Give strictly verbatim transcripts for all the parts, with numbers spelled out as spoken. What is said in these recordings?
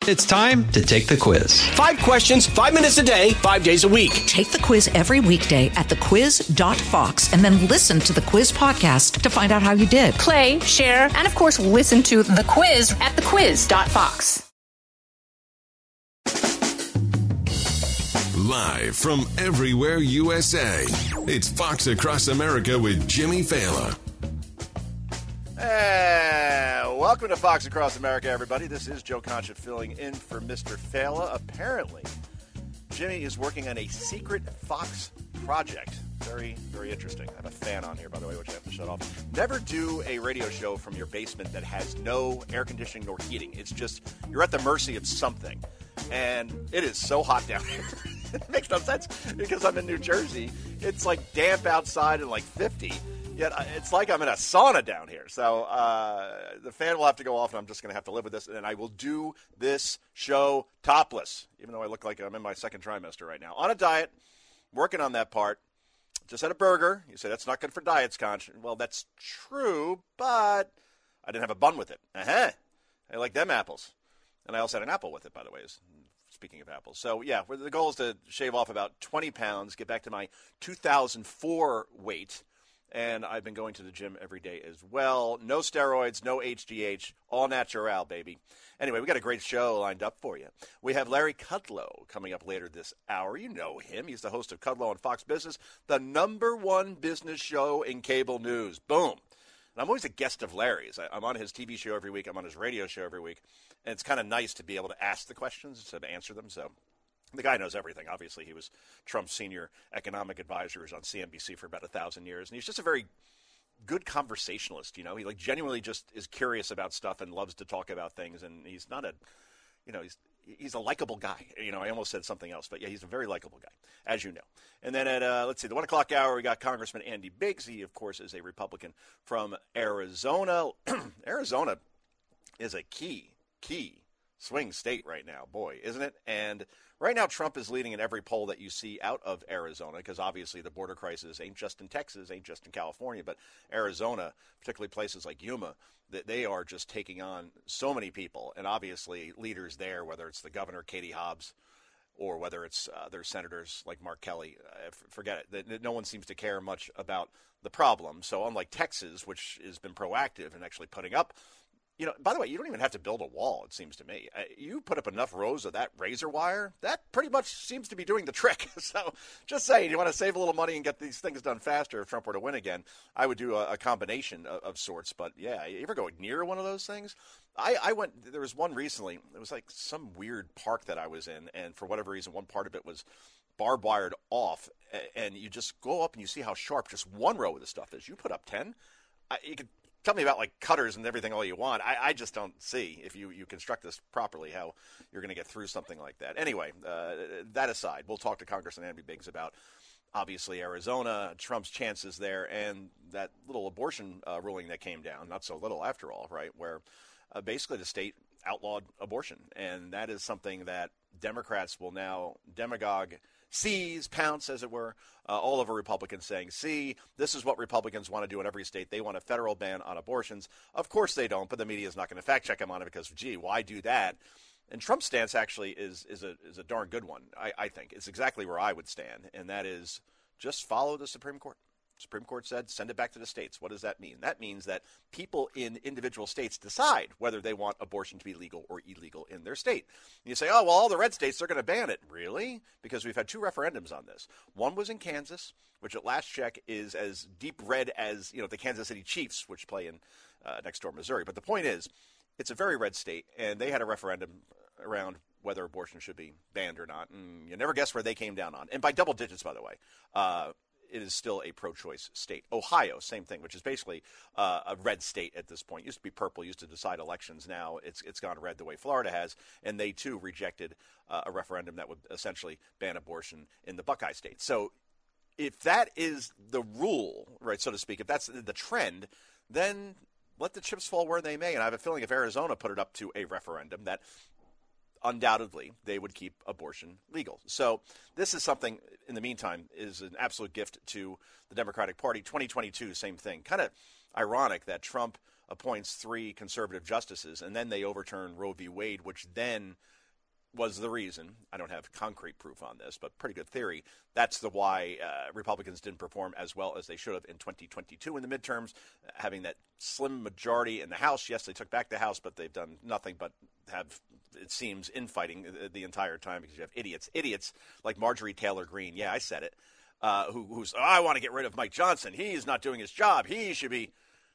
It's time to take the quiz. Five questions, five minutes a day, five days a week. Take the quiz every weekday at the quiz dot fox and then listen to the quiz podcast to find out how you did. Play, share, and of course, listen to the quiz at the quiz dot fox. Live from everywhere U S A, it's Fox Across America with Jimmy Fallon. Hey, welcome to Fox Across America, everybody. This is Joe Concha filling in for Mister Fala. Apparently, Jimmy is working on a secret Fox project. Very, very interesting. I have a fan on here, by the way, which I have to shut off. Never do a radio show from your basement that has no air conditioning nor heating. It's just, you're at the mercy of something. And it is so hot down here. It makes no sense because I'm in New Jersey. It's like damp outside and like fifty. Yet it's like I'm in a sauna down here. So uh, the fan will have to go off, and I'm just going to have to live with this. And I will do this show topless, even though I look like I'm in my second trimester right now. On a diet, working on that part. Just had a burger. You say, that's not good for diets, Conch. Well, that's true, but I didn't have a bun with it. Uh-huh. I like them apples. And I also had an apple with it, by the way, speaking of apples. So, yeah, the goal is to shave off about twenty pounds, get back to my two thousand four weight. And I've been going to the gym every day as well. No steroids, no H G H, all natural, baby. Anyway, we got a great show lined up for you. We have Larry Kudlow coming up later this hour. You know him. He's the host of Kudlow on Fox Business, the number one business show in cable news. Boom. And I'm always a guest of Larry's. I'm on his T V show every week. I'm on his radio show every week. And it's kind of nice to be able to ask the questions instead of answer them. So the guy knows everything. Obviously, he was Trump's senior economic advisor. He was on C N B C for about a thousand years. And he's just a very good conversationalist, you know. He, like, genuinely just is curious about stuff and loves to talk about things. And he's not a, you know, he's he's a likable guy. You know, I almost said something else. But, yeah, he's a very likable guy, as you know. And then at, uh, let's see, the one o'clock hour, we got Congressman Andy Biggs. He, of course, is a Republican from Arizona. Arizona is a key, key swing state right now. Boy, isn't it? And right now, Trump is leading in every poll that you see out of Arizona because obviously the border crisis ain't just in Texas, ain't just in California, but Arizona, particularly places like Yuma, that they are just taking on so many people. And obviously leaders there, whether it's the governor, Katie Hobbs, or whether it's uh, their senators like Mark Kelly, uh, forget it. No one seems to care much about the problem. So unlike Texas, which has been proactive in actually putting up, you know, by the way, you don't even have to build a wall, it seems to me. Uh, you put up enough rows of that razor wire, that pretty much seems to be doing the trick. So just saying, you want to save a little money and get these things done faster if Trump were to win again, I would do a, a combination of, of sorts. But, yeah, you ever go near one of those things? I, I went – there was one recently. It was like some weird park that I was in, and for whatever reason, one part of it was barbed wired off, and you just go up and you see how sharp just one row of the stuff is. You put up ten, I, you could – tell me about, like, cutters and everything all you want. I, I just don't see, if you, you construct this properly, how you're going to get through something like that. Anyway, uh, that aside, we'll talk to Congressman Andy Biggs about, obviously, Arizona, Trump's chances there, and that little abortion uh, ruling that came down, not so little after all, right, where uh, basically the state outlawed abortion. And that is something that Democrats will now demagogue seize, pounce, as it were, uh, all over Republicans saying, see, this is what Republicans want to do in every state. They want a federal ban on abortions. Of course they don't, but the media is not going to fact check them on it because, gee, why do that? And Trump's stance actually is is a is a darn good one, I, I think. It's exactly where I would stand, and that is just follow the Supreme Court. Supreme Court said, send it back to the states. What does that mean? That means that people in individual states decide whether they want abortion to be legal or illegal in their state. And you say, oh, well, all the red states, they're going to ban it. Really? Because we've had two referendums on this. One was in Kansas, which at last check is as deep red as, you know, the Kansas City Chiefs, which play in uh, next door Missouri. But the point is, it's a very red state, and they had a referendum around whether abortion should be banned or not. And you never guess where they came down on. And by double digits, by the way. Uh, it is still a pro-choice state. Ohio, same thing, which is basically uh, a red state at this point. It used to be purple, used to decide elections. Now it's it's gone red the way Florida has, and they too rejected uh, a referendum that would essentially ban abortion in the Buckeye State. So if that is the rule, right, so to speak, if that's the trend, then let the chips fall where they may. And I have a feeling if Arizona put it up to a referendum that undoubtedly they would keep abortion legal. So this is something, in the meantime, is an absolute gift to the Democratic Party. twenty twenty-two, same thing. Kind of ironic that Trump appoints three conservative justices, and then they overturn Roe v. Wade, which then was the reason. I don't have concrete proof on this, but pretty good theory. That's the why uh, Republicans didn't perform as well as they should have in twenty twenty-two in the midterms, having that slim majority in the House. Yes, they took back the House, but they've done nothing but have, it seems, infighting the, the entire time because you have idiots. Idiots like Marjorie Taylor Greene. Yeah, I said it. Uh, who, who's, oh, I want to get rid of Mike Johnson. He's not doing his job. He should be.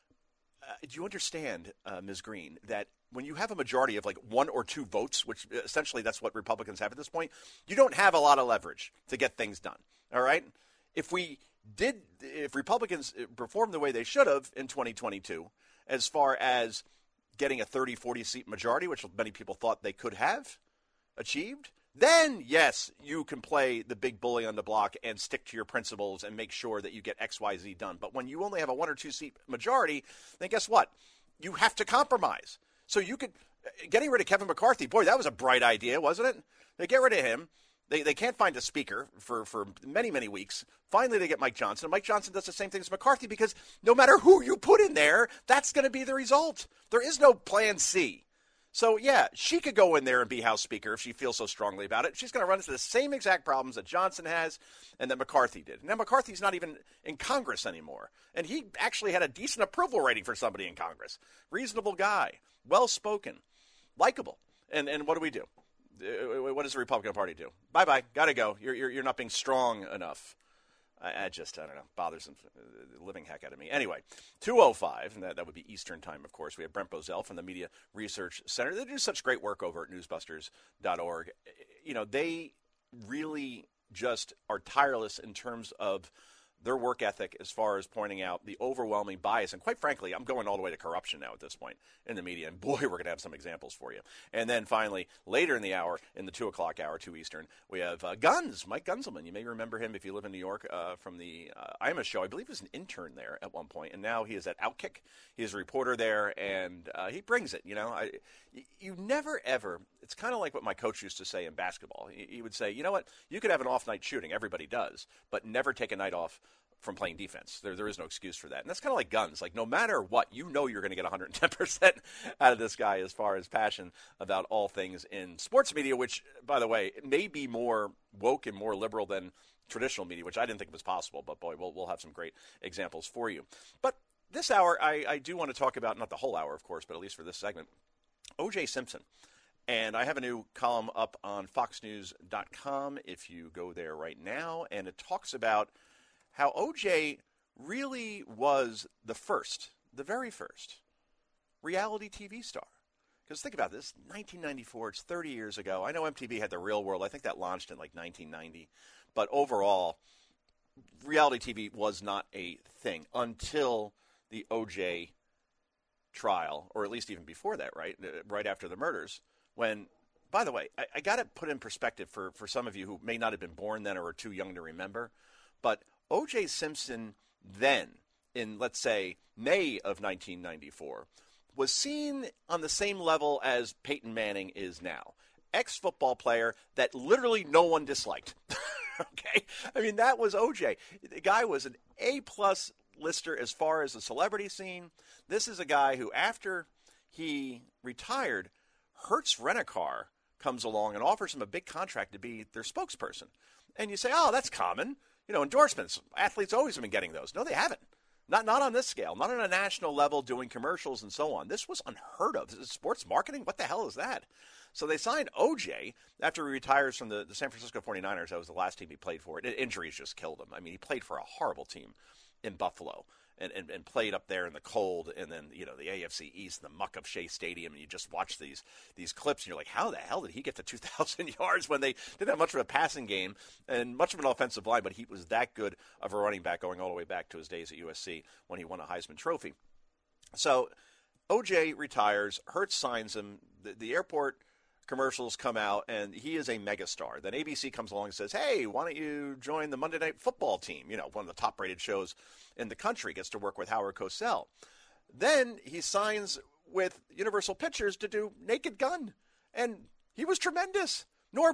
Uh, do you understand, uh, Miz Greene, that when you have a majority of like one or two votes, which essentially that's what Republicans have at this point, you don't have a lot of leverage to get things done. All right. If we did, if Republicans performed the way they should have in twenty twenty-two, as far as getting a thirty, forty seat majority, which many people thought they could have achieved, then yes, you can play the big bully on the block and stick to your principles and make sure that you get X, Y, Z done. But when you only have a one or two seat majority, then guess what? You have to compromise. So you could, getting rid of Kevin McCarthy, boy, that was a bright idea, wasn't it? They get rid of him. They they can't find a speaker for, for many, many weeks. Finally, they get Mike Johnson. Mike Johnson does the same thing as McCarthy because no matter who you put in there, that's going to be the result. There is no plan C. So, yeah, she could go in there and be House Speaker if she feels so strongly about it. She's going to run into the same exact problems that Johnson has and that McCarthy did. Now, McCarthy's not even in Congress anymore. And he actually had a decent approval rating for somebody in Congress. Reasonable guy, well-spoken, likable. And and what do we do? What does the Republican Party do? Bye-bye, got to go. You're, you're, you're not being strong enough. I, I just, I don't know, bothers the living heck out of me. Anyway, two oh five, and that, that would be Eastern time, of course. We have Brent Bozell from the Media Research Center. They do such great work over at newsbusters dot org. You know, they really just are tireless in terms of their work ethic as far as pointing out the overwhelming bias. And quite frankly, I'm going all the way to corruption now at this point in the media. And boy, we're going to have some examples for you. And then finally, later in the hour, in the two o'clock hour, two Eastern, we have uh, Guns, Mike Gunzelman. You may remember him if you live in New York uh, from the uh, I M A show. I believe he was an intern there at one point. And now he is at Outkick. He is a reporter there, and uh, he brings it. You know, I, you never ever, it's kind of like what my coach used to say in basketball. He, he would say, you know what, you could have an off night shooting. Everybody does. But never take a night off from playing defense. There, there is no excuse for that. And that's kind of like Guns. Like, no matter what, you know you're going to get one hundred ten percent out of this guy as far as passion about all things in sports media, which, by the way, may be more woke and more liberal than traditional media, which I didn't think was possible. But, boy, we'll, we'll have some great examples for you. But this hour, I, I do want to talk about, not the whole hour, of course, but at least for this segment, O J Simpson. And I have a new column up on fox news dot com if you go there right now, and it talks about how O J really was the first, the very first, reality T V star. Because think about this, nineteen ninety-four, it's thirty years ago. I know M T V had The Real World. I think that launched in like nineteen ninety. But overall, reality T V was not a thing until the O J trial, or at least even before that, right? Right after the murders, when, by the way, I, I got to put in perspective for, for some of you who may not have been born then or are too young to remember, but O J Simpson then, in, let's say, May of nineteen ninety-four, was seen on the same level as Peyton Manning is now. Ex-football player that literally no one disliked. Okay? I mean, that was O J. The guy was an A-plus lister as far as the celebrity scene. This is a guy who, after he retired, Hertz Rent-A-Car comes along and offers him a big contract to be their spokesperson. And you say, oh, that's common. You know, endorsements. Athletes always have been getting those. No, they haven't. Not not on this scale. Not on a national level doing commercials and so on. This was unheard of. This is sports marketing? What the hell is that? So they signed O J after he retires from the, the San Francisco forty-niners. That was the last team he played for. It, injuries just killed him. I mean, he played for a horrible team in Buffalo and, and, and played up there in the cold, and then, you know, the A F C East, the muck of Shea Stadium, and you just watch these these clips, and you're like, how the hell did he get to two thousand yards when they didn't have much of a passing game and much of an offensive line, but he was that good of a running back going all the way back to his days at U S C when he won a Heisman Trophy. So O J retires, Hertz signs him, the, the airport commercials come out, and he is a megastar. Then A B C comes along and says, hey, why don't you join the Monday Night Football team? You know, one of the top-rated shows in the country, gets to work with Howard Cosell. Then he signs with Universal Pictures to do Naked Gun, and he was tremendous. Norberg,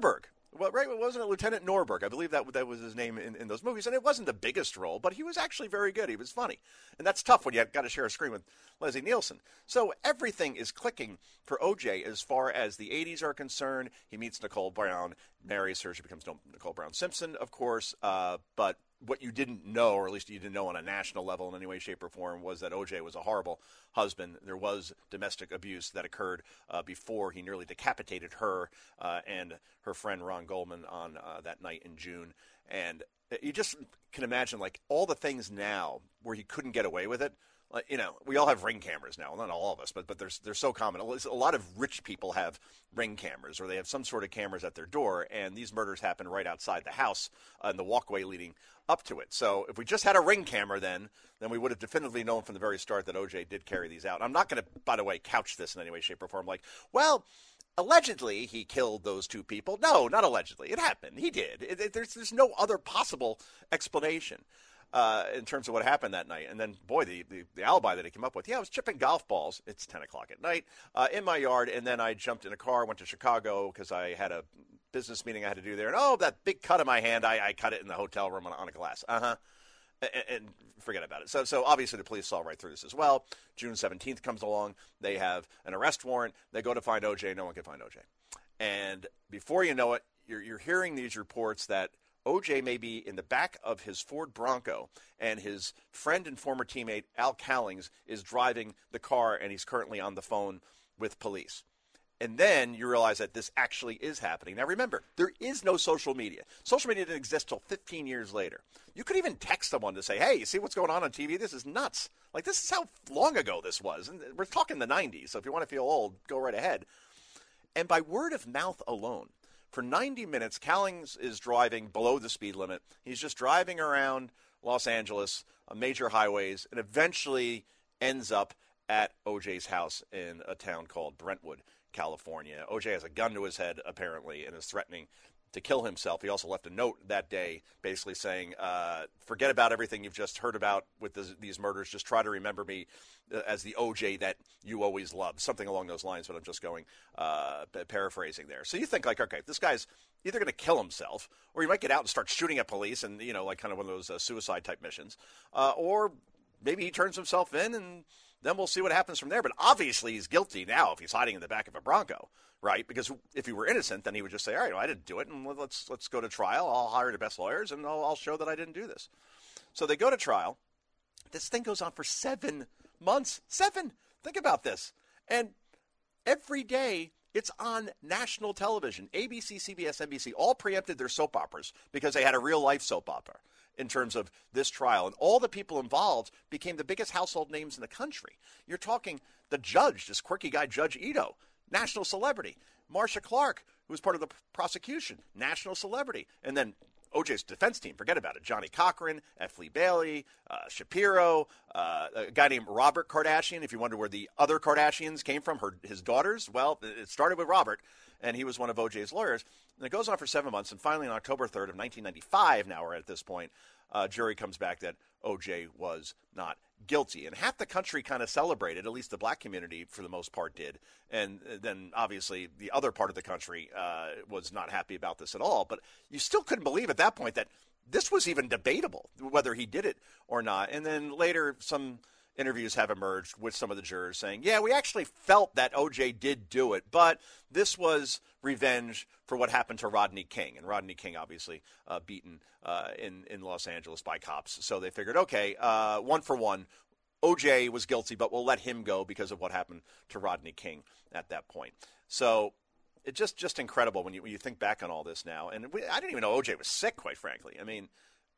Well, right, wasn't it Lieutenant Norberg? I believe that that was his name in, in those movies, and it wasn't the biggest role, but he was actually very good. He was funny, and that's tough when you got to share a screen with Leslie Nielsen. So everything is clicking for O J as far as the eighties are concerned. He meets Nicole Brown, marries her, she becomes Nicole Brown Simpson, of course, uh, but what you didn't know, or at least you didn't know on a national level in any way, shape, or form, was that O J was a horrible husband. There was domestic abuse that occurred uh, before he nearly decapitated her uh, and her friend Ron Goldman on uh, that night in June. And you just can imagine, like, all the things now where he couldn't get away with it. Like, you know, we all have Ring cameras now. Well, not all of us, but but they're, they're so common. A lot of rich people have Ring cameras, or they have some sort of cameras at their door, and these murders happen right outside the house uh, in the walkway leading up to it. So if we just had a Ring camera then, then we would have definitively known from the very start that O J did carry these out. I'm not going to, by the way, couch this in any way, shape, or form like, well, allegedly he killed those two people. No, not allegedly. It happened. He did. It, it, there's, there's no other possible explanation. Uh, in terms of what happened that night. And then, boy, the, the, the alibi that he came up with. Yeah, I was chipping golf balls. It's ten o'clock at night uh, in my yard. And then I jumped in a car, went to Chicago because I had a business meeting I had to do there. And, oh, that big cut in my hand, I, I cut it in the hotel room on, on a glass. Uh-huh. And, and forget about it. So, so obviously the police saw right through this as well. June seventeenth comes along. They have an arrest warrant. They go to find O J. No one can find O J. And before you know it, you're, you're hearing these reports that O J may be in the back of his Ford Bronco, and his friend and former teammate Al Cowlings is driving the car, and he's currently on the phone with police. And then you realize that this actually is happening. Now, remember, there is no social media. Social media didn't exist till fifteen years later. You could even text someone to say, hey, you see what's going on on T V? This is nuts. Like, this is how long ago this was. And we're talking the nineties, so if you want to feel old, go right ahead. And by word of mouth alone, for ninety minutes, Cowlings is driving below the speed limit. He's just driving around Los Angeles on major highways and eventually ends up at O J's house in a town called Brentwood, California. O J has a gun to his head, apparently, and is threatening to kill himself. He also left a note that day basically saying, uh, forget about everything you've just heard about with this, these murders. Just try to remember me as the O J that you always loved. Something along those lines, but I'm just going, uh, paraphrasing there. So you think, like, okay, this guy's either going to kill himself, or he might get out and start shooting at police and, you know, like kind of one of those uh, suicide-type missions. Uh, or maybe he turns himself in, and then we'll see what happens from there. But obviously he's guilty now if he's hiding in the back of a Bronco, right? Because if he were innocent, then he would just say, all right, well, I didn't do it, and let's let's go to trial. I'll hire the best lawyers, and I'll, I'll show that I didn't do this. So they go to trial. This thing goes on for seven months. Seven! Think about this. And every day it's on national television. A B C, C B S, N B C all preempted their soap operas because they had a real-life soap opera in terms of this trial. And all the people involved became the biggest household names in the country. You're talking the judge, this quirky guy, Judge Ito, national celebrity. Marcia Clark, who was part of the prosecution, national celebrity. And then O J's defense team, forget about it. Johnny Cochran, F. Lee Bailey, uh, Shapiro, uh, a guy named Robert Kardashian. If you wonder where the other Kardashians came from, her, his daughters, well, it started with Robert, and he was one of O J's lawyers. And it goes on for seven months, and finally on October third of nineteen ninety-five, now we're at this point, uh, jury comes back that O J was not guilty. And half the country kind of celebrated, at least the black community for the most part did. And then obviously the other part of the country uh, was not happy about this at all. But you still couldn't believe at that point that this was even debatable, whether he did it or not. And then later some interviews have emerged with some of the jurors saying, yeah, we actually felt that O J did do it, but this was revenge for what happened to Rodney King. And Rodney King obviously uh, beaten uh, in, in Los Angeles by cops. So they figured, okay, uh, one for one, O J was guilty, but we'll let him go because of what happened to Rodney King at that point. So it's just, just incredible when you, when you think back on all this now. And we, I didn't even know O J was sick, quite frankly. I mean,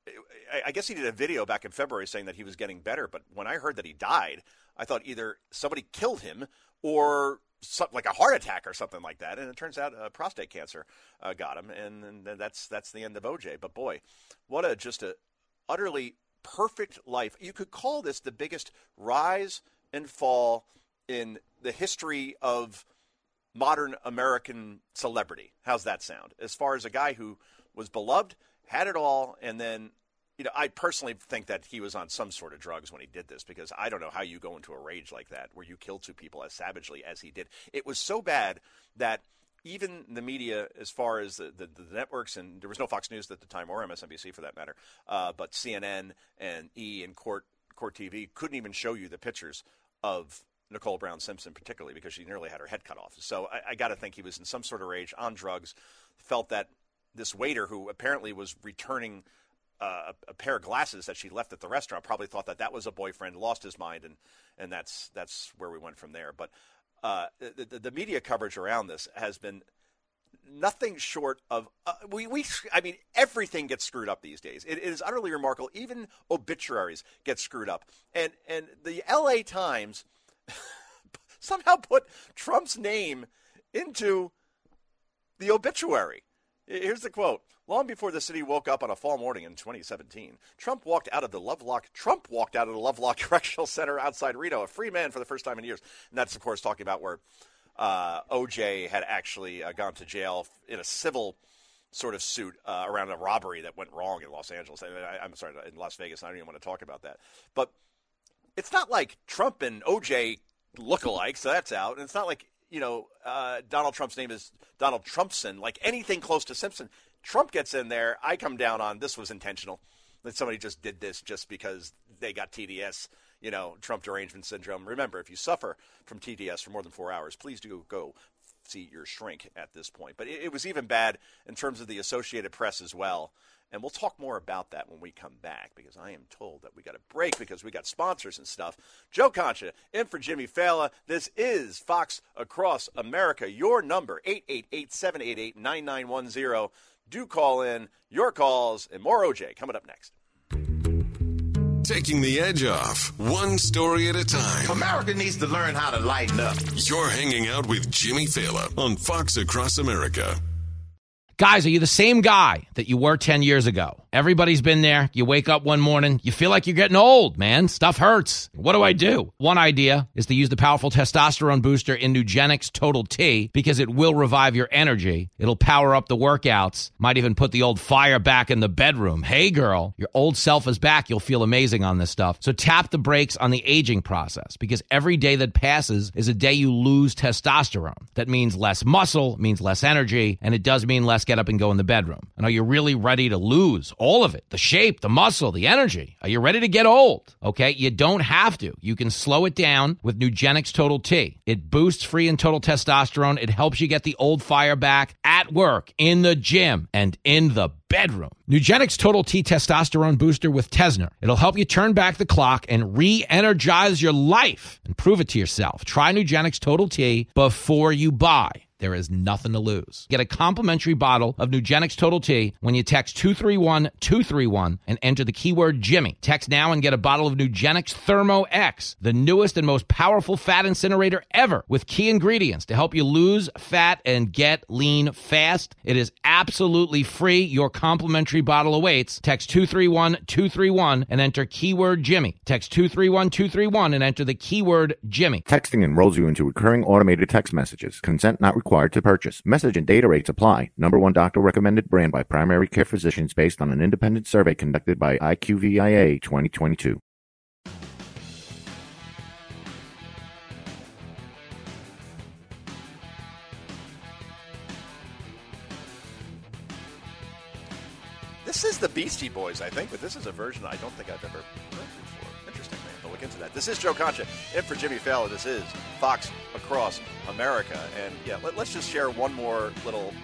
I guess he did a video back in February saying that he was getting better, but when I heard that he died, I thought either somebody killed him or some, like a heart attack or something like that. And it turns out uh, prostate cancer uh, got him, and, and that's that's the end of O J. But boy, what a just a utterly perfect life. You could call this the biggest rise and fall in the history of modern American celebrity. How's that sound? As far as a guy who was beloved, had it all, and then, you know, I personally think that he was on some sort of drugs when he did this, because I don't know how you go into a rage like that where you kill two people as savagely as he did. It was so bad that even the media, as far as the, the, the networks, and there was no Fox News at the time, or M S N B C for that matter, uh, but C N N and E! and Court, Court T V couldn't even show you the pictures of Nicole Brown Simpson, particularly because she nearly had her head cut off. So I, I got to think he was in some sort of rage, on drugs, felt that this waiter, who apparently was returning uh, a, a pair of glasses that she left at the restaurant, probably thought that that was a boyfriend, lost his mind, and, and that's that's where we went from there. But Uh, the, the, the media coverage around this has been nothing short of uh, we, we I mean everything gets screwed up these days. It, it is utterly remarkable. Even obituaries get screwed up, and and the L A Times somehow put Trump's name into the obituary. Here's the quote. Long before the city woke up on a fall morning in twenty seventeen, Trump walked out of the Lovelock. Trump walked out of the Lovelock Correctional Center outside Reno, a free man for the first time in years. And that's, of course, talking about where uh, O J had actually uh, gone to jail in a civil sort of suit uh, around a robbery that went wrong in Los Angeles. I, I, I'm sorry, in Las Vegas. I don't even want to talk about that. But it's not like Trump and O J look alike, so that's out. And it's not like, you know, uh, Donald Trump's name is Donald Trumpson, like anything close to Simpson. Trump gets in there. I come down on this was intentional, that somebody just did this just because they got T D S, you know, Trump derangement syndrome. Remember, if you suffer from T D S for more than four hours, please do go see your shrink at this point. But it, it was even bad in terms of the Associated Press as well. And we'll talk more about that when we come back, because I am told that we got a break because we got sponsors and stuff. Joe Concha in for Jimmy Fallon. This is Fox Across America. Your number, eight eight eight, seven eight eight, nine nine one zero. Do call in. Your calls and more O J coming up next. Taking the edge off, one story at a time. America needs to learn how to lighten up. You're hanging out with Jimmy Fallon on Fox Across America. Guys, are you the same guy that you were ten years ago? Everybody's been there. You wake up one morning, you feel like you're getting old, man. Stuff hurts. What do I do? One idea is to use the powerful testosterone booster in Nugenix Total T, because it will revive your energy. It'll power up the workouts. Might even put the old fire back in the bedroom. Hey, girl, your old self is back. You'll feel amazing on this stuff. So tap the brakes on the aging process, because every day that passes is a day you lose testosterone. That means less muscle, means less energy, and it does mean less get up and go in the bedroom. And are you really ready to lose all of it? The shape, the muscle, the energy. Are you ready to get old? Okay, you don't have to. You can slow it down with Nugenix Total T. It boosts free and total testosterone. It helps you get the old fire back at work, in the gym, and in the bedroom. Nugenix Total T Testosterone Booster with Tesner. It'll help you turn back the clock and re-energize your life, and prove it to yourself. Try Nugenix Total T before you buy. There is nothing to lose. Get a complimentary bottle of Nugenix Total T when you text two three one, two three one and enter the keyword Jimmy. Text now and get a bottle of Nugenix Thermo X, the newest and most powerful fat incinerator ever, with key ingredients to help you lose fat and get lean fast. It is absolutely free. Your complimentary bottle awaits. Text two three one, two three one and enter keyword Jimmy. Text two three one, two three one and enter the keyword Jimmy. Texting enrolls you into recurring automated text messages. Consent not required to purchase. Message and data rates apply. Number one doctor recommended brand by primary care physicians based on an independent survey conducted by I Q V I A twenty twenty-two. This is the Beastie Boys, I think, but this is a version I don't think I've ever heard before. Interesting, man. I'll look into that. This is Joe Concha in for Jimmy Fallon. This is Fox Across America. And, yeah, let, let's just share one more little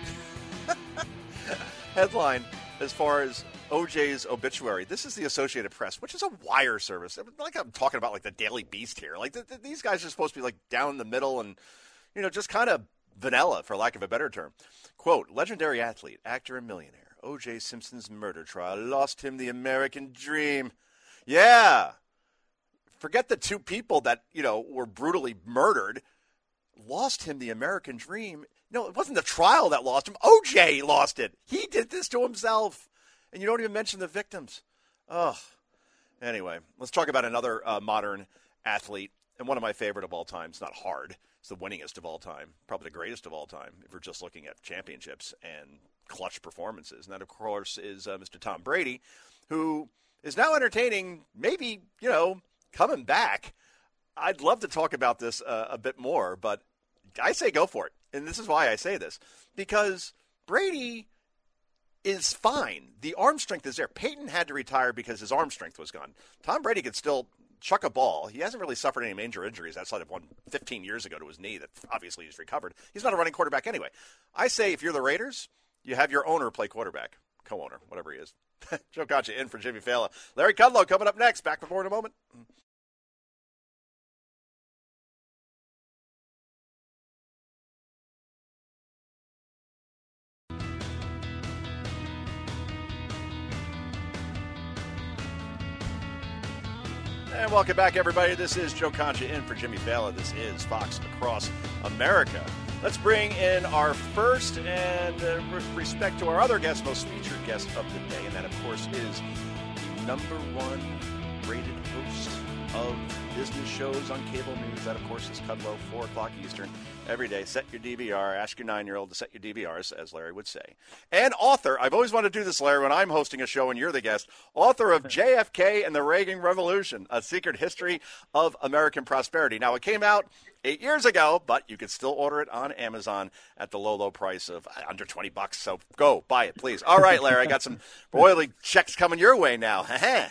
headline as far as O J's obituary. This is the Associated Press, which is a wire service. Like I'm talking about, like, the Daily Beast here. Like, the, the, these guys are supposed to be, like, down the middle and, you know, just kind of vanilla, for lack of a better term. Quote, legendary athlete, actor, and millionaire. O J Simpson's murder trial lost him the American dream. Yeah. Forget the two people that, you know, were brutally murdered. Lost him the American dream. No, it wasn't the trial that lost him. O J lost it. He did this to himself. And you don't even mention the victims. Ugh. Anyway, let's talk about another uh, modern athlete, and one of my favorite of all time. It's not hard. It's the winningest of all time, probably the greatest of all time, if we're just looking at championships and clutch performances. And that, of course, is uh, Mister Tom Brady, who is now entertaining, maybe, you know, coming back. I'd love to talk about this uh, a bit more, but I say go for it. and this is why I say this, because Brady is fine. The arm strength is there. Peyton had to retire because his arm strength was gone. Tom Brady could still chuck a ball. He hasn't really suffered any major injuries outside of one fifteen years ago to his knee that obviously he's recovered. He's not a running quarterback anyway. I say if you're the Raiders, you have your owner play quarterback, co-owner, whatever he is. Joe Concha in for Jimmy Fallon. Larry Kudlow coming up next. Back with more in a moment. And welcome back, everybody. This is Joe Concha in for Jimmy Fallon. This is Fox Across America. Let's bring in our first and uh, with respect to our other guest, most featured guest of the day, and that, of course, is the number one rated host of business shows on cable news. That, of course, is Kudlow, four o'clock Eastern, every day. Set your D V R. Ask your nine-year-old to set your D V Rs, as Larry would say. And author, I've always wanted to do this, Larry, when I'm hosting a show and you're the guest, author of J F K and the Reagan Revolution, A Secret History of American Prosperity. Now, it came out eight years ago, but you can still order it on Amazon at the low, low price of under twenty bucks. So go buy it, please. All right, Larry, I got some royalty checks coming your way now.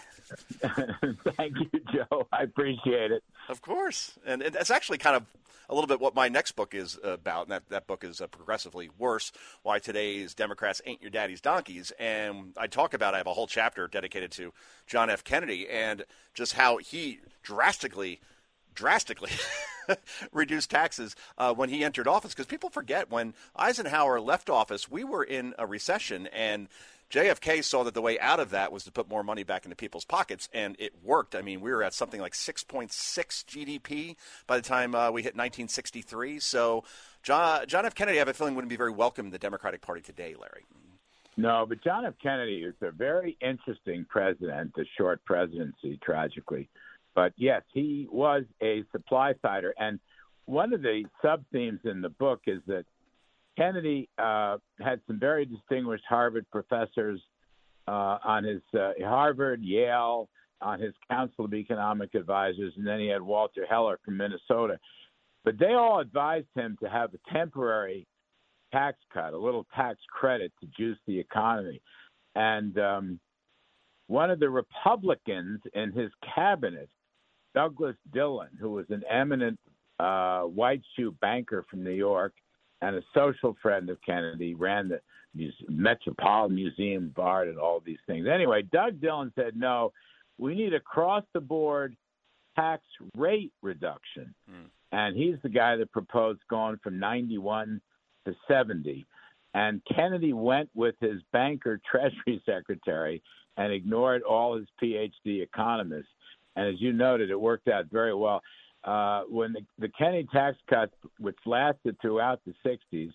Thank you, Joe. I appreciate it. Of course. And it's actually kind of a little bit what my next book is about, and that, that book is uh, Progressively Worse, Why Today's Democrats Ain't Your Daddy's Donkeys. And I talk about, I have a whole chapter dedicated to John F. Kennedy and just how he drastically, drastically reduced taxes uh, when he entered office. Because people forget, when Eisenhower left office, we were in a recession, and J F K saw that the way out of that was to put more money back into people's pockets, and it worked. I mean, we were at something like six point six G D P by the time uh, we hit nineteen sixty-three. So John, John F. Kennedy, I have a feeling, wouldn't be very welcome in the Democratic Party today, Larry. No, but John F. Kennedy is a very interesting president, a short presidency, tragically. But, yes, he was a supply-sider. And one of the sub-themes in the book is that Kennedy uh, had some very distinguished Harvard professors uh, on his uh, Harvard, Yale, on his Council of Economic Advisors, and then he had Walter Heller from Minnesota. But they all advised him to have a temporary tax cut, a little tax credit to juice the economy. And um, one of the Republicans in his cabinet, Douglas Dillon, who was an eminent uh, white shoe banker from New York, and a social friend of Kennedy, ran the Muse- Metropolitan Museum of Art and all these things. Anyway, Doug Dillon said, no, we need across-the-board tax rate reduction. Mm. And he's the guy that proposed going from ninety-one to seventy. And Kennedy went with his banker Treasury Secretary and ignored all his P H D economists. And as you noted, it worked out very well. Uh, when the, the Kennedy tax cut, which lasted throughout the sixties,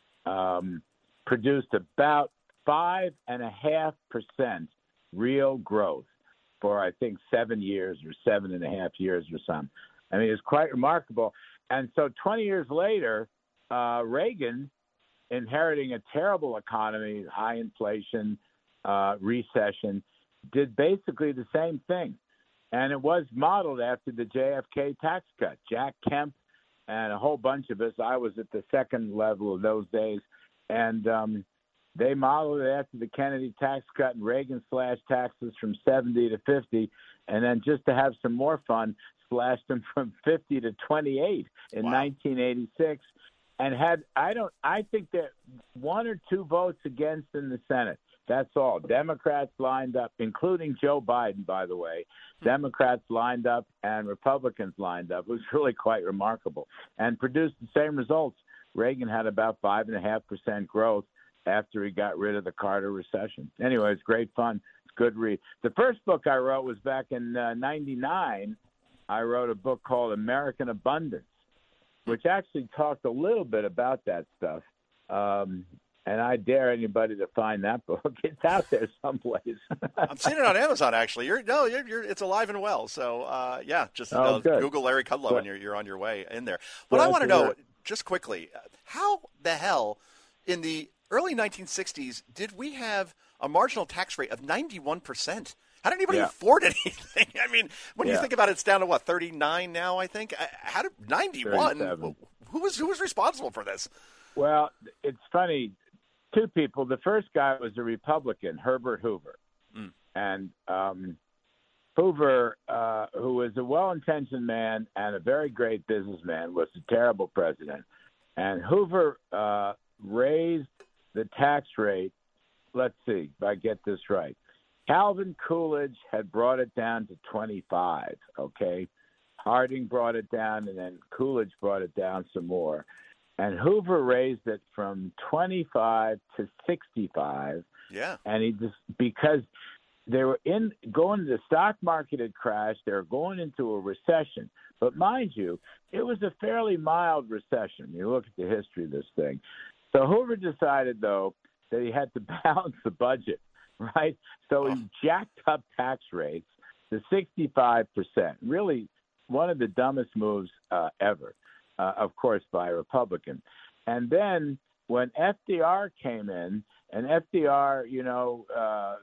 um, produced about five and a half percent real growth for, I think, seven years or seven and a half years or something. I mean, it's quite remarkable. And so twenty years later, uh, Reagan, inheriting a terrible economy, high inflation, uh, recession, did basically the same thing. And it was modeled after the J F K tax cut. Jack Kemp and a whole bunch of us, I was at the second level of those days, and um, they modeled it after the Kennedy tax cut, and Reagan slashed taxes from seventy to fifty, and then just to have some more fun, slashed them from fifty to twenty-eight in wow. nineteen eighty-six, and had, I don't, I think that one or two votes against in the Senate. That's all. Democrats lined up, including Joe Biden, by the way. Democrats lined up and Republicans lined up. It was really quite remarkable and produced the same results. Reagan had about five point five percent growth after he got rid of the Carter recession. Anyway, it's great fun. It's good read. The first book I wrote was back in uh, ninety-nine. I wrote a book called American Abundance, which actually talked a little bit about that stuff. Um, And I dare anybody to find that book. It's out there someplace. I'm seeing it on Amazon, actually. You're no, you're, you're it's alive and well. So uh, yeah, just oh, uh, Google Larry Kudlow, good. and you're you're on your way in there. But well, I want to know, just quickly, how the hell in the early nineteen sixties did we have a marginal tax rate of ninety-one percent? How did anybody yeah. afford anything? I mean, when yeah. you think about it, it's down to what, thirty-nine now? I think. How did ninety-one? who was who was responsible for this? Well, it's funny. Two people. The first guy was a Republican, Herbert Hoover. Mm. And um, Hoover, uh, who was a well-intentioned man and a very great businessman, was a terrible president. And Hoover uh, raised the tax rate. Let's see if I get this right. Calvin Coolidge had brought it down to twenty-five, okay? Harding brought it down, and then Coolidge brought it down some more. And Hoover raised it from twenty-five to sixty-five. Yeah. And he just because they were in going the stock market had crashed, they were going into a recession. But mind you, it was a fairly mild recession. You look at the history of this thing. So Hoover decided, though, that he had to balance the budget, right? So he jacked up tax rates to sixty-five percent. Really, one of the dumbest moves uh, ever. Uh, of course, by a Republican. And then when F D R came in, and F D R, you know, uh,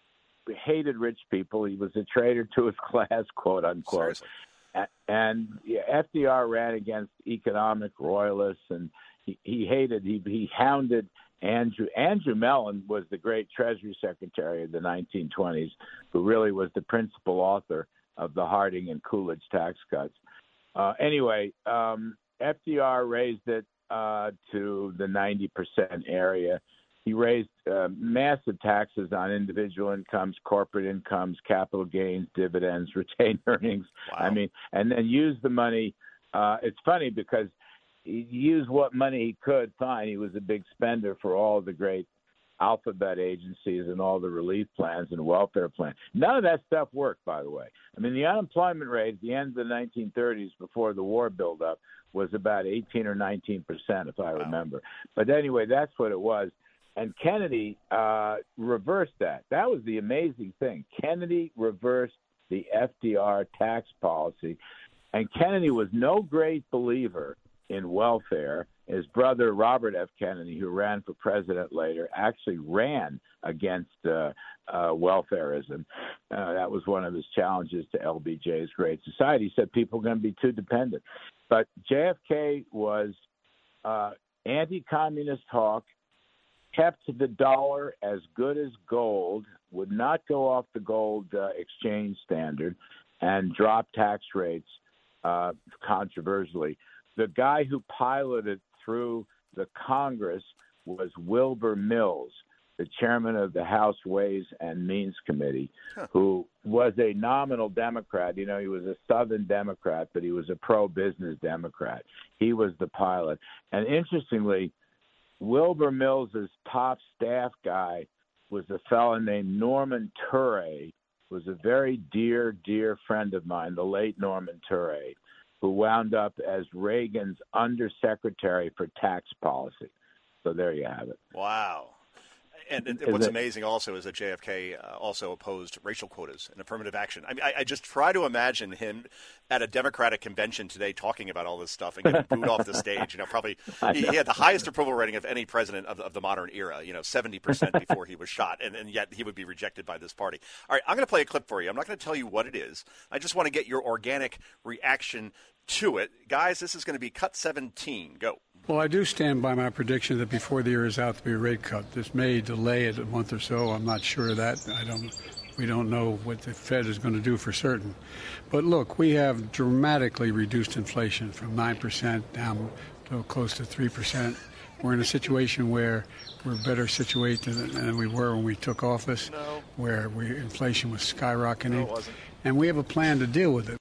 hated rich people. He was a traitor to his class, quote unquote. Seriously. And yeah, F D R ran against economic royalists, and he, he hated, he, he hounded Andrew. Andrew Mellon was the great Treasury Secretary of the nineteen twenties, who really was the principal author of the Harding and Coolidge tax cuts. Uh, anyway, um, F D R raised it uh, to the ninety percent area. He raised uh, massive taxes on individual incomes, corporate incomes, capital gains, dividends, retained earnings. Wow. I mean, and then used the money. Uh, it's funny because he used what money he could find. He was a big spender for all the great alphabet agencies and all the relief plans and welfare plans. None of that stuff worked, by the way. I mean, the unemployment rate at the end of the nineteen thirties, before the war buildup, was about eighteen or nineteen percent, if I wow. remember. But anyway, that's what it was. And Kennedy uh, reversed that. That was the amazing thing. Kennedy reversed the F D R tax policy. And Kennedy was no great believer in welfare. His brother, Robert F. Kennedy, who ran for president later, actually ran against uh, uh, welfarism. Uh, that was one of his challenges to L B J's Great Society. He said people are going to be too dependent. But J F K was uh, anti-communist hawk, kept the dollar as good as gold, would not go off the gold uh, exchange standard, and dropped tax rates uh, controversially. The guy who piloted through the Congress was Wilbur Mills, the chairman of the House Ways and Means Committee, huh. who was a nominal Democrat. You know, he was a Southern Democrat, but he was a pro-business Democrat. He was the pilot. And interestingly, Wilbur Mills's top staff guy was a fellow named Norman Ture, who was a very dear, dear friend of mine, the late Norman Ture, who wound up as Reagan's undersecretary for tax policy. So there you have it. Wow. And, and what's amazing also is that J F K uh, also opposed racial quotas and affirmative action. I mean, I, I just try to imagine him at a Democratic convention today talking about all this stuff and getting booed off the stage. You know, probably he, he had the highest approval rating of any president of, of the modern era, you know, seventy percent before he was shot, and, and yet he would be rejected by this party. All right, I'm going to play a clip for you. I'm not going to tell you what it is. I just want to get your organic reaction to it. Guys, this is going to be cut seventeen. Go. Well, I do stand by my prediction that before the year is out, to be a rate cut. This may delay it a month or so. I'm not sure of that. I don't. We don't know what the Fed is going to do for certain. But look, we have dramatically reduced inflation from nine percent down to close to three percent. We're in a situation where we're better situated than we were when we took office, no. where we, inflation was skyrocketing. No, it wasn't. And we have a plan to deal with it.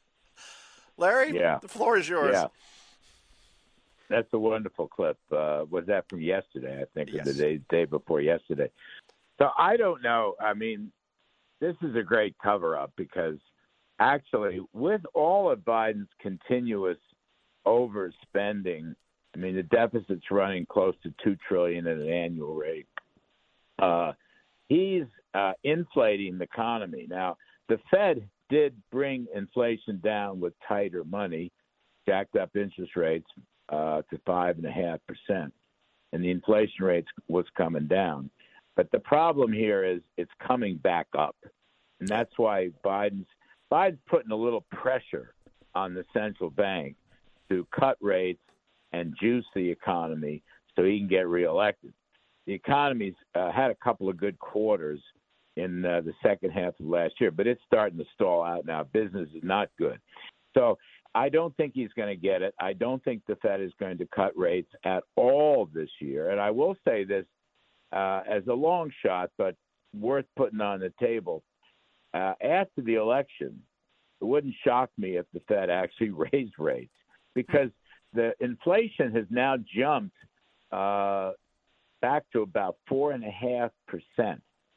Larry, yeah. the floor is yours. Yeah. That's a wonderful clip. Uh, was that from yesterday, I think, yes. or the day, day before yesterday? So I don't know. I mean, this is a great cover-up because actually with all of Biden's continuous overspending, I mean, the deficit's running close to two trillion dollars at an annual rate. Uh, he's uh, inflating the economy. Now, the Fed did bring inflation down with tighter money, jacked up interest rates uh, to five and a half percent, and the inflation rate was coming down. But the problem here is it's coming back up, and that's why Biden's Biden's putting a little pressure on the central bank to cut rates and juice the economy so he can get reelected. The economy's uh, had a couple of good quarters in uh, the second half of last year, but it's starting to stall out now. Business is not good. So I don't think he's going to get it. I don't think the Fed is going to cut rates at all this year. And I will say this uh, as a long shot, but worth putting on the table. Uh, after the election, it wouldn't shock me if the Fed actually raised rates, because the inflation has now jumped uh, back to about four and a half percent.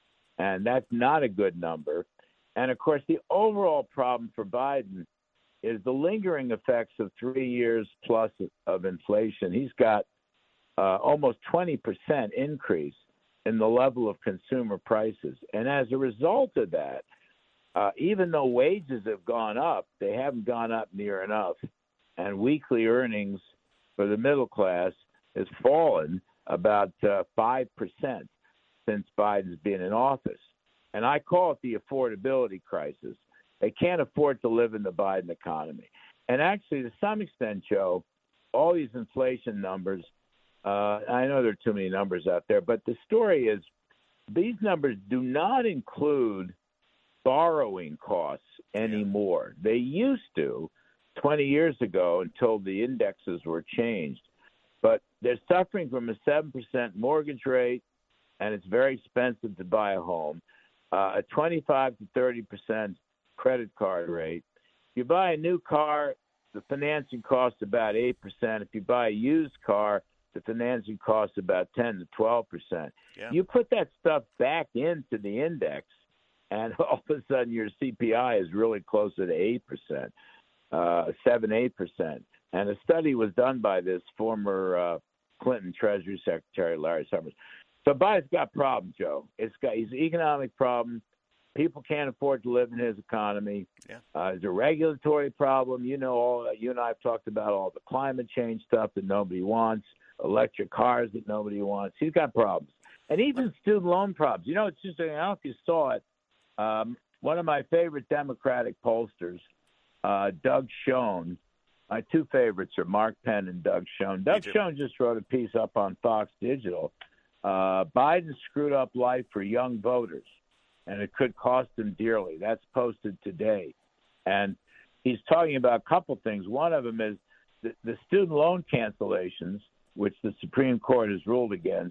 And that's not a good number. And, of course, the overall problem for Biden is the lingering effects of three years plus of inflation. He's got uh, almost twenty percent increase in the level of consumer prices. And as a result of that, uh, even though wages have gone up, they haven't gone up near enough. And weekly earnings for the middle class has fallen about uh, five percent. Since Biden's been in office. And I call it the affordability crisis. They can't afford to live in the Biden economy. And actually, to some extent, Joe, all these inflation numbers, uh, I know there are too many numbers out there, but the story is these numbers do not include borrowing costs anymore. They used to twenty years ago until the indexes were changed. But they're suffering from a seven percent mortgage rate, and it's very expensive to buy a home, uh, a twenty-five to thirty percent credit card rate. If you buy a new car, the financing costs about eight percent. If you buy a used car, the financing costs about ten to twelve percent. Yeah. You put that stuff back into the index, and all of a sudden your C P I is really closer to eight percent, uh, seven, eight percent. And a study was done by this former uh, Clinton Treasury Secretary, Larry Summers. So Biden's got problems, Joe. It's got he's an economic problem. People can't afford to live in his economy. Yeah. Uh, there's a regulatory problem. You know, all you and I have talked about all the climate change stuff that nobody wants, electric cars that nobody wants. He's got problems, and even student loan problems. You know, it's just I don't know if you saw it. Um, one of my favorite Democratic pollsters, uh, Doug Schoen. My two favorites are Mark Penn and Doug Schoen. Doug Schoen just wrote a piece up on Fox Digital. Uh, Biden screwed up life for young voters, and it could cost him dearly. That's posted today. And he's talking about a couple things. One of them is the, the student loan cancellations, which the Supreme Court has ruled against,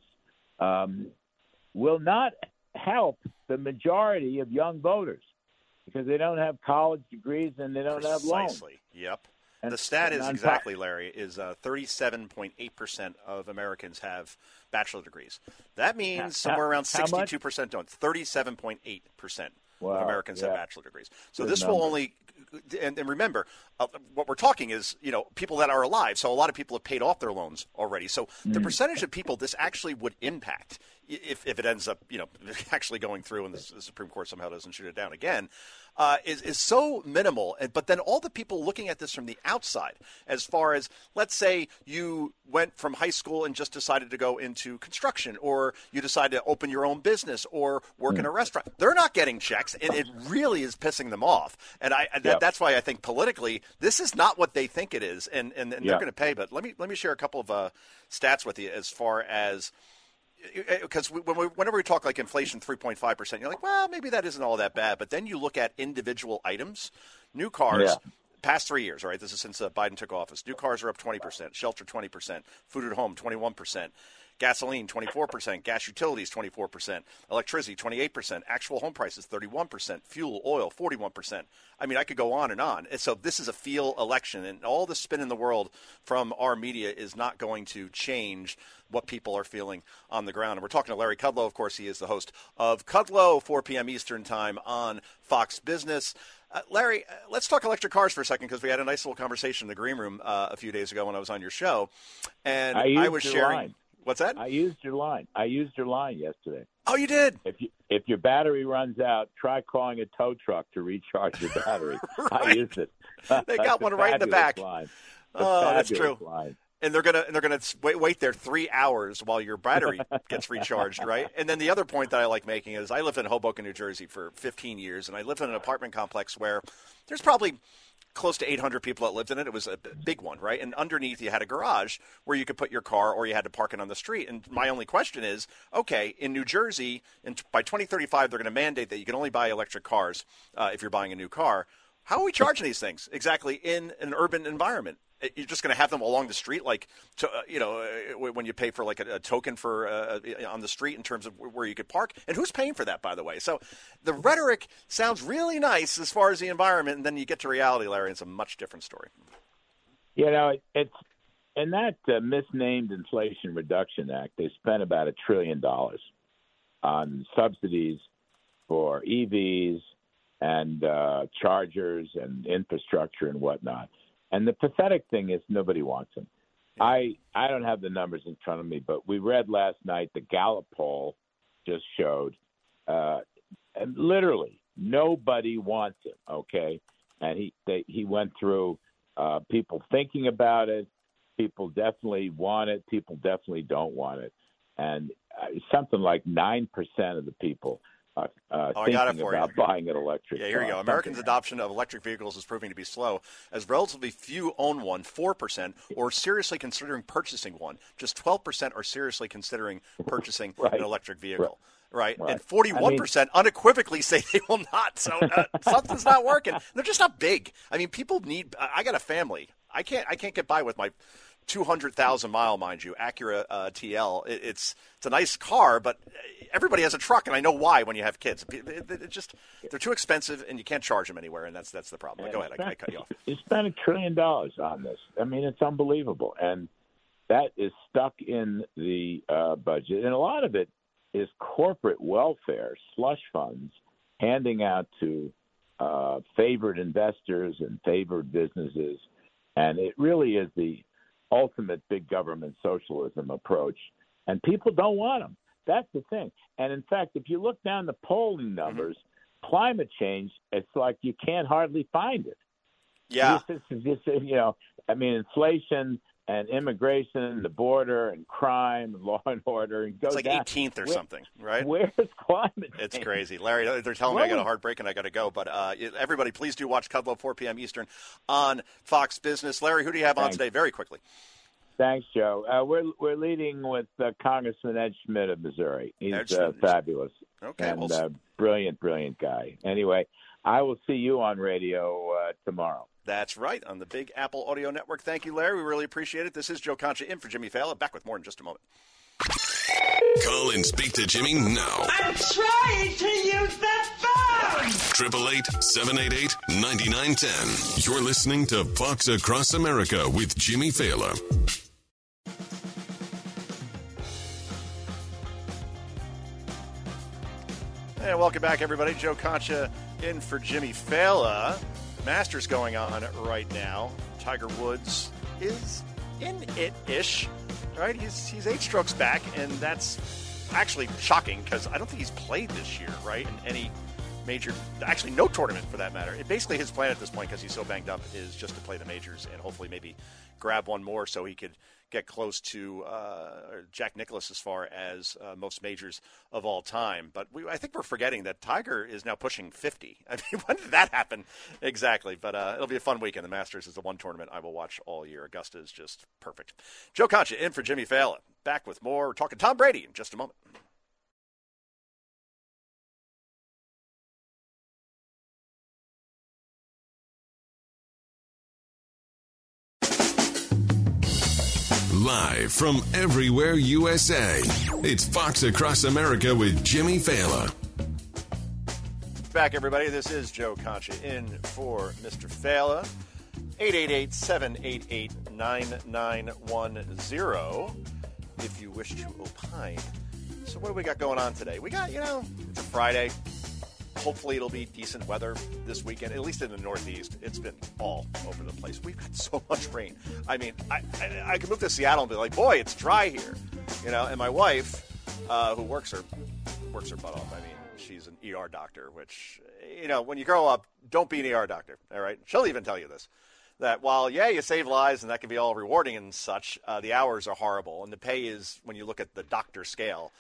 um, will not help the majority of young voters because they don't have college degrees and they don't Precisely. have loans. Yep. The stat is exactly, Larry, is uh, thirty-seven point eight percent of Americans have bachelor degrees. That means how, somewhere around sixty-two percent don't. thirty-seven point eight percent wow, of Americans yeah. have bachelor degrees. So Good this number. will only and, and remember, uh, what we're talking is, you know, people that are alive. So a lot of people have paid off their loans already. So mm. the percentage of people this actually would impact if, if it ends up, you know, actually going through and the, the Supreme Court somehow doesn't shoot it down again, uh, is, is so minimal. And, but then all the people looking at this from the outside, as far as, let's say you went from high school and just decided to go into construction, or you decided to open your own business or work mm. in a restaurant. They're not getting checks, and it really is pissing them off. And I that, yep. that's why I think politically this is not what they think it is, and, and, and yep. they're going to pay. But let me let me share a couple of uh, stats with you as far as – because when we, whenever we talk like inflation three point five percent, you're like, well, maybe that isn't all that bad. But then you look at individual items, new cars, yeah. past three years, right? This is since uh, Biden took office. New cars are up twenty percent, shelter twenty percent, food at home twenty-one percent, gasoline twenty-four percent, gas utilities twenty-four percent, electricity twenty-eight percent, actual home prices thirty-one percent, fuel, oil forty-one percent. I mean, I could go on and on. And so this is a feel election, and all the spin in the world from our media is not going to change what people are feeling on the ground. And we're talking to Larry Kudlow. Of course, he is the host of Kudlow, four p.m. Eastern time on Fox Business. Uh, Larry, uh, let's talk electric cars for a secin, because we had a nice little conversation in the green room uh, a few days ago when I was on your show. And I, I was sharing. Line. What's that? I used your line. I used your line yesterday. Oh, you did? If you, if your battery runs out, try calling a tow truck to recharge your battery. right. I used it. They got one right in the back. Line. Oh, that's true. Line. And they're gonna and they're gonna wait wait there three hours while your battery gets recharged, right? And then the other point that I like making is I lived in Hoboken, New Jersey for fifteen years, and I lived in an apartment complex where there's probably close to eight hundred people that lived in it. It was a big one, right? And underneath you had a garage where you could put your car or you had to park it on the street. And my only question is, okay, in New Jersey, in, by twenty thirty-five, they're going to mandate that you can only buy electric cars uh, if you're buying a new car. How are we charging these things exactly in an urban environment? You're just going to have them along the street, like, to, uh, you know, uh, when you pay for like a, a token for uh, on the street in terms of where you could park. And who's paying for that, by the way? So the rhetoric sounds really nice as far as the environment, and then you get to reality, Larry, and it's a much different story. You know, it's in that uh, misnamed Inflation Reduction Act, they spent about a trillion dollars on subsidies for E Vs and uh, chargers and infrastructure and whatnot. And the pathetic thing is nobody wants them. I I don't have the numbers in front of me, but we read last night the Gallup poll just showed uh, and literally nobody wants it, okay? And he they, he went through uh, people thinking about it, people definitely want it, people definitely don't want it. And uh, something like nine percent of the people Uh, uh, oh, I thinking got it for about you. buying an electric Yeah, here you car. go. Americans' adoption of electric vehicles is proving to be slow, as relatively few own one, four percent, or seriously considering purchasing one. Just twelve percent are seriously considering purchasing right. an electric vehicle. Right. right. Right. And forty-one percent I mean, unequivocally say they will not. So uh, something's not working. They're just not big. I mean, people need – I got a family. I can't I can't get by with my – two hundred thousand mile, mind you, Acura uh, T L. It, it's it's a nice car, but everybody has a truck, and I know why when you have kids. It, it, it just they're too expensive, and you can't charge them anywhere, and that's that's the problem. But go ahead, I, I cut you off. You spent a trillion dollars on this. I mean, it's unbelievable, and that is stuck in the uh, budget, and a lot of it is corporate welfare, slush funds, handing out to uh, favored investors and favored businesses, and it really is the ultimate big government socialism approach, and people don't want them. That's the thing. And in fact, if you look down the polling numbers, mm-hmm. climate change, it's like you can't hardly find it. Yeah. This is, this is, you know, I mean, inflation and immigration, the border, and crime, and law and order, and go It's like down. eighteenth or Where, something, right? Where's climate change? It's crazy. Larry, they're telling me I got a hard break and I got to go. But uh, everybody, please do watch Kudlow, four p.m. Eastern on Fox Business. Larry, who do you have Thanks. on today? Very quickly. Thanks, Joe. Uh, we're we're leading with uh, Congressman Ed Schmidt of Missouri. He's Ed uh, fabulous. Okay, and we'll uh, brilliant, brilliant guy. Anyway, I will see you on radio uh, tomorrow. That's right, on the Big Apple Audio Network. Thank you, Larry. We really appreciate it. This is Joe Concha in for Jimmy Fallon. Back with more in just a moment. Call and speak to Jimmy now. I'm trying to use the phone. Triple eight seven eight eight ninety nine ten. You're listening to Fox Across America with Jimmy Fallon. And welcome back, everybody. Joe Concha in for Jimmy Fallon. Masters going on right now. Tiger Woods is in it-ish, right? He's he's eight strokes back, and that's actually shocking because I don't think he's played this year, right? In any major, actually no tournament for that matter. It, basically, his plan at this point, because he's so banged up, is just to play the majors and hopefully maybe grab one more so he could get close to uh, Jack Nicklaus as far as uh, most majors of all time. But we, I think we're forgetting that Tiger is now pushing fifty. I mean, when did that happen exactly? But uh, it'll be a fun weekend. The Masters is the one tournament I will watch all year. Augusta is just perfect. Joe Concha in for Jimmy Fallon. Back with more. We're talking Tom Brady in just a moment. Live from everywhere U S A, it's Fox Across America with Jimmy Fallon. Back, everybody. This is Joe Concha in for Mister Fallon. eight eight eight, seven eight eight, nine nine one zero if you wish to opine. So what do we got going on today? We got, you know, it's a Friday. Hopefully it'll be decent weather this weekend, at least in the Northeast. It's been all over the place. We've got so much rain. I mean, I, I, I could move to Seattle and be like, boy, it's dry here. You know, and my wife, uh, who works her works her butt off, I mean, she's an E R doctor, which, you know, when you grow up, don't be an E R doctor, all right? She'll even tell you this, that while, yeah, you save lives and that can be all rewarding and such, uh, the hours are horrible. And the pay is, when you look at the doctor scale,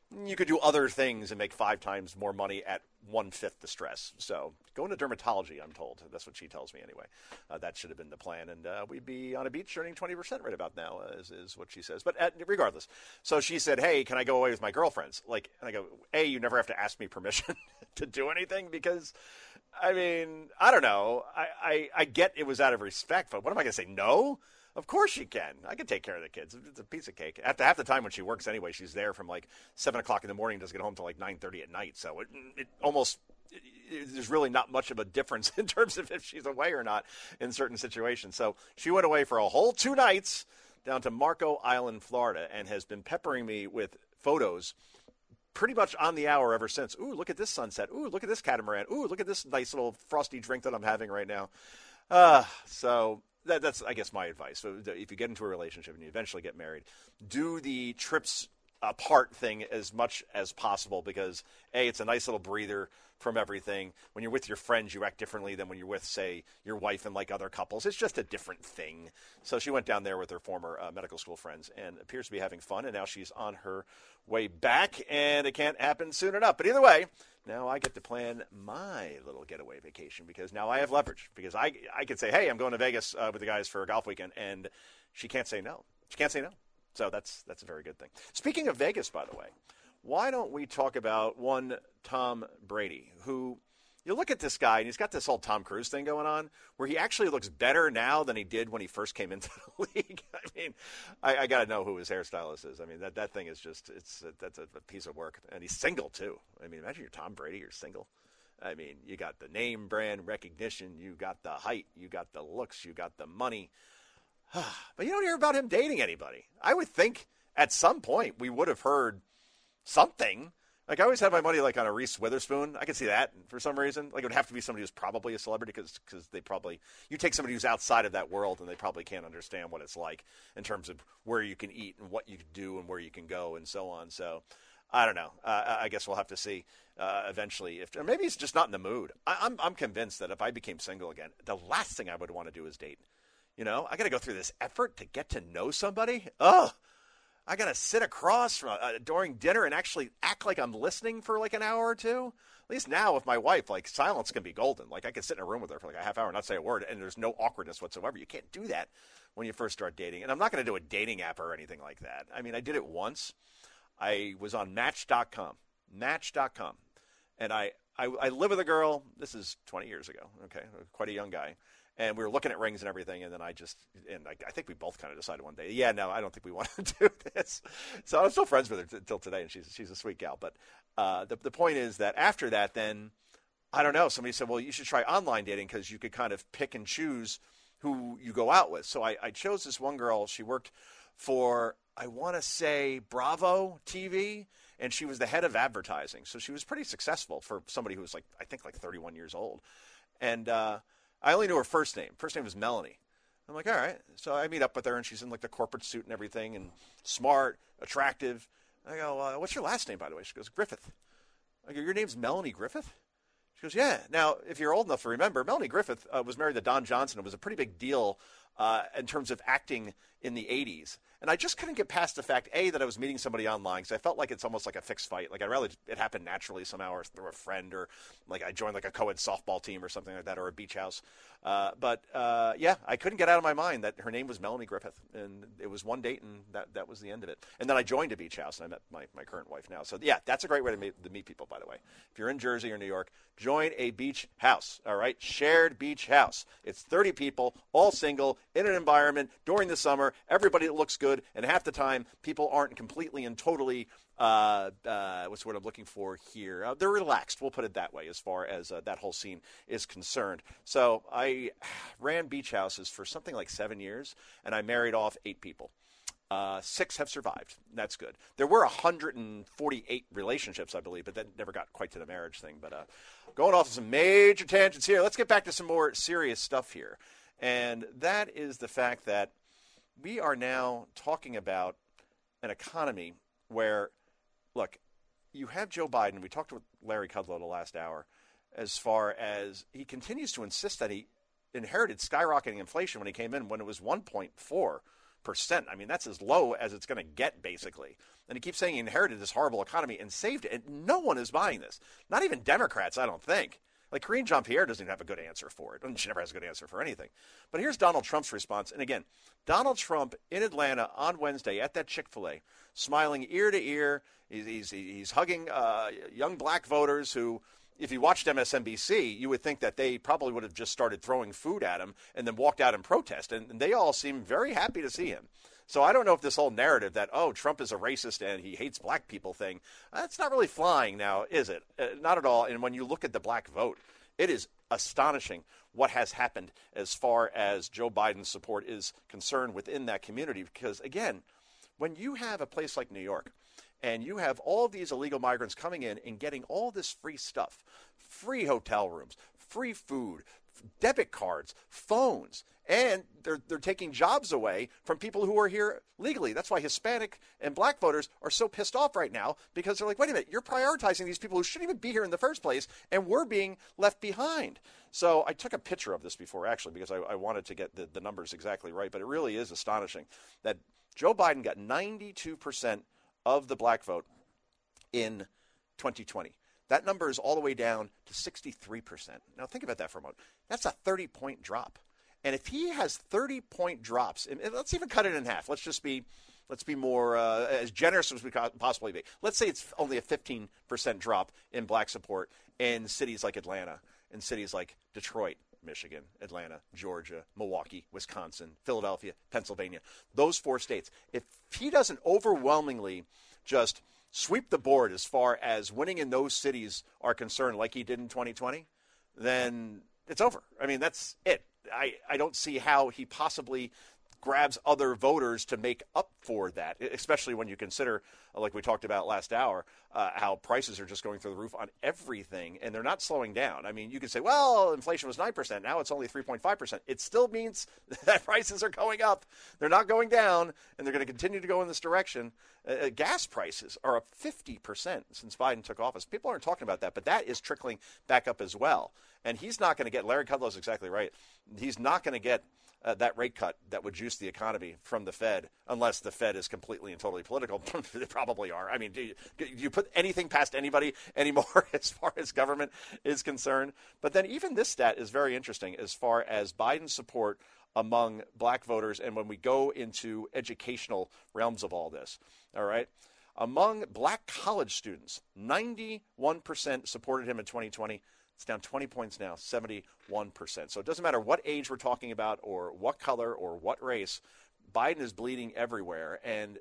you could do other things and make five times more money at one-fifth the stress. So go into dermatology, I'm told. That's what she tells me anyway. Uh, that should have been the plan. And uh, we'd be on a beach earning twenty percent right about now, uh, is, is what she says. But at, regardless, so she said, hey, can I go away with my girlfriends? Like, and I go, A, you never have to ask me permission to do anything because, I mean, I don't know. I, I, I get it was out of respect, but what am I going to say, no? Of course you can. I can take care of the kids. It's a piece of cake. At the, half the time when she works anyway, she's there from like seven o'clock in the morning, doesn't get home till like nine thirty at night. So it, it almost it, it, there's really not much of a difference in terms of if she's away or not in certain situations. So she went away for a whole two nights down to Marco Island, Florida, and has been peppering me with photos pretty much on the hour ever since. Ooh, look at this sunset. Ooh, look at this catamaran. Ooh, look at this nice little frosty drink that I'm having right now. Uh, so... That, that's, I guess, my advice. So if you get into a relationship and you eventually get married, do the trips apart thing as much as possible because, A, it's a nice little breather from everything. When you're with your friends, you act differently than when you're with, say, your wife and like other couples. It's just a different thing. So she went down there with her former uh, medical school friends and appears to be having fun, and now she's on her way back, and it can't happen soon enough. But either way, now I get to plan my little getaway vacation because now I have leverage. Because I I could say, hey, I'm going to Vegas uh, with the guys for a golf weekend, and she can't say no. She can't say no. So that's that's a very good thing. Speaking of Vegas, by the way, why don't we talk about one Tom Brady, who you look at this guy, and he's got this whole Tom Cruise thing going on where he actually looks better now than he did when he first came into the league. I mean, I, I got to know who his hairstylist is. I mean, that, that thing is just, it's that's a, a piece of work. And he's single, too. I mean, imagine you're Tom Brady, you're single. I mean, you got the name brand recognition, you got the height, you got the looks, you got the money. But you don't hear about him dating anybody. I would think at some point we would have heard something. Like, I always have my money, like, on a Reese Witherspoon. I can see that for some reason. Like, it would have to be somebody who's probably a celebrity because because they probably – you take somebody who's outside of that world and they probably can't understand what it's like in terms of where you can eat and what you can do and where you can go and so on. So, I don't know. Uh, I guess we'll have to see uh, eventually. If or maybe he's just not in the mood. I, I'm I'm convinced that if I became single again, the last thing I would want to do is date. You know, I got to go through this effort to get to know somebody. Ugh. I got to sit across from, uh, during dinner and actually act like I'm listening for like an hour or two. At least now with my wife, like silence can be golden. Like I can sit in a room with her for like a half hour and not say a word, and there's no awkwardness whatsoever. You can't do that when you first start dating. And I'm not going to do a dating app or anything like that. I mean, I did it once. I was on Match dot com. Match dot com. And I, I, I live with a girl. This is twenty years ago. Okay, quite a young guy. And we were looking at rings and everything, and then I just, and I, I think we both kind of decided one day, yeah, no, I don't think we want to do this. So I'm still friends with her t- till today, and she's she's a sweet gal. But uh, the the point is that after that, then, I don't know, somebody said, well, you should try online dating because you could kind of pick and choose who you go out with. So I, I chose this one girl. She worked for, I want to say, Bravo T V, and she was the head of advertising. So she was pretty successful for somebody who was, like, I think, like thirty-one years old. And uh I only knew her first name. First name was Melanie. I'm like, all right. So I meet up with her, and she's in like the corporate suit and everything, and smart, attractive. I go, uh, what's your last name, by the way? She goes, Griffith. I go, your name's Melanie Griffith? She goes, yeah. Now, if you're old enough to remember, Melanie Griffith uh, was married to Don Johnson. It was a pretty big deal uh, in terms of acting in the eighties. And I just couldn't get past the fact, A, that I was meeting somebody online, because I felt like it's almost like a fixed fight. Like, I'd rather it happen naturally somehow, or through a friend, or like I joined like a co-ed softball team or something like that, or a beach house. Uh, but, uh, yeah, I couldn't get out of my mind that her name was Melanie Griffith. And it was one date, and that, that was the end of it. And then I joined a beach house, and I met my, my current wife now. So, yeah, that's a great way to meet, to meet people, by the way. If you're in Jersey or New York, join a beach house, all right? Shared beach house. It's thirty people, all single, in an environment, during the summer. Everybody looks good, and half the time, people aren't completely and totally, uh, uh, what's the word I'm looking for here? Uh, they're relaxed, we'll put it that way, as far as uh, that whole scene is concerned. So I ran beach houses for something like seven years, and I married off eight people. Uh, six have survived. That's good. There were one hundred forty-eight relationships, I believe, but that never got quite to the marriage thing. But uh, going off of some major tangents here, let's get back to some more serious stuff here. And that is the fact that we are now talking about an economy where, look, you have Joe Biden. We talked with Larry Kudlow the last hour as far as he continues to insist that he inherited skyrocketing inflation when he came in, when it was one point four percent. I mean, that's as low as it's going to get, basically. And he keeps saying he inherited this horrible economy and saved it, and no one is buying this. Not even Democrats, I don't think. Like, Karine Jean-Pierre doesn't even have a good answer for it. She never has a good answer for anything. But here's Donald Trump's response. And again, Donald Trump in Atlanta on Wednesday at that Chick-fil-A, smiling ear to ear. He's, he's, he's hugging uh, young black voters who, if you watched M S N B C, you would think that they probably would have just started throwing food at him and then walked out in protest. And, and they all seem very happy to see him. So I don't know if this whole narrative that, oh, Trump is a racist and he hates black people thing, that's not really flying now, is it? Uh, not at all. And when you look at the black vote, it is astonishing what has happened as far as Joe Biden's support is concerned within that community. Because, again, when you have a place like New York and you have all of these illegal migrants coming in and getting all this free stuff, free hotel rooms, free food, debit cards, phones, and they're they're taking jobs away from people who are here legally. That's why Hispanic and black voters are so pissed off right now, because they're like, wait a minute, you're prioritizing these people who shouldn't even be here in the first place, and we're being left behind. So I took a picture of this before, actually, because I, I wanted to get the, the numbers exactly right, but it really is astonishing that Joe Biden got ninety-two percent of the black vote in twenty twenty. That number is all the way down to sixty-three percent. Now, think about that for a moment. That's a thirty-point drop. And if he has thirty-point drops, and let's even cut it in half. Let's just be let's be more uh, as generous as we could possibly be. Let's say it's only a fifteen percent drop in black support in cities like Atlanta, in cities like Detroit, Michigan, Atlanta, Georgia, Milwaukee, Wisconsin, Philadelphia, Pennsylvania, those four states. If he doesn't overwhelmingly just sweep the board as far as winning in those cities are concerned, like he did in twenty twenty, then it's over. I mean, that's it. I, I don't see how he possibly grabs other voters to make up for that, especially when you consider, like we talked about last hour, uh, how prices are just going through the roof on everything, and they're not slowing down. I mean, you could say, well, inflation was nine percent. Now it's only three point five percent. It still means that prices are going up. They're not going down, and they're going to continue to go in this direction. Uh, gas prices are up fifty percent since Biden took office. People aren't talking about that, but that is trickling back up as well. And he's not going to get, Larry Kudlow's exactly right, he's not going to get Uh, that rate cut that would juice the economy from the Fed, unless the Fed is completely and totally political. They probably are. I mean, do you, do you put anything past anybody anymore as far as government is concerned? But then even this stat is very interesting as far as Biden's support among black voters, and when we go into educational realms of all this, all right? Among black college students, ninety-one percent supported him in twenty twenty. It's down twenty points now, seventy-one percent. So it doesn't matter what age we're talking about or what color or what race, Biden is bleeding everywhere. And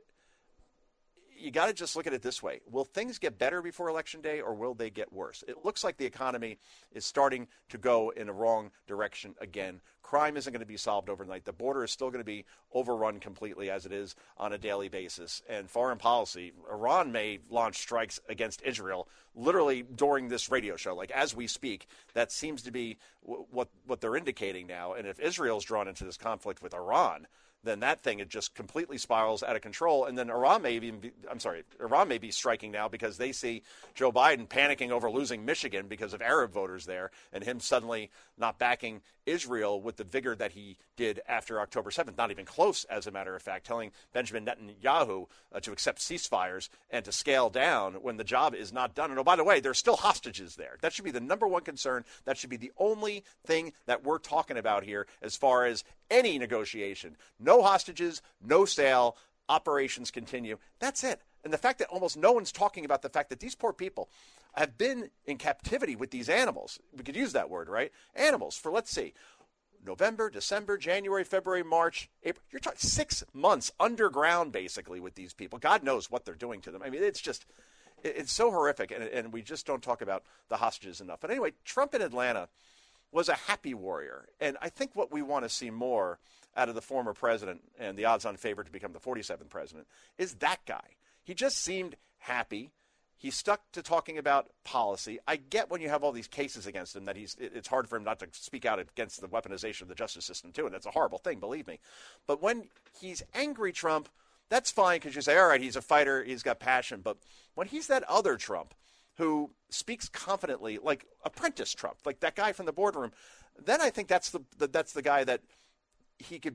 you got to just look at it this way. Will things get better before Election Day, or will they get worse? It looks like the economy is starting to go in a wrong direction again. Crime isn't going to be solved overnight. The border is still going to be overrun completely as it is on a daily basis. And foreign policy, Iran may launch strikes against Israel literally during this radio show. Like as we speak, that seems to be w- what, what they're indicating now. And if Israel's drawn into this conflict with Iran, then that thing, it just completely spirals out of control. And then Iran may even be, I'm sorry, Iran may be striking now because they see Joe Biden panicking over losing Michigan because of Arab voters there, and him suddenly not backing Israel with the vigor that he did after October seventh, not even close, as a matter of fact, telling Benjamin Netanyahu uh, to accept ceasefires and to scale down when the job is not done. And oh, by the way, there's still hostages there. That should be the number one concern. That should be the only thing that we're talking about here as far as any negotiation. No hostages, no sale, operations continue. That's it. And the fact that almost no one's talking about the fact that these poor people have been in captivity with these animals. We could use that word, right? Animals for, let's see, November, December, January, February, March, April. You're talking six months underground, basically, with these people. God knows what they're doing to them. I mean, it's just, it's so horrific, and, and we just don't talk about the hostages enough. But anyway, Trump in Atlanta was a happy warrior. And I think what we want to see more out of the former president, and the odds-on favorite to become the forty-seventh president, is that guy. He just seemed happy. He stuck to talking about policy. I get when you have all these cases against him that he's it's hard for him not to speak out against the weaponization of the justice system, too, and that's a horrible thing, believe me. But when he's angry Trump, that's fine because you say, all right, he's a fighter, he's got passion. But when he's that other Trump who speaks confidently, like apprentice Trump, like that guy from the boardroom, then I think that's the, the that's the guy that he could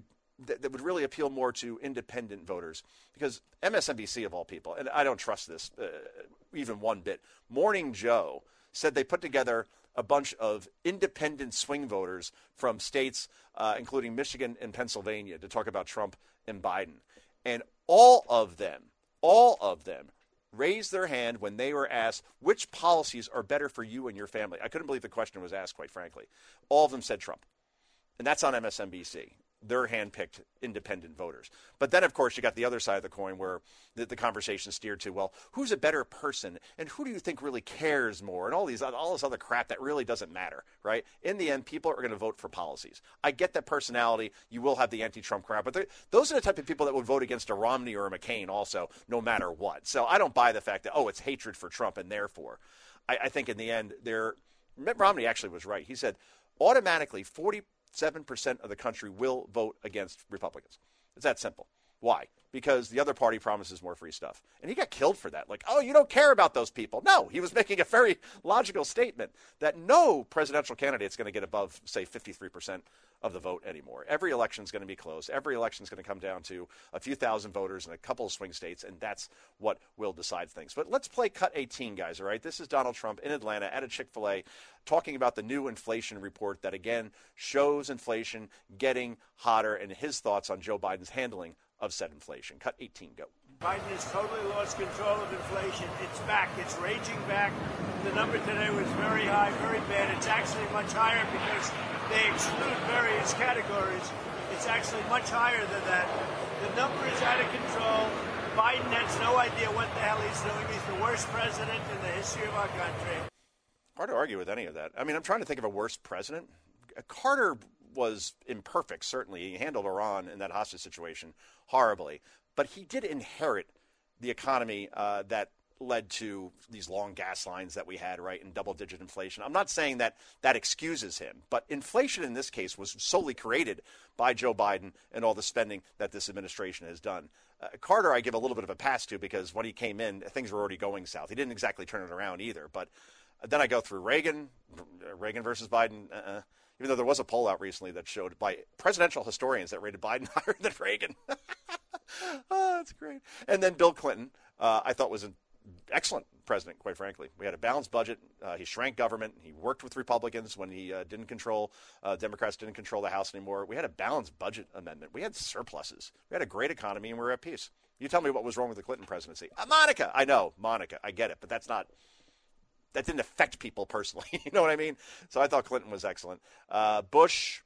that, that would really appeal more to independent voters, because M S N B C of all people, and I don't trust this uh, even one bit, Morning Joe said they put together a bunch of independent swing voters from states, uh, including Michigan and Pennsylvania, to talk about Trump and Biden. And all of them, all of them raised their hand when they were asked which policies are better for you and your family. I couldn't believe the question was asked, quite frankly. All of them said Trump. And that's on M S N B C. They're hand-picked independent voters. But then, of course, you got the other side of the coin where the, the conversation steered to, well, who's a better person, and who do you think really cares more, and all these all this other crap that really doesn't matter, right? In the end, people are going to vote for policies. I get that personality. You will have the anti-Trump crowd, but those are the type of people that would vote against a Romney or a McCain also, no matter what. So I don't buy the fact that, oh, it's hatred for Trump, and therefore, I, I think in the end, they're, Mitt Romney actually was right. He said automatically forty Seven percent of the country will vote against Republicans. It's that simple. Why? Because the other party promises more free stuff. And he got killed for that. Like, oh, you don't care about those people. No, he was making a very logical statement that no presidential candidate is going to get above, say, fifty-three percent of the vote anymore. Every election is going to be close. Every election is going to come down to a few thousand voters in a couple of swing states, and that's what will decide things. But let's play cut eighteen, guys, all right? This is Donald Trump in Atlanta at a Chick-fil-A talking about the new inflation report that, again, shows inflation getting hotter and his thoughts on Joe Biden's handling of said inflation. Cut eighteen, go. Biden has totally lost control of inflation. It's back. It's raging back. The number today was very high, very bad. It's actually much higher because they exclude various categories. It's actually much higher than that. The number is out of control. Biden has no idea what the hell he's doing. He's the worst president in the history of our country. Hard to argue with any of that. I mean, I'm trying to think of a worse president. Carter was imperfect, certainly. He handled Iran in that hostage situation horribly. But he did inherit the economy uh, that led to these long gas lines that we had, right, and double-digit inflation. I'm not saying that that excuses him, but inflation in this case was solely created by Joe Biden and all the spending that this administration has done. Uh, Carter, I give a little bit of a pass to because when he came in, things were already going south. He didn't exactly turn it around either. But then I go through Reagan, Reagan versus Biden, uh-uh. Even though there was a poll out recently that showed by presidential historians that rated Biden higher than Reagan. Oh, that's great. And then Bill Clinton, uh, I thought was an excellent president, quite frankly. We had a balanced budget. Uh, he shrank government. He worked with Republicans when he uh, didn't control, uh, Democrats didn't control the House anymore. We had a balanced budget amendment. We had surpluses. We had a great economy, and we were at peace. You tell me what was wrong with the Clinton presidency. Uh, Monica, I know, Monica, I get it, but that's not... That didn't affect people personally. You know what I mean? So I thought Clinton was excellent. Uh, Bush,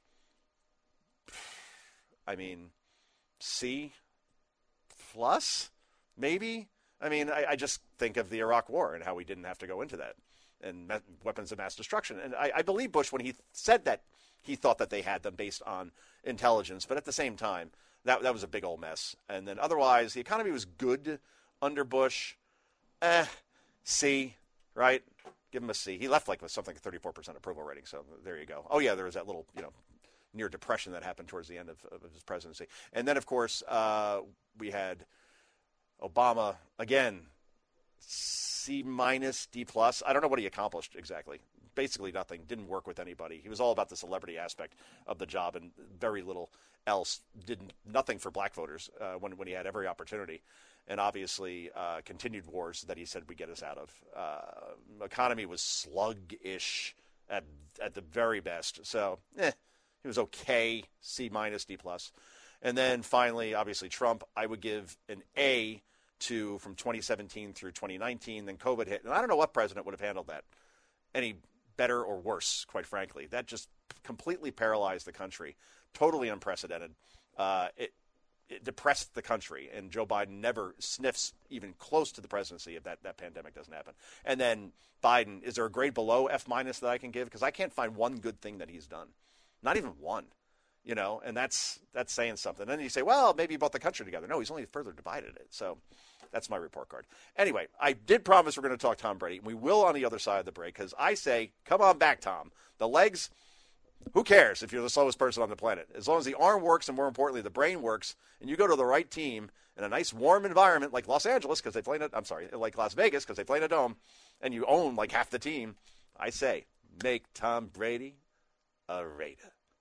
I mean, C plus, maybe? I mean, I, I just think of the Iraq War and how we didn't have to go into that and me- weapons of mass destruction. And I, I believe Bush when he said that he thought that they had them based on intelligence. But at the same time, that, that was a big old mess. And then otherwise, the economy was good under Bush. Eh, C, right? Give him a C. He left like with something like thirty-four percent approval rating. So there you go. Oh, yeah, there was that little, you know, near depression that happened towards the end of, of his presidency. And then, of course, uh, we had Obama, again, C minus, D plus. I don't know what he accomplished exactly. Basically nothing. Didn't work with anybody. He was all about the celebrity aspect of the job and very little else. Did nothing for black voters uh, when, when he had every opportunity. And obviously uh, continued wars that he said would get us out of. Uh, economy was sluggish at at the very best. So, eh, he was okay, C minus, D plus. And then finally, obviously Trump, I would give an A to from twenty seventeen through twenty nineteen. Then COVID hit. And I don't know what president would have handled that any better or worse, quite frankly. That just completely paralyzed the country. Totally unprecedented. Uh, it It depressed the country, and Joe Biden never sniffs even close to the presidency if that, that pandemic doesn't happen. And then Biden, is there a grade below F minus that I can give? Because I can't find one good thing that he's done. Not even one, you know, and that's that's saying something. And then you say, well, maybe he brought the country together. No, he's only further divided it. So that's my report card. Anyway, I did promise we're going to talk Tom Brady, and we will on the other side of the break, because I say, come on back, Tom. The legs... Who cares if you're the slowest person on the planet? As long as the arm works and, more importantly, the brain works, and you go to the right team in a nice warm environment like Los Angeles because they play in a, I'm sorry, like Las Vegas because they play in a dome, and you own like half the team, I say, make Tom Brady a Raider.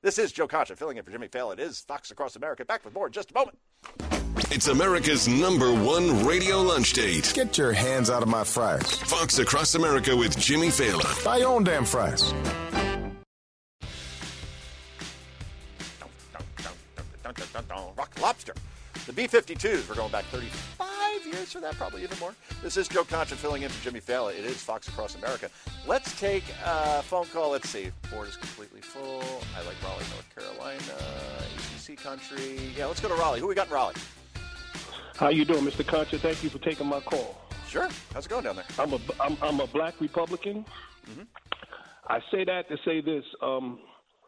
This is Joe Concha filling in for Jimmy Fallon. It is Fox Across America. Back with more in just a moment. It's America's number one radio lunch date. Get your hands out of my fries. Fox Across America with Jimmy Fallon. Buy your own damn fries. Rock Lobster. The B fifty-twos. We're going back thirty-five years for that, probably even more. This is Joe Concha filling in for Jimmy Fallon. It is Fox Across America. Let's take a phone call. Let's see. Board is completely full. I like Raleigh, North Carolina. A C C country. Yeah, let's go to Raleigh. Who we got in Raleigh? How you doing, Mister Concha? Thank you for taking my call. Sure. How's it going down there? I'm a, I'm, I'm a black Republican. Mm-hmm. I say that to say this. Um,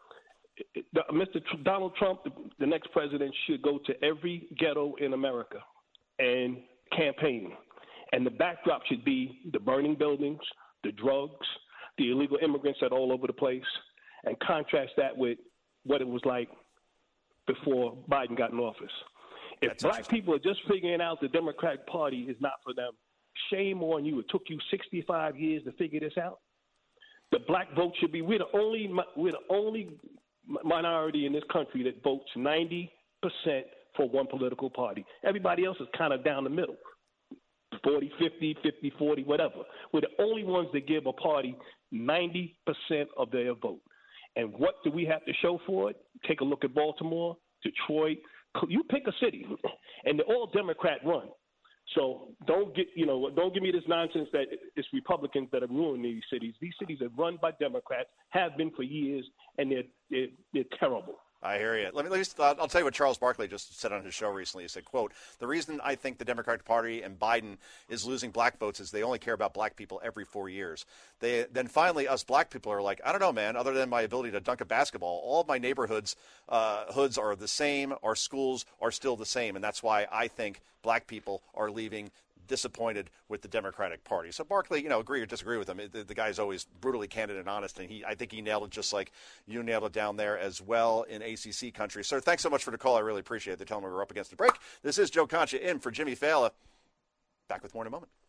Mister Tr- Donald Trump, the, the next president, should go to every ghetto in America and campaign. And the backdrop should be the burning buildings, the drugs, the illegal immigrants that are all over the place, and contrast that with what it was like before Biden got in office. If That's black people are just figuring out the Democratic Party is not for them, shame on you. It took you sixty-five years to figure this out. The black vote should be, we're the only, we're the only minority in this country that votes ninety percent for one political party. Everybody else is kind of down the middle, forty, fifty, fifty, forty, whatever. We're the only ones that give a party ninety percent of their vote. And what do we have to show for it? Take a look at Baltimore, Detroit. You pick a city, and they're all Democrat run. So don't get, you know, don't give me this nonsense that it's Republicans that are ruining these cities. These cities are run by Democrats, have been for years, and they're they're, they're terrible. I hear you. Let me, let me uh, I'll tell you what Charles Barkley just said on his show recently. He said, quote, "The reason I think the Democratic Party and Biden is losing black votes is they only care about black people every four years. They Then finally us black people are like, I don't know, man, other than my ability to dunk a basketball, all of my neighborhoods uh, hoods are the same. Our schools are still the same. And that's why I think black people are leaving disappointed with the Democratic Party." So Barkley, you know, agree or disagree with him. The, the guy's always brutally candid and honest, and he, I think he nailed it just like you nailed it down there as well in A C C country. Sir, thanks so much for the call. I really appreciate it. They're telling me we're up against the break. This is Joe Concha in for Jimmy Fallon. Back with more in a moment.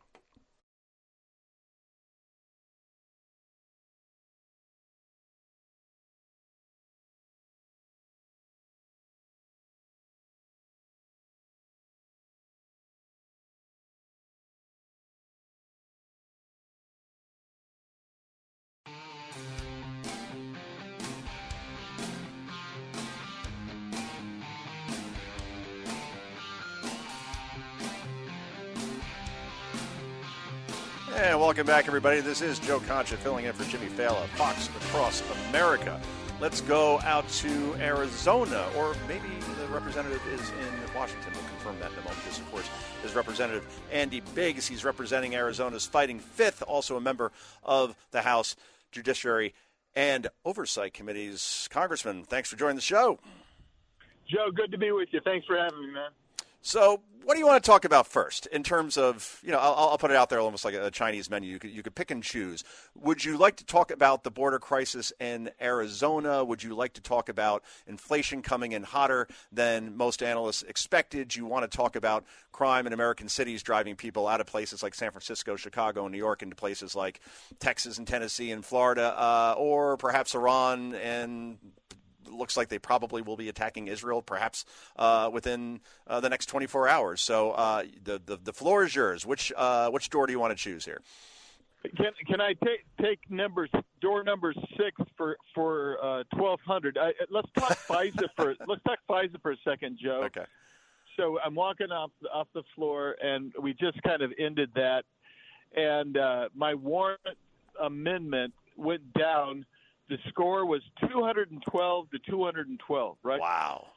And welcome back, everybody. This is Joe Concha filling in for Jimmy Fallon, Fox Across America. Let's go out to Arizona, or maybe the representative is in Washington. We'll confirm that in a moment. This, of course, is Representative Andy Biggs. He's representing Arizona's Fighting Fifth, also a member of the House Judiciary and Oversight Committees. Congressman, thanks for joining the show. Joe, good to be with you. Thanks for having me, man. So what do you want to talk about first in terms of, you know, I'll, I'll put it out there almost like a Chinese menu. You could, you could pick and choose. Would you like to talk about the border crisis in Arizona? Would you like to talk about inflation coming in hotter than most analysts expected? Do you want to talk about crime in American cities driving people out of places like San Francisco, Chicago, and New York into places like Texas and Tennessee and Florida, uh, or perhaps Iran and looks like they probably will be attacking Israel, perhaps uh, within uh, the next twenty-four hours. So uh, the, the the floor is yours. Which uh, which door do you want to choose here? Can can I take take numbers door number six for for uh, twelve hundred? I, let's talk FISA for let's talk FISA for a second, Joe. Okay. So I'm walking off off the floor, and we just kind of ended that, and uh, my warrant amendment went down. The score was two hundred twelve to two hundred twelve, right? Wow.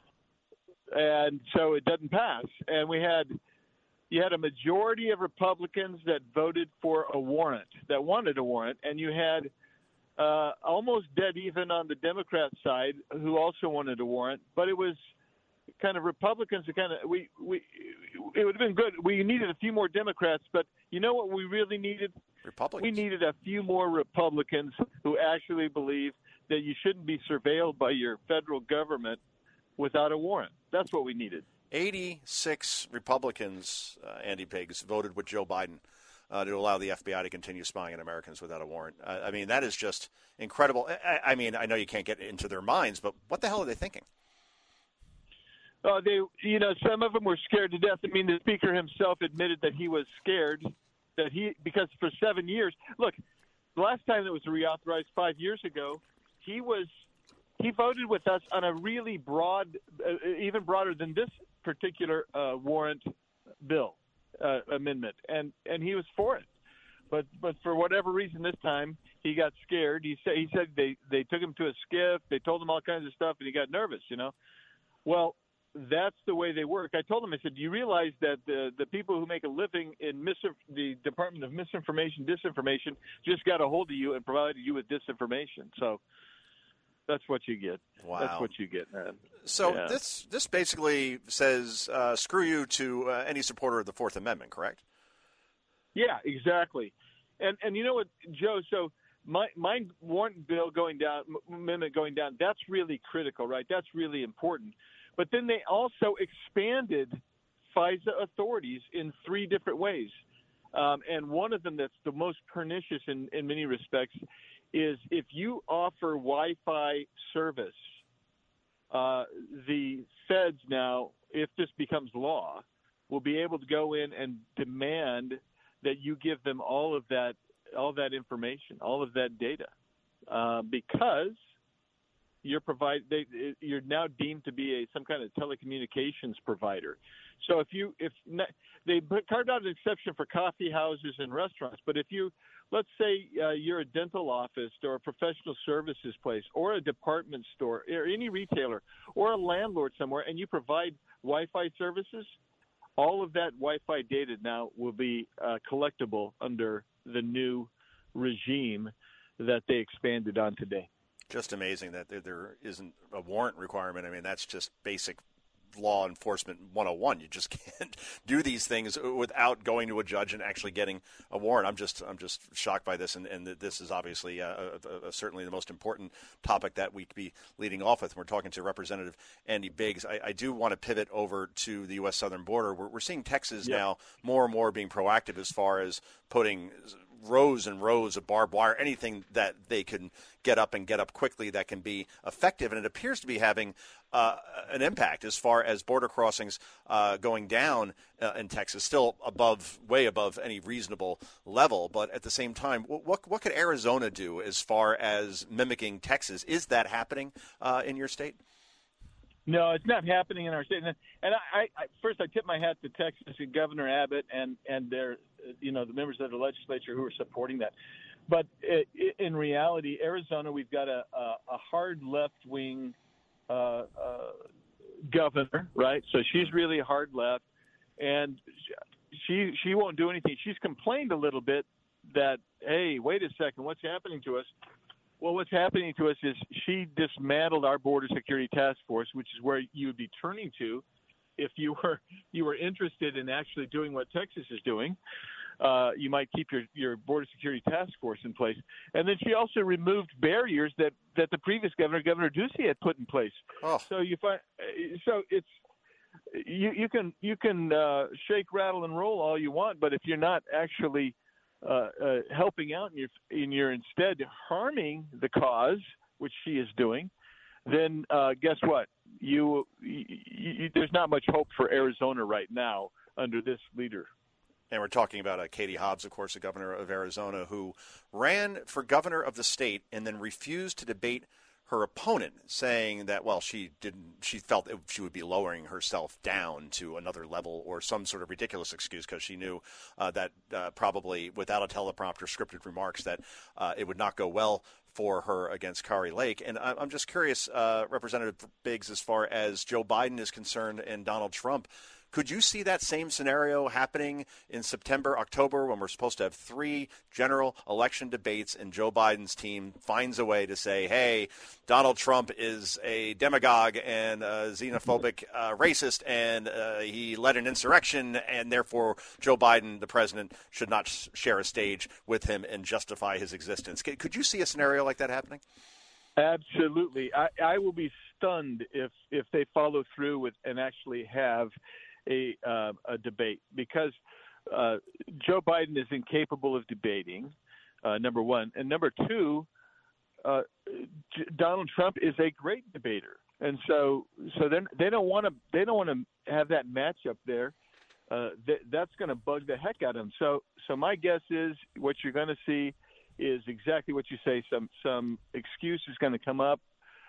And so it doesn't pass. And we had you had a majority of Republicans that voted for a warrant, that wanted a warrant, and you had uh, almost dead even on the Democrat side who also wanted a warrant. But it was kind of Republicans who kind of we we it would have been good. We needed a few more Democrats, but you know what we really needed? Republicans. We needed a few more Republicans who actually believe that you shouldn't be surveilled by your federal government without a warrant. That's what we needed. eighty-six Republicans, uh, Andy Biggs, voted with Joe Biden uh, to allow the F B I to continue spying on Americans without a warrant. Uh, I mean, that is just incredible. I, I mean, I know you can't get into their minds, but what the hell are they thinking? Oh, they, you know, some of them were scared to death. I mean, the speaker himself admitted that he was scared that he, because for seven years, look, the last time it was reauthorized five years ago, he was, he voted with us on a really broad, uh, even broader than this particular uh, warrant bill uh, amendment, and and he was for it. But but for whatever reason this time he got scared. He said he said they they took him to a skiff. They told him all kinds of stuff, and he got nervous. You know, well. That's the way they work. I told him, I said, do you realize that the the people who make a living in misinf- the Department of Misinformation, Disinformation, just got a hold of you and provided you with disinformation? So that's what you get. Wow. That's what you get, man. So yeah. this this basically says uh, screw you to uh, any supporter of the Fourth Amendment, correct? Yeah, exactly. And and you know what, Joe, so my my warrant bill going down, amendment going down, that's really critical, right? That's really important. But then they also expanded FISA authorities in three different ways. Um, and one of them that's the most pernicious in, in many respects is if you offer Wi-Fi service, uh, the feds now, if this becomes law, will be able to go in and demand that you give them all of that, all that information, all of that data, uh, because You're provide they, you're now deemed to be a some kind of telecommunications provider. So if you if they carved out an exception for coffee houses and restaurants, but if you let's say uh, you're a dental office or a professional services place or a department store or any retailer or a landlord somewhere, and you provide Wi-Fi services, all of that Wi-Fi data now will be uh, collectible under the new regime that they expanded on today. Just amazing that there, there isn't a warrant requirement. I mean, that's just basic law enforcement one oh one. You just can't do these things without going to a judge and actually getting a warrant. I'm just I'm just shocked by this, and, and this is obviously uh, a, a, certainly the most important topic that we could be leading off with. We're talking to Representative Andy Biggs. I, I do want to pivot over to the U S southern border. We're, we're seeing Texas yep. now more and more being proactive as far as putting rows and rows of barbed wire, anything that they can get up and get up quickly that can be effective. And it appears to be having uh, an impact as far as border crossings uh, going down uh, in Texas, still above, way above any reasonable level. But at the same time, what what could Arizona do as far as mimicking Texas? Is that happening uh, in your state? No, it's not happening in our state. And, and I, I, first, I tip my hat to Texas and Governor Abbott and, and their, you know, the members of the legislature who are supporting that. But it, in reality, Arizona, we've got a, a, a hard left-wing uh, uh, governor, right? So she's really hard left, and she she won't do anything. She's complained a little bit that, hey, wait a second, what's happening to us? Well, what's happening to us is she dismantled our Border Security Task Force, which is where you would be turning to if you were you were interested in actually doing what Texas is doing. Uh, you might keep your, your Border Security Task Force in place. And then she also removed barriers that, that the previous governor, Governor Ducey, had put in place. Oh. So you find so it's you you can you can uh, shake, rattle, and roll all you want, but if you're not actually Uh, uh, helping out and you're, and you're instead harming the cause, which she is doing, then uh, guess what? You, you, you, there's not much hope for Arizona right now under this leader. And we're talking about uh, Katie Hobbs, of course, the governor of Arizona, who ran for governor of the state and then refused to debate her opponent, saying that, well, she didn't, she felt that she would be lowering herself down to another level or some sort of ridiculous excuse because she knew uh, that uh, probably without a teleprompter scripted remarks that uh, it would not go well for her against Kari Lake. And I'm just curious, uh, Representative Biggs, as far as Joe Biden is concerned and Donald Trump, could you see that same scenario happening in September, October, when we're supposed to have three general election debates and Joe Biden's team finds a way to say, hey, Donald Trump is a demagogue and a xenophobic uh, racist, and uh, he led an insurrection, and therefore Joe Biden, the president, should not sh- share a stage with him and justify his existence? Could you see a scenario like that happening? Absolutely. I, I will be stunned if, if they follow through with and actually have a uh, a debate, because uh, Joe Biden is incapable of debating, uh, number one. And number two, uh, J- Donald Trump is a great debater. And so so then they don't want to they don't want to have that matchup there. Uh, th- that's going to bug the heck out of him. So so my guess is what you're going to see is exactly what you say. Some some excuse is going to come up,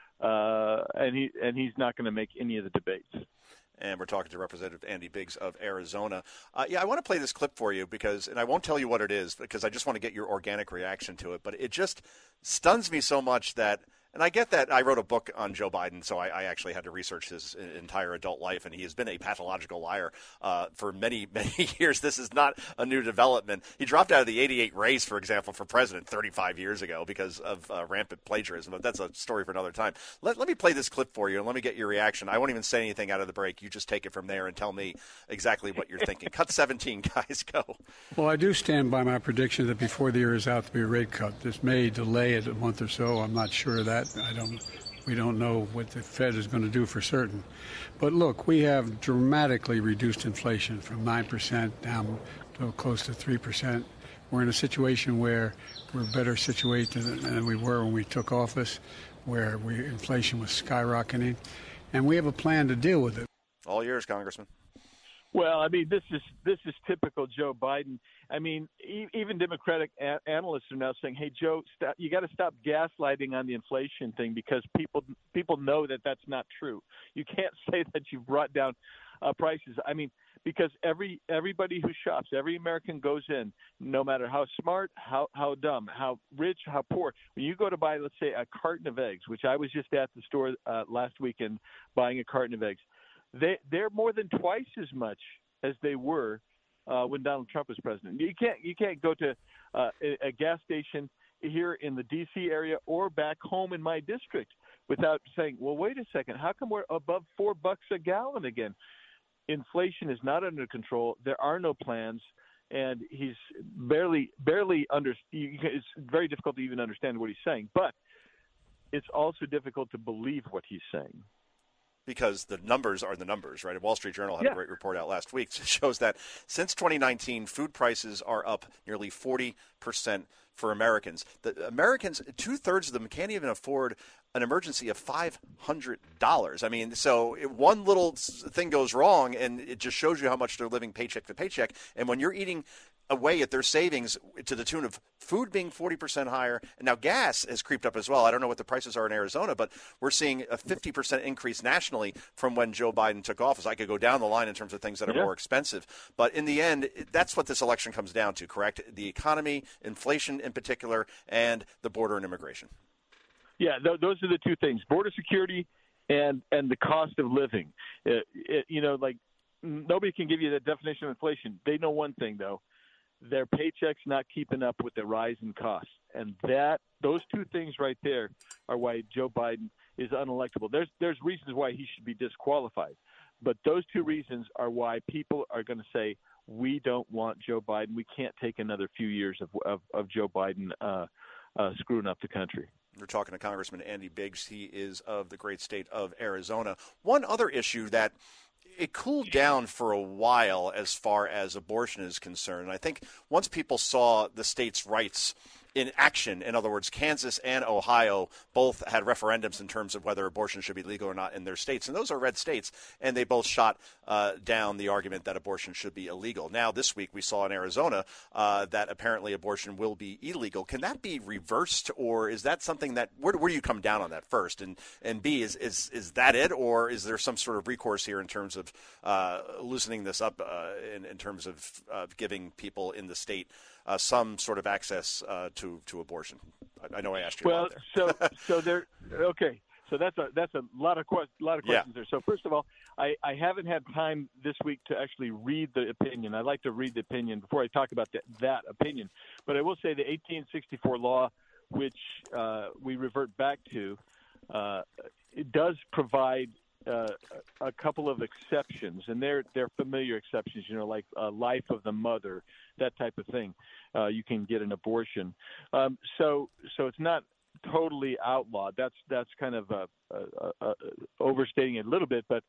uh, and he and he's not going to make any of the debates. And we're talking to Representative Andy Biggs of Arizona. Uh, yeah, I want to play this clip for you because, and I won't tell you what it is because I just want to get your organic reaction to it. But it just stuns me so much that, and I get that I wrote a book on Joe Biden, so I, I actually had to research his entire adult life, and he has been a pathological liar uh, for many, many years. This is not a new development. He dropped out of the eighty-eight race, for example, for president thirty-five years ago because of uh, rampant plagiarism, but that's a story for another time. Let, let me play this clip for you, and let me get your reaction. I won't even say anything out of the break. You just take it from there and tell me exactly what you're thinking. Cut seventeen, guys, go. Well, I do stand by my prediction that before the year is out, to be a rate cut. This may delay it a month or so. I'm not sure of that. I don't. We don't know what the Fed is going to do for certain. But look, we have dramatically reduced inflation from nine percent down to close to three percent. We're in a situation where we're better situated than we were when we took office, where we, inflation was skyrocketing, and we have a plan to deal with it. All yours, Congressman. Well, I mean, this is this is typical Joe Biden. I mean, e- even Democratic a- analysts are now saying, "Hey, Joe, stop, you got to stop gaslighting on the inflation thing because people people know that that's not true. You can't say that you've brought down uh, prices. I mean, because every everybody who shops, every American goes in, no matter how smart, how how dumb, how rich, how poor. When you go to buy, let's say, a carton of eggs, which I was just at the store uh, last weekend buying a carton of eggs." They they're more than twice as much as they were uh, when Donald Trump was president. You can't you can't go to uh, a, a gas station here in the D C area or back home in my district without saying, well, wait a second, how come we're above four bucks a gallon again? Inflation is not under control. There are no plans, and he's barely barely under. It's very difficult to even understand what he's saying, but it's also difficult to believe what he's saying. Because the numbers are the numbers, right? A Wall Street Journal had yeah. a great report out last week that shows that since twenty nineteen, food prices are up nearly forty percent for Americans. The Americans, two-thirds of them can't even afford an emergency of five hundred dollars. I mean, so it, one little thing goes wrong, and it just shows you how much they're living paycheck to paycheck. And when you're eating away at their savings to the tune of food being forty percent higher, and now gas has creeped up as well. I don't know what the prices are in Arizona, but we're seeing a fifty percent increase nationally from when Joe Biden took office. I could go down the line in terms of things that are yeah. more expensive. But in the end, that's what this election comes down to, correct? The economy, inflation in particular, and the border and immigration. Yeah, th- those are the two things: border security and and the cost of living. Uh, it, you know, like nobody can give you the definition of inflation. They know one thing though: their paychecks not keeping up with the rise in costs, and that those two things right there are why Joe Biden is unelectable. There's there's reasons why he should be disqualified, but those two reasons are why people are going to say we don't want Joe Biden. We can't take another few years of of, of Joe Biden uh, uh, screwing up the country. We're talking to Congressman Andy Biggs. He is of the great state of Arizona. One other issue that it cooled down for a while as far as abortion is concerned. And I think once people saw the states' rights in action, in other words, Kansas and Ohio both had referendums in terms of whether abortion should be legal or not in their states. And those are red states, and they both shot uh, down the argument that abortion should be illegal. Now, this week we saw in Arizona uh, that apparently abortion will be illegal. Can that be reversed, or is that something that – where do you come down on that first? And, and B, is, is, is that it, or is there some sort of recourse here in terms of uh, loosening this up uh, in, in terms of uh, giving people in the state Uh, some sort of access uh, to to abortion? I, I know I asked you. Well, about there. so so there. Okay, so that's a that's a lot of que- lot of questions yeah. there. So first of all, I, I haven't had time this week to actually read the opinion. I like to read the opinion before I talk about the, that opinion. But I will say the eighteen sixty-four law, which uh, we revert back to, uh, it does provide Uh, a couple of exceptions, and they're they're familiar exceptions, you know, like uh, life of the mother, that type of thing. Uh, you can get an abortion, um, so so it's not totally outlawed. That's that's kind of uh, uh, uh, overstating it a little bit, but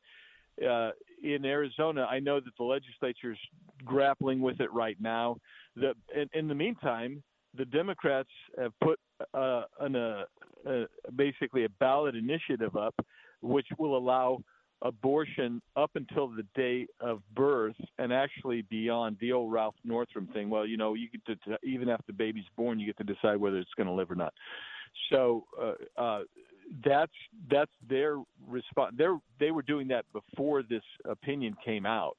uh, in Arizona, I know that the legislature's grappling with it right now. The, in, in the meantime, the Democrats have put uh, an, uh, uh, basically a ballot initiative up, which will allow abortion up until the day of birth and actually beyond. The old Ralph Northam thing. Well, you know, you get to, even after the baby's born, you get to decide whether it's going to live or not. So uh, uh, that's that's their response. They they were doing that before this opinion came out.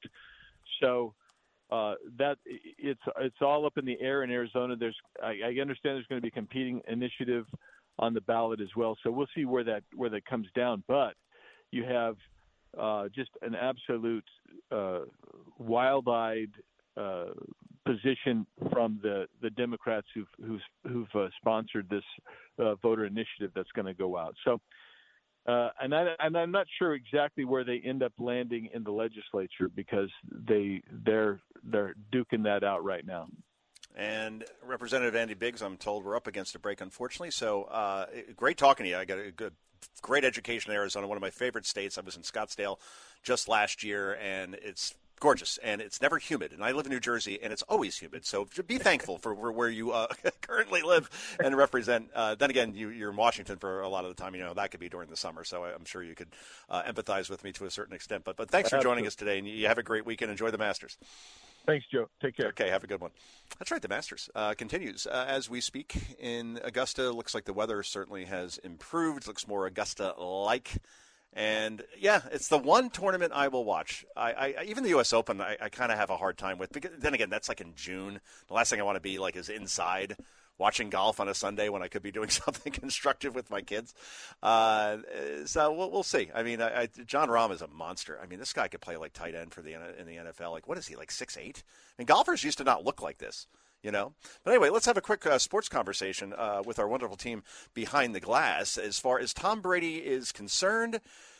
So uh, that it's it's all up in the air in Arizona. There's I, I understand there's going to be a competing initiative on the ballot as well. So we'll see where that where that comes down. But you have uh, just an absolute uh, wild-eyed uh, position from the, the Democrats who've who've, who've uh, sponsored this uh, voter initiative that's going to go out. So, uh, and I and I'm not sure exactly where they end up landing in the legislature because they they're they're duking that out right now. And Representative Andy Biggs, I'm told we're up against a break, unfortunately. So uh, great talking to you. I got a good, great education in Arizona, one of my favorite states. I was in Scottsdale just last year, and it's gorgeous, and it's never humid. And I live in New Jersey, and it's always humid. So be thankful for where you uh, currently live and represent. Uh, then again, you, you're in Washington for a lot of the time. You know, that could be during the summer, so I'm sure you could uh, empathize with me to a certain extent. But, but thanks for joining us today, and you have a great weekend. Enjoy the Masters. Thanks, Joe. Take care. Okay, have a good one. That's right, the Masters uh, continues uh, as we speak in Augusta. Looks like the weather certainly has improved. Looks more Augusta-like. And, yeah, it's the one tournament I will watch. I, I even the U S Open, I, I kind of have a hard time with. Because, then again, that's like in June. The last thing I want to be like is inside watching golf on a Sunday when I could be doing something constructive with my kids. Uh, so we'll, we'll see. I mean, I, I, John Rahm is a monster. I mean, this guy could play like tight end for the in the N F L. Like, what is he, like six eight? I mean, golfers used to not look like this, you know. But anyway, let's have a quick uh, sports conversation uh, with our wonderful team behind the glass. As far as Tom Brady is concerned,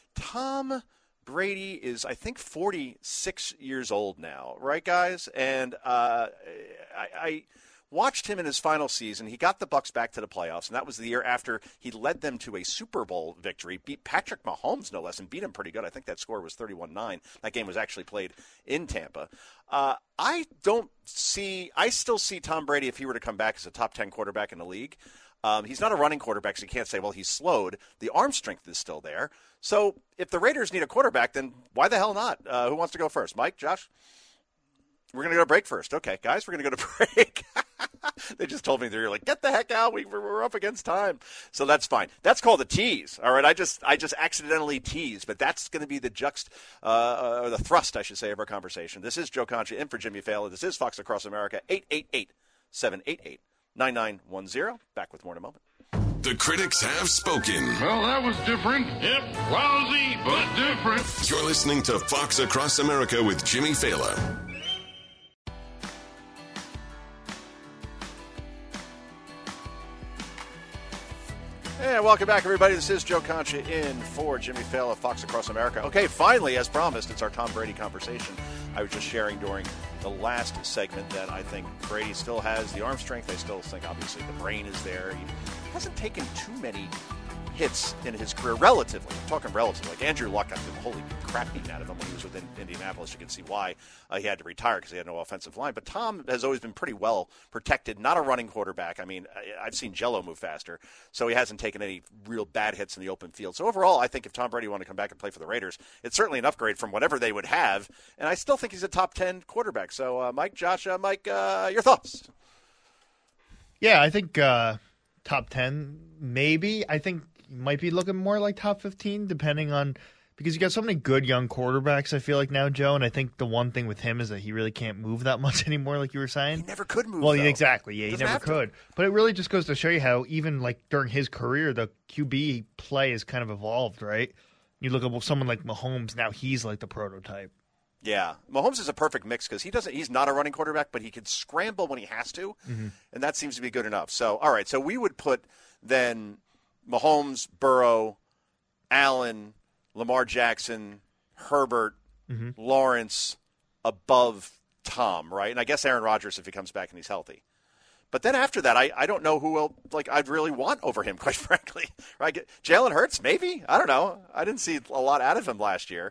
Tom Brady is, I think, forty-six years old now, right, guys? And uh, I. I watched him in his final season. He got the Bucs back to the playoffs, and that was the year after he led them to a Super Bowl victory, beat Patrick Mahomes, no less, and beat him pretty good. I think that score was thirty-one nine. That game was actually played in Tampa. Uh, I don't see – I still see Tom Brady, if he were to come back as a top ten quarterback in the league. Um, he's not a running quarterback, so you can't say, well, he's slowed. The arm strength is still there. So if the Raiders need a quarterback, then why the hell not? Uh, who wants to go first? Mike, Josh? We're going to go to break first. Okay, guys, we're going to go to break. They just told me they're like, get the heck out. We, we're up against time. So that's fine. That's called a tease. All right. I just I just accidentally teased, but that's going to be the juxt, uh, or the thrust, I should say, of our conversation. This is Joe Concha in for Jimmy Fallon. This is Fox Across America, eight eight eight, seven eight eight, nine nine one zero. Back with more in a moment. The critics have spoken. Well, that was different. Yep, lousy, but different. You're listening to Fox Across America with Jimmy Fallon. And welcome back, everybody. This is Joe Concha in for Jimmy Fallon, Fox Across America. Okay, finally, as promised, it's our Tom Brady conversation. I was just sharing during the last segment that I think Brady still has the arm strength. I still think, obviously, the brain is there. He hasn't taken too many hits in his career, relatively. I'm talking relatively. Like Andrew Luck got the holy crap beaten out of him when he was within Indianapolis. You can see why uh, he had to retire because he had no offensive line. But Tom has always been pretty well protected, not a running quarterback. I mean, I, I've seen Jello move faster, so he hasn't taken any real bad hits in the open field. So overall, I think if Tom Brady wanted to come back and play for the Raiders, it's certainly an upgrade from whatever they would have. And I still think he's a top ten quarterback. So, uh, Mike, Josh, uh, Mike, uh, your thoughts? Yeah, I think uh, top ten, maybe. I think might be looking more like top fifteen, depending on – because you got so many good young quarterbacks, I feel like now, Joe, and I think the one thing with him is that he really can't move that much anymore, like you were saying. He never could move, Well, though. exactly. Yeah, he Doesn't never could. To. But it really just goes to show you how even, like, during his career, the Q B play has kind of evolved, right? You look at someone like Mahomes, now he's like the prototype. Yeah, Mahomes is a perfect mix because he doesn't. He's not a running quarterback, but he can scramble when he has to, mm-hmm. and that seems to be good enough. So, all right, so we would put then Mahomes, Burrow, Allen, Lamar Jackson, Herbert, mm-hmm. Lawrence above Tom, right? And I guess Aaron Rodgers if he comes back and he's healthy. But then after that, I, I don't know who will, like I'd really want over him, quite frankly. Right? Jalen Hurts, maybe? I don't know. I didn't see a lot out of him last year.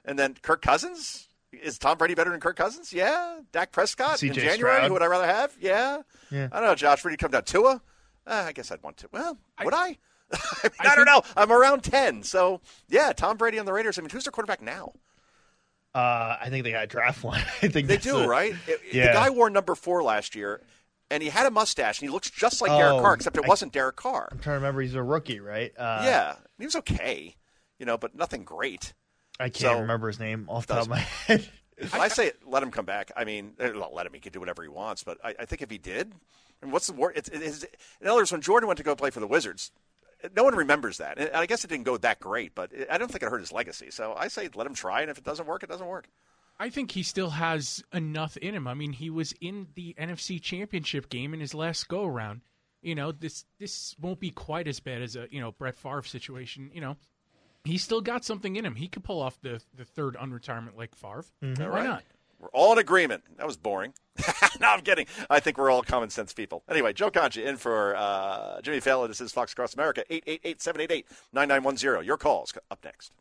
And then Kirk Cousins? Is Tom Brady better than Kirk Cousins? Yeah. Dak Prescott C J in January? Stroud. Who would I rather have? Yeah. Yeah. I don't know, Josh. Brady come down Tua? Uh, I guess I'd want to. Well, would I? I, mean, I, I don't think- know. I'm around ten. So, yeah, Tom Brady on the Raiders. I mean, who's their quarterback now? Uh, I think they got to draft one. I think They that's do, a- right? It- Yeah. The guy wore number four last year, and he had a mustache, and he looks just like Oh, Derek Carr, except it I- wasn't Derek Carr. I'm trying to remember. He's a rookie, right? Uh, yeah. He was okay, you know, but nothing great. I can't So- remember his name off the top of my head. When I say let him come back, I mean, eh, not let him. He can do whatever he wants. But I, I think if he did, and what's the word? It's, it is, in other words, when Jordan went to go play for the Wizards, no one remembers that. And I guess it didn't go that great, but I don't think it hurt his legacy. So I say let him try, and if it doesn't work, it doesn't work. I think he still has enough in him. I mean, he was in the N F C Championship game in his last go-around. You know, this this won't be quite as bad as a, you know, Brett Favre situation. You know, he's still got something in him. He could pull off the, the third unretirement like Favre. Mhm. Why All right. not? We're all in agreement. That was boring. No, I'm kidding. I think we're all common sense people. Anyway, Joe Concha in for uh, Jimmy Fallon. This is Fox Across America, eight eight eight, seven eight eight, nine nine one zero. Your calls up next.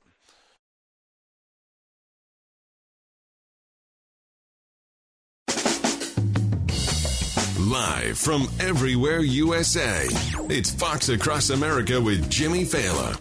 Live from everywhere U S A, it's Fox Across America with Jimmy Fallon.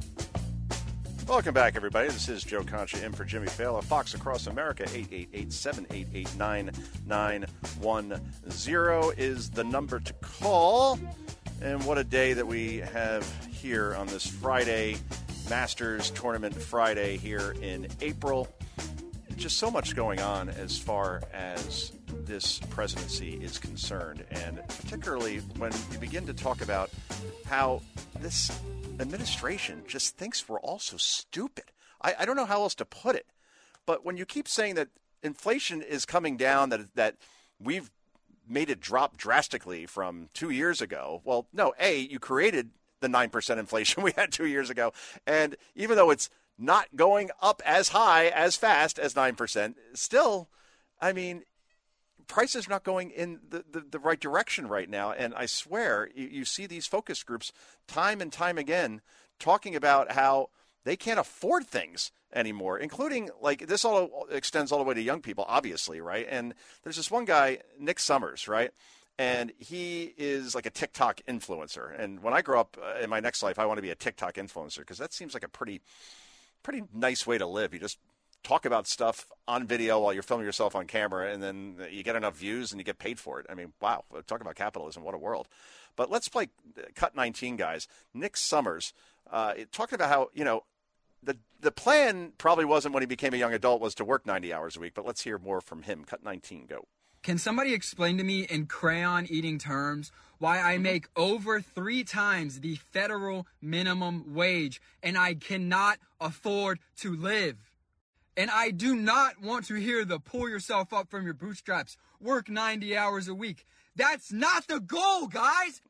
Welcome back, everybody. This is Joe Concha in for Jimmy Fallon. Fox Across America, eight eight eight, seven eight eight, nine nine one zero is the number to call. And what a day that we have here on this Friday, Masters Tournament Friday here in April. Just so much going on as far as this presidency is concerned, and particularly when you begin to talk about how this administration just thinks we're all so stupid. I, I don't know how else to put it, but when you keep saying that inflation is coming down, that that we've made it drop drastically from two years ago, well, no, A, you created the nine percent inflation we had two years ago, and even though it's not going up as high, as fast as nine percent, still, I mean, prices are not going in the, the, the right direction right now. And I swear, you, you see these focus groups time and time again talking about how they can't afford things anymore, including, like, this all extends all the way to young people, obviously, right? And there's this one guy, Nick Summers, right? And he is like a TikTok influencer. And when I grow up uh, in my next life, I want to be a TikTok influencer because that seems like a pretty pretty nice way to live. You just talk about stuff on video while you're filming yourself on camera, and then you get enough views and you get paid for it. I mean, wow, talk about capitalism. What a world. But let's play Cut nineteen, guys. Nick Summers, uh, talking about how, you know, the the plan probably wasn't when he became a young adult was to work ninety hours a week, but let's hear more from him. Cut nineteen, go. Can somebody explain to me in crayon eating terms why I make over three times the federal minimum wage and I cannot afford to live? And I do not want to hear the pull yourself up from your bootstraps, work ninety hours a week. That's not the goal, guys.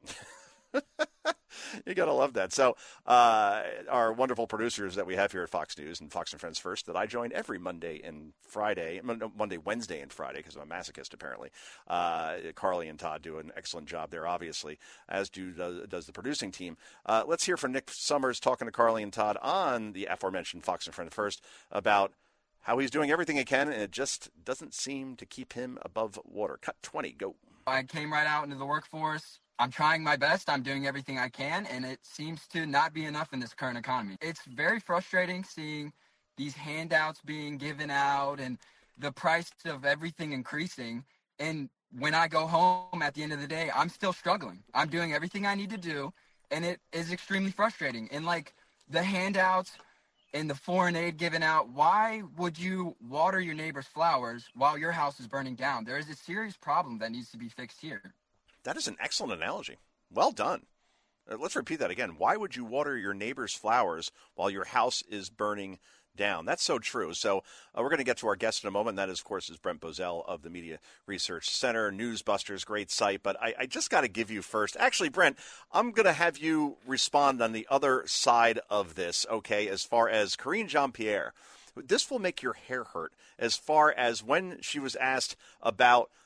You got to love that. So uh, our wonderful producers that we have here at Fox News and Fox and Friends First that I join every Monday and Friday, Monday, Wednesday and Friday, because I'm a masochist apparently. Uh, Carly and Todd do an excellent job there, obviously, as do does, does the producing team. Uh, let's hear from Nick Summers talking to Carly and Todd on the aforementioned Fox and Friends First about how he's doing everything he can, and it just doesn't seem to keep him above water. Cut twenty, go. I came right out into the workforce. I'm trying my best. I'm doing everything I can, and it seems to not be enough in this current economy. It's very frustrating seeing these handouts being given out and the price of everything increasing. And when I go home at the end of the day, I'm still struggling. I'm doing everything I need to do, and it is extremely frustrating. And like the handouts and the foreign aid given out, why would you water your neighbor's flowers while your house is burning down? There is a serious problem that needs to be fixed here. That is an excellent analogy. Well done. Uh, let's repeat that again. Why would you water your neighbor's flowers while your house is burning down? That's so true. So uh, we're going to get to our guest in a moment. That, is, of course, is Brent Bozell of the Media Research Center. Newsbusters, great site. But I, I just got to give you first. Actually, Brent, I'm going to have you respond on the other side of this, okay, as far as Karine Jean-Pierre. This will make your hair hurt as far as when she was asked about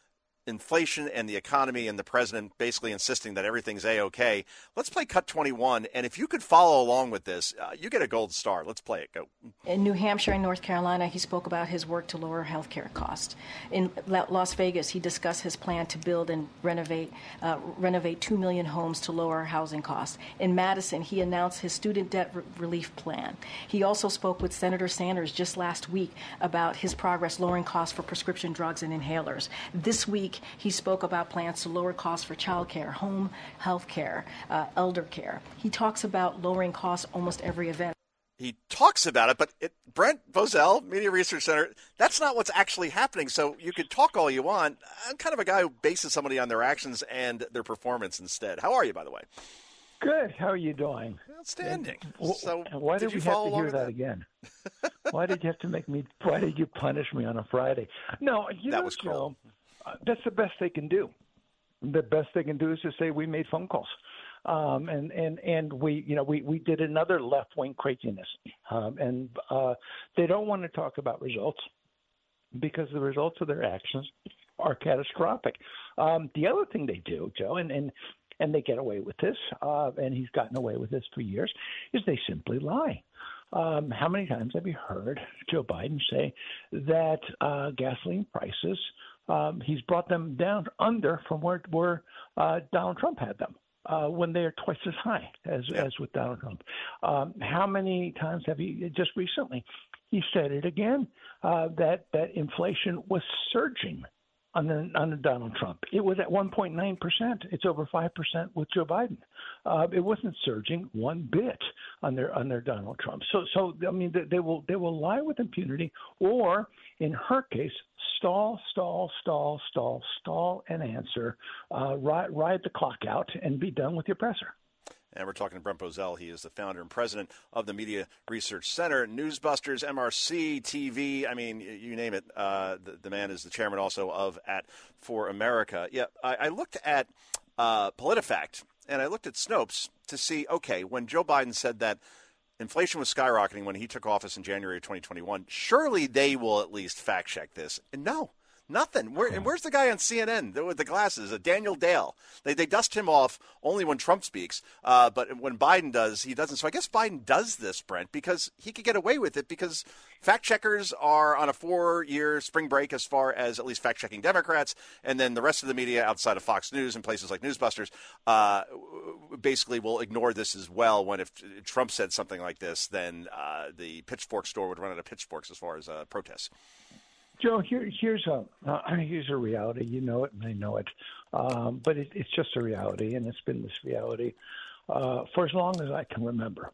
inflation and the economy and the president basically insisting that everything's A-okay. Let's play Cut twenty-one, and if you could follow along with this, uh, you get a gold star. Let's play it. Go. In New Hampshire and North Carolina, he spoke about his work to lower health care costs. In Las Vegas, he discussed his plan to build and renovate uh, renovate two million homes to lower housing costs. In Madison, he announced his student debt re- relief plan. He also spoke with Senator Sanders just last week about his progress lowering costs for prescription drugs and inhalers. This week, he spoke about plans to lower costs for child care, home health care, uh, elder care. He talks about lowering costs almost every event. He talks about it, but it, Brent Bozell, Media Research Center, that's not what's actually happening. So you could talk all you want. I'm kind of a guy who bases somebody on their actions and their performance instead. How are you, by the way? Good. How are you doing? Outstanding. And, so why did, did we have to hear that, that again? Why did you have to make me? Why did you punish me on a Friday? No, you that know, was cool. Joe, uh, that's the best they can do. The best they can do is to say we made phone calls, um, and and and we you know we we did another left wing craziness, um, and uh, they don't want to talk about results because the results of their actions are catastrophic. Um, the other thing they do, Joe, and and. and they get away with this, uh, and he's gotten away with this for years, is they simply lie. Um, how many times have you heard Joe Biden say that uh, gasoline prices, um, he's brought them down under from where, where uh, Donald Trump had them, uh, when they are twice as high as, yeah. as with Donald Trump? Um, how many times have you, just recently, he said it again, uh, that, that inflation was surging under, under Donald Trump. It was at one point nine percent. It's over five percent with Joe Biden. Uh, it wasn't surging one bit under under Donald Trump. So, so I mean, they, they will they will lie with impunity, or in her case, stall, stall, stall, stall, stall, and answer, uh, ride, ride the clock out, and be done with your presser. And we're talking to Brent Bozell. He is the founder and president of the Media Research Center, Newsbusters, M R C, T V. I mean, you name it. Uh, the, the man is the chairman also of at For America. Yeah, I, I looked at uh, PolitiFact and I looked at Snopes to see, okay, when Joe Biden said that inflation was skyrocketing when he took office in January of twenty twenty-one, surely they will at least fact check this. And no. Nothing. Where, and where's the guy on C N N with the glasses? Uh, Daniel Dale. They they dust him off only when Trump speaks, uh, but when Biden does, he doesn't. So I guess Biden does this, Brent, because he could get away with it because fact checkers are on a four-year spring break as far as at least fact-checking Democrats, and then the rest of the media outside of Fox News and places like Newsbusters uh, basically will ignore this as well. When if Trump said something like this, then uh, the pitchfork store would run out of pitchforks as far as uh, protests. Joe, here, here's a uh, here's a reality. You know it, and I know it, um, but it, it's just a reality, and it's been this reality uh, for as long as I can remember.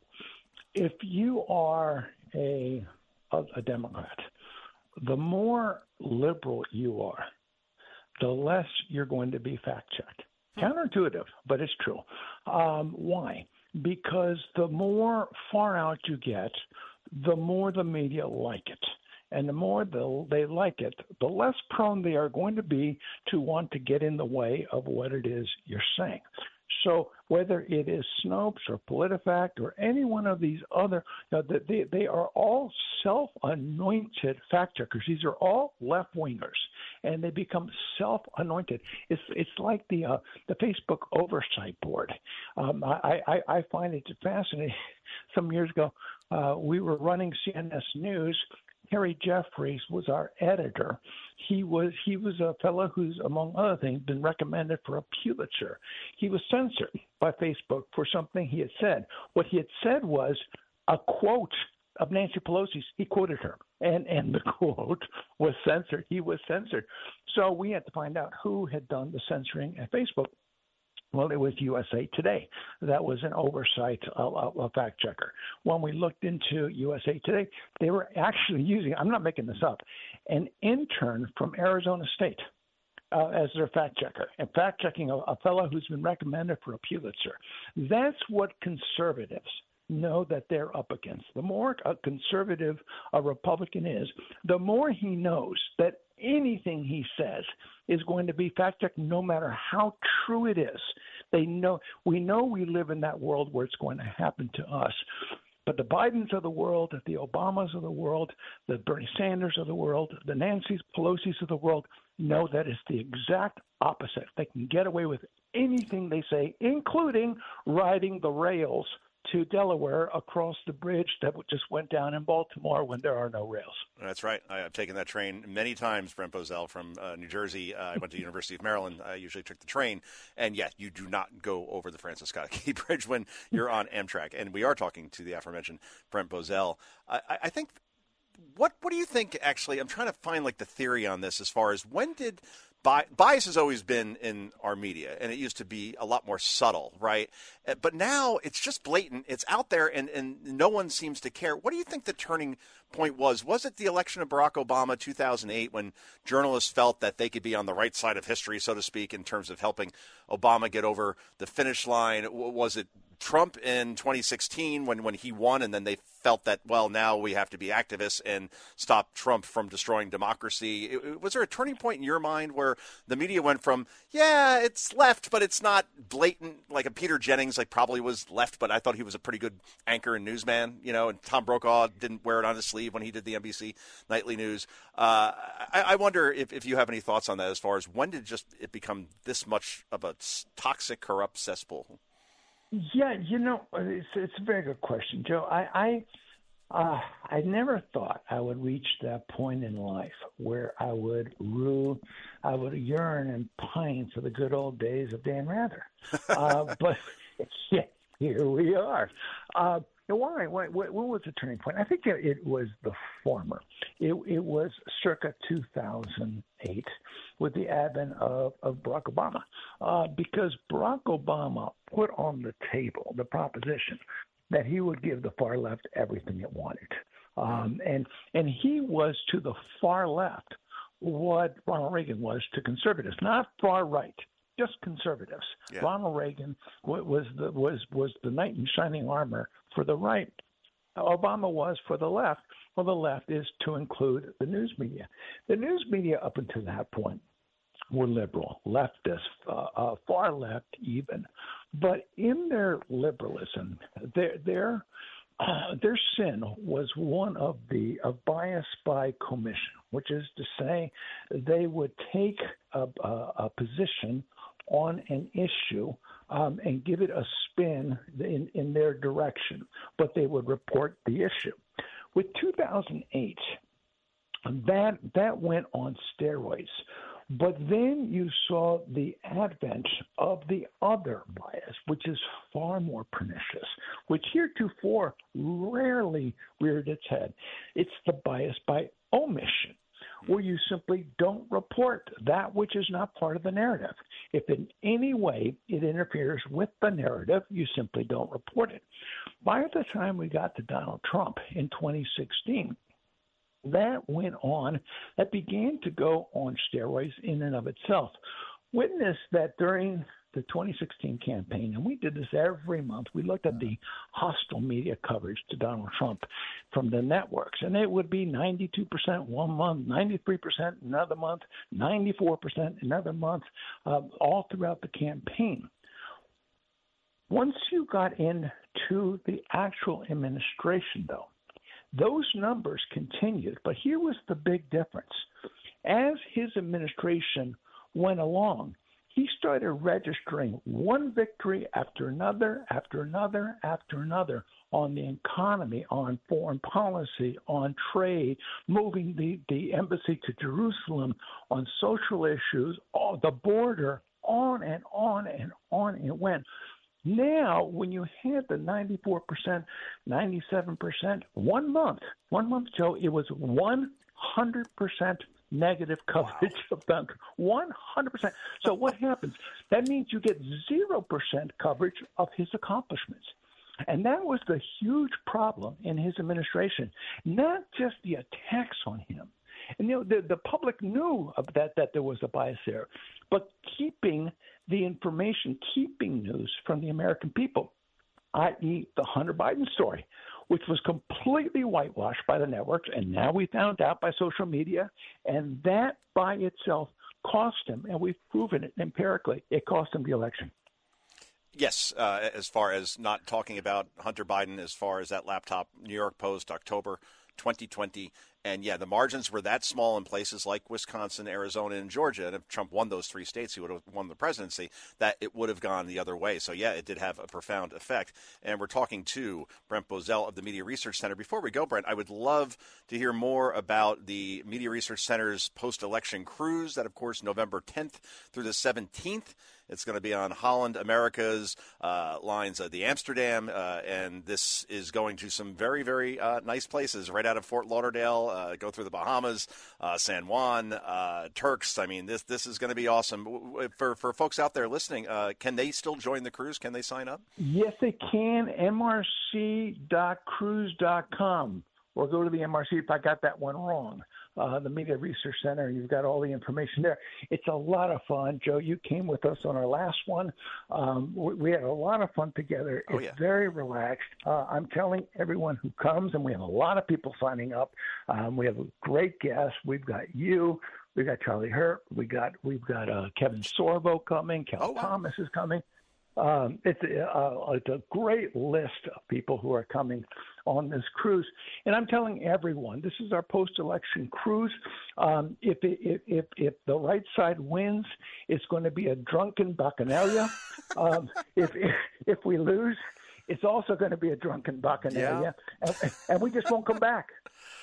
If you are a, a a Democrat, the more liberal you are, the less you're going to be fact-checked. Counterintuitive, but it's true. Um, why? Because the more far out you get, the more the media like it. And the more they like it, the less prone they are going to be to want to get in the way of what it is you're saying. So whether it is Snopes or PolitiFact or any one of these other, you know, they, they are all self-anointed fact-checkers. These are all left-wingers, and they become self-anointed. It's it's like the uh, the Facebook oversight board. Um, I, I, I find it fascinating. Some years ago, uh, we were running C N S News. Harry Jeffries was our editor. He was he was a fellow who's, among other things, been recommended for a Pulitzer. He was censored by Facebook for something he had said. What he had said was a quote of Nancy Pelosi's. He quoted her, and, and the quote was censored. He was censored. So we had to find out who had done the censoring at Facebook. Well, it was U S A Today. That was an oversight uh, a fact checker. When we looked into U S A Today, they were actually using, I'm not making this up, an intern from Arizona State uh, as their fact checker, and fact checking a, a fellow who's been recommended for a Pulitzer. That's what conservatives know that they're up against. The more a conservative a Republican is, the more he knows that anything he says is going to be fact-checked no matter how true it is. They know we know we live in that world where it's going to happen to us. But the Bidens of the world, the Obamas of the world, the Bernie Sanders of the world, the Nancy Pelosi's of the world know that it's the exact opposite. They can get away with anything they say, including riding the rails to Delaware across the bridge that just went down in Baltimore when there are no rails. That's right. I, I've taken that train many times, Brent Bozell, from uh, New Jersey. Uh, I went to the University of Maryland. I usually took the train. And, yeah, you do not go over the Francis Scott Key Bridge when you're on Amtrak. And we are talking to the aforementioned Brent Bozell. I, I think what what do you think, actually? I'm trying to find, like, the theory on this as far as when did – bias has always been in our media, and it used to be a lot more subtle, right? But now it's just blatant. It's out there, and, and no one seems to care. What do you think the turning point was? Was it the election of Barack Obama, two thousand eight, when journalists felt that they could be on the right side of history, so to speak, in terms of helping Obama get over the finish line? Was it Trump in twenty sixteen when, when he won, and then they felt that, well, now we have to be activists and stop Trump from destroying democracy? It, it, was there a turning point in your mind where the media went from, yeah, it's left, but it's not blatant, like a Peter Jennings, like probably was left, but I thought he was a pretty good anchor and newsman, you know, and Tom Brokaw didn't wear it on his sleeve when he did the N B C Nightly News. Uh, I, I wonder if, if you have any thoughts on that as far as when did just it become this much of a toxic, corrupt cesspool? Yeah, you know, it's, it's a very good question, Joe. I I, uh, I never thought I would reach that point in life where I would rue, I would yearn and pine for the good old days of Dan Rather. Uh, but yeah, here we are. Uh, why? What, what was the turning point? I think it, it was the former. It, it was circa two thousand eight with the advent of, of Barack Obama, uh, because Barack Obama put on the table the proposition that he would give the far left everything it wanted. Um, and and he was to the far left what Ronald Reagan was to conservatives, not far right, just conservatives. Yeah. Ronald Reagan was the was was the knight in shining armor for the right. Obama was for the left. Well, the left is to include the news media. The news media up until that point were liberal, leftist, uh, uh, far left even. But in their liberalism, their their uh, their sin was one of the of bias by commission, which is to say, they would take a, a, a position on an issue um, and give it a spin in, in their direction, but they would report the issue. With two thousand eight, that that went on steroids. But then you saw the advent of the other bias, which is far more pernicious, which heretofore rarely reared its head. It's the bias by omission, where you simply don't report that which is not part of the narrative. If in any way it interferes with the narrative, you simply don't report it. By the time we got to Donald Trump in twenty sixteen, that went on, that began to go on steroids in and of itself. Witness that during the twenty sixteen campaign, and we did this every month, we looked at the hostile media coverage to Donald Trump from the networks, and it would be ninety-two percent one month, ninety-three percent another month, ninety-four percent another month, um, all throughout the campaign. Once you got into the actual administration, though, those numbers continued, but here was the big difference. As his administration went along, he started registering one victory after another, after another, after another on the economy, on foreign policy, on trade, moving the, the embassy to Jerusalem, on social issues, all, the border, on and on and on it went. Now, when you had the ninety-four percent, ninety-seven percent, one month, one month, Joe, it was one hundred percent negative coverage wow. of Duncan. one hundred percent. So what happens? That means you get zero percent coverage of his accomplishments. And that was the huge problem in his administration, not just the attacks on him. And you know, the, the public knew of that, that there was a bias there, but keeping the information, keeping news from the American people, that is the Hunter Biden story, which was completely whitewashed by the networks, and now we found out by social media, and that by itself cost him, and we've proven it empirically, it cost him the election. Yes, uh, as far as not talking about Hunter Biden, as far as that laptop, New York Post, October twenty twenty. And, yeah, the margins were that small in places like Wisconsin, Arizona, and Georgia. And if Trump won those three states, he would have won the presidency, that it would have gone the other way. So, yeah, it did have a profound effect. And we're talking to Brent Bozell of the Media Research Center. Before we go, Brent, I would love to hear more about the Media Research Center's post-election cruise that, of course, November tenth through the seventeenth. It's going to be on Holland America's uh, lines of the Amsterdam, uh, and this is going to some very, very uh, nice places right out of Fort Lauderdale, uh, go through the Bahamas, uh, San Juan, uh, Turks. I mean, this this is going to be awesome. For for folks out there listening, uh, can they still join the cruise? Can they sign up? Yes, they can. M R C dot cruise dot com, or go to the M R C if I got that one wrong. Uh, the Media Research Center. You've got all the information there. It's a lot of fun. Joe, you came with us on our last one. Um, we, we had a lot of fun together. Oh, it's yeah. very relaxed. Uh, I'm telling everyone who comes, and we have a lot of people signing up. Um, we have a great guest. We've got you. We've got Charlie Hurt. We got we've got uh, Kevin Sorbo coming. Cal oh, wow. Thomas is coming. Um, it's, a, uh, it's a great list of people who are coming on this cruise. And I'm telling everyone, this is our post-election cruise. Um, if, if, if, if the right side wins, it's going to be a drunken bacchanalia. um, if, if, if we lose, it's also going to be a drunken bacchanalia. Yeah. And, and we just won't come back.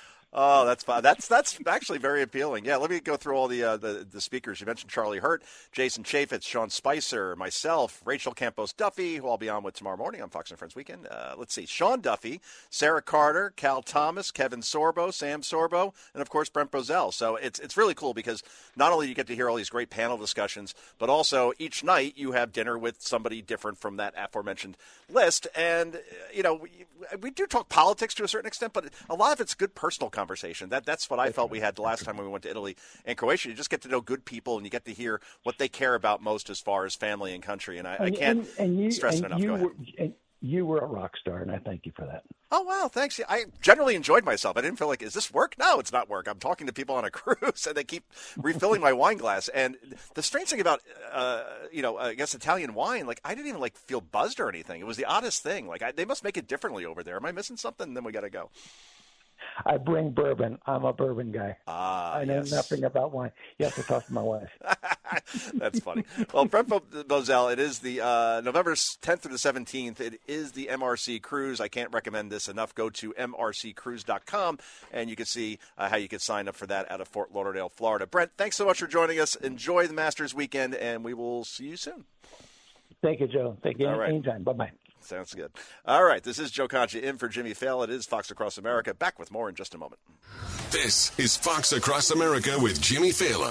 Oh, that's fun. That's that's actually very appealing. Yeah, let me go through all the, uh, the the speakers. You mentioned Charlie Hurt, Jason Chaffetz, Sean Spicer, myself, Rachel Campos Duffy, who I'll be on with tomorrow morning on Fox and Friends Weekend. Uh, let's see, Sean Duffy, Sarah Carter, Cal Thomas, Kevin Sorbo, Sam Sorbo, and of course Brent Bozell. So it's it's really cool because not only you get to hear all these great panel discussions, but also each night you have dinner with somebody different from that aforementioned list. And you know, we, we do talk politics to a certain extent, but a lot of it's good personal conversation. That that's what I felt we had the last time when we went to Italy and Croatia. You just get to know good people, and you get to hear what they care about most as far as family and country. And I, I can't and, and you, stress and it enough. You Go ahead. were, and you were a rock star, and I thank you for that. Oh, wow, thanks. I generally enjoyed myself. I didn't feel like, is this work? No, it's not work. I'm talking to people on a cruise, and they keep refilling my wine glass. And the strange thing about, uh, you know, I guess Italian wine, like I didn't even like feel buzzed or anything. It was the oddest thing. Like I, they must make it differently over there. Am I missing something? Then we got to go. I bring bourbon. I'm a bourbon guy. Ah, I know yes. nothing about wine. You have to talk to my wife. That's funny. Well, Brent Bozell, it is the uh, November tenth through the seventeenth. It is the M R C cruise. I can't recommend this enough. Go to M R C cruise dot com, and you can see uh, how you can sign up for that out of Fort Lauderdale, Florida. Brent, thanks so much for joining us. Enjoy the Masters weekend, and we will see you soon. Thank you, Joe. Thank you. All right. Anytime. Bye-bye. Sounds good. All right, this is Joe Concha in for Jimmy Fallon. It is Fox Across America. Back with more in just a moment. This is Fox Across America with Jimmy Fallon.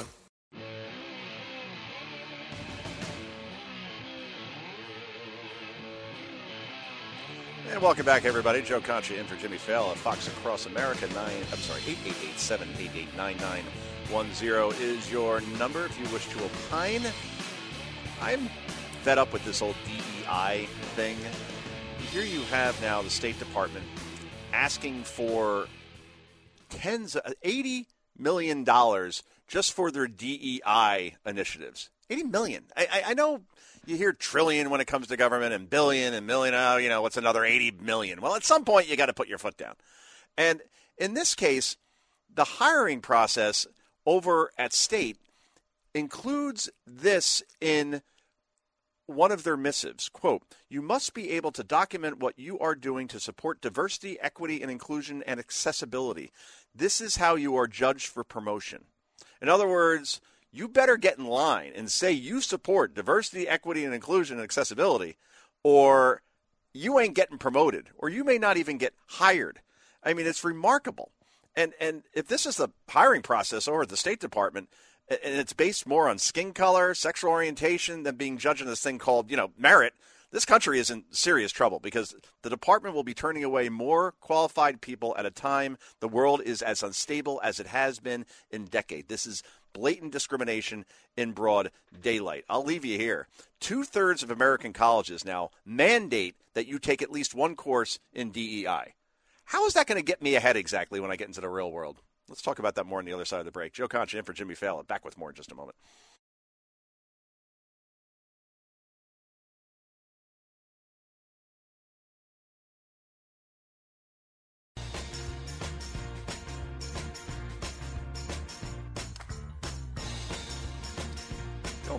And welcome back, everybody. Joe Concha in for Jimmy Fallon. Fox Across America. Nine. I'm sorry. Eight eight eight seven eight eight nine nine one zero is your number if you wish to opine. I'm fed up with this whole D E I thing. Here you have now the State Department asking for tens, of, eighty million dollars just for their D E I initiatives. eighty million dollars. I, I, I know you hear trillion when it comes to government and billion and million. Oh, you know, what's another eighty million dollars? Well, at some point you got to put your foot down. And in this case, the hiring process over at State includes this in one of their missives. Quote, "You must be able to document what you are doing to support diversity, equity, and inclusion and accessibility. This is how you are judged for promotion." In other words, you better get in line and say you support diversity, equity, and inclusion and accessibility, or you ain't getting promoted, or you may not even get hired. I mean, it's remarkable. And and if this is the hiring process over at the State Department, and it's based more on skin color, sexual orientation, than being judged on this thing called, you know, merit, this country is in serious trouble because the department will be turning away more qualified people at a time the world is as unstable as it has been in decades. This is blatant discrimination in broad daylight. I'll leave you here. Two-thirds of American colleges now mandate that you take at least one course in D E I. How is that going to get me ahead exactly when I get into the real world? Let's talk about that more on the other side of the break. Joe Concha in for Jimmy Fallon. Back with more in just a moment.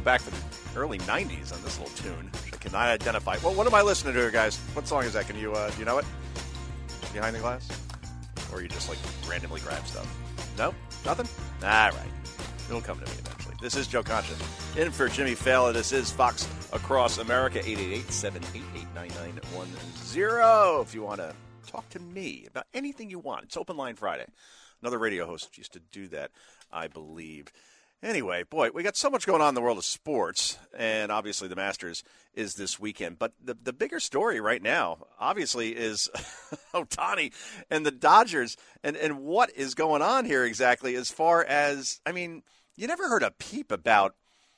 back from the early nineties on this little tune. I cannot identify. Well, what am I listening to here, guys? What song is that? Can you, uh, do you know it? Behind the Glass? Or you just, like, randomly grab stuff? No? Nothing? All right. It'll come to me eventually. This is Joe Concha. In for Jimmy Fallon. This is Fox Across America, eight eight eight, seven eight eight, nine nine one zero. If you want to talk to me about anything you want. It's Open Line Friday. Another radio host used to do that, I believe. Anyway, boy, we got so much going on in the world of sports, and obviously the Masters is this weekend. But the the bigger story right now, obviously, is Ohtani and the Dodgers, and, and what is going on here exactly as far as, I mean, you never heard a peep about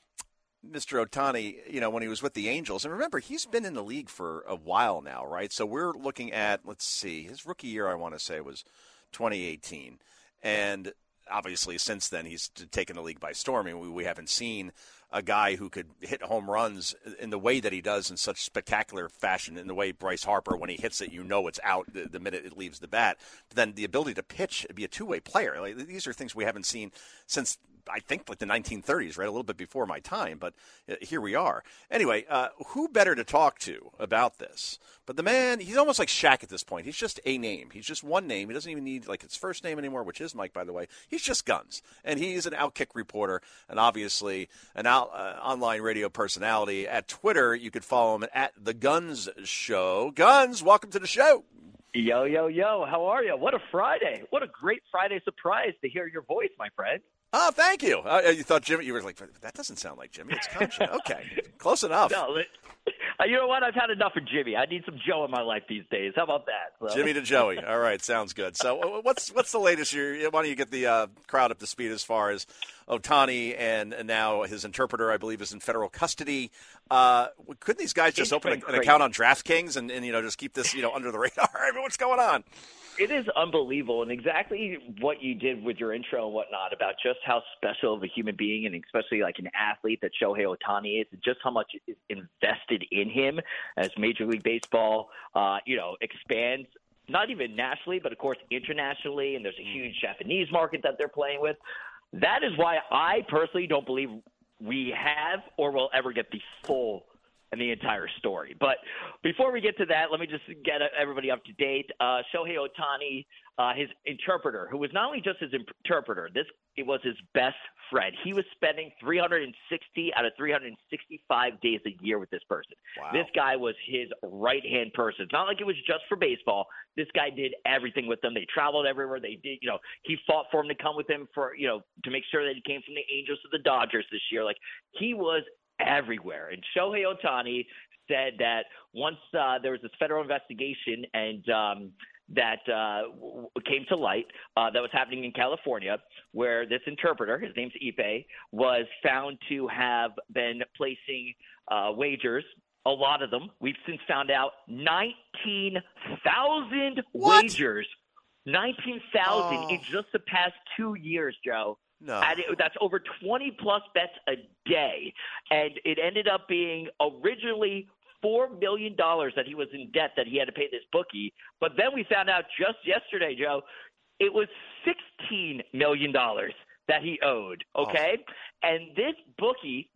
Mister Ohtani, you know, when he was with the Angels. And remember, he's been in the league for a while now, right? So we're looking at, let's see, his rookie year, I want to say, was twenty eighteen. And obviously, since then, he's taken the league by storm. I mean, we, we haven't seen a guy who could hit home runs in the way that he does in such spectacular fashion, in the way Bryce Harper, when he hits it, you know it's out the, the minute it leaves the bat. But then the ability to pitch, be a two-way player. Like, these are things we haven't seen since, I think, like the nineteen thirties, right? A little bit before my time, but here we are. Anyway, uh, who better to talk to about this? But the man, he's almost like Shaq at this point. He's just a name. He's just one name. He doesn't even need like his first name anymore, which is Mike, by the way. He's just Guns. And he's an Outkick reporter and obviously an out, uh, online radio personality. At Twitter, you could follow him at The Guns Show. Guns, welcome to the show. Yo, yo, yo. How are you? What a Friday. What a great Friday surprise to hear your voice, my friend. Oh, thank you. Uh, you thought Jimmy, you were like, that doesn't sound like Jimmy. It's Concha. Okay, close enough. No, you know what? I've had enough of Jimmy. I need some Joe in my life these days. How about that? So. Jimmy to Joey. All right, sounds good. So what's what's the latest? You're, why don't you get the uh, crowd up to speed as far as Ohtani and, and now his interpreter, I believe, is in federal custody. Uh, couldn't these guys just It's open a, an great. account on DraftKings and, and you know just keep this you know under the radar? I mean, what's going on? It is unbelievable, and exactly what you did with your intro and whatnot about just how special of a human being and especially like an athlete that Shohei Ohtani is, and just how much is invested in him as Major League Baseball, uh, you know, expands not even nationally, but of course internationally, and there's a huge Japanese market that they're playing with. That is why I personally don't believe we have or will ever get the full and the entire story. But before we get to that, let me just get everybody up to date. Uh, Shohei Ohtani, uh, his interpreter, who was not only just his interpreter, this it was his best friend. He was spending three hundred sixty out of three hundred sixty-five days a year with this person. Wow. This guy was his right-hand person. It's not like it was just for baseball. This guy did everything with them. They traveled everywhere. They did, you know, he fought for him to come with him for, you know, to make sure that he came from the Angels to the Dodgers this year. Like, he was everywhere. And Shohei Ohtani said that once uh, there was this federal investigation and um, that uh, w- came to light uh, that was happening in California, where this interpreter, his name's Ipe, was found to have been placing uh, wagers, a lot of them. We've since found out nineteen thousand wagers. nineteen thousand Oh. in just the past two years, Joe. No. And it, that's over twenty plus bets a day. And it ended up being originally four million dollars that he was in debt that he had to pay this bookie. But then we found out just yesterday, Joe, it was sixteen million dollars that he owed. Okay. Oh. And this bookie,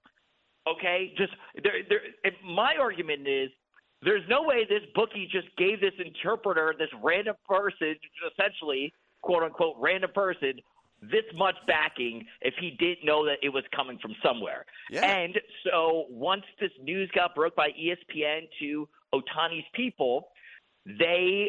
okay, just there, there, my argument is there's no way this bookie just gave this interpreter, this random person, essentially, quote unquote, random person, this much backing if he didn't know that it was coming from somewhere. Yeah. And so once this news got broke by E S P N to Ohtani's people, they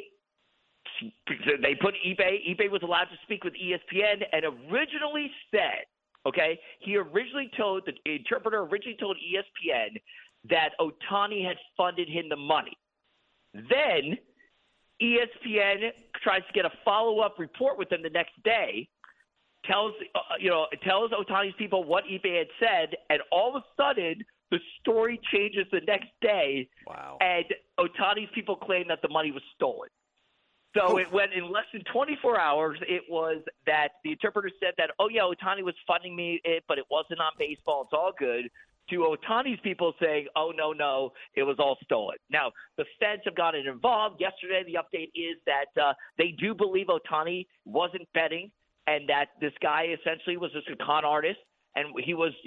they put eBay. eBay was allowed to speak with E S P N and originally said, okay, he originally told, the interpreter originally told E S P N that Ohtani had funded him the money. Then E S P N tries to get a follow-up report with him the next day, tells uh, you know tells Ohtani's people what eBay had said, and all of a sudden the story changes the next day. Wow. And Ohtani's people claim that the money was stolen. So it went in less than twenty-four hours. It was that the interpreter said that, oh, yeah, Ohtani was funding me it, but it wasn't on baseball. It's all good. To Ohtani's people saying, oh, no, no, it was all stolen. Now, the feds have gotten involved. Yesterday, the update is that uh, they do believe Ohtani wasn't betting and that this guy essentially was just a con artist. And he was, you know,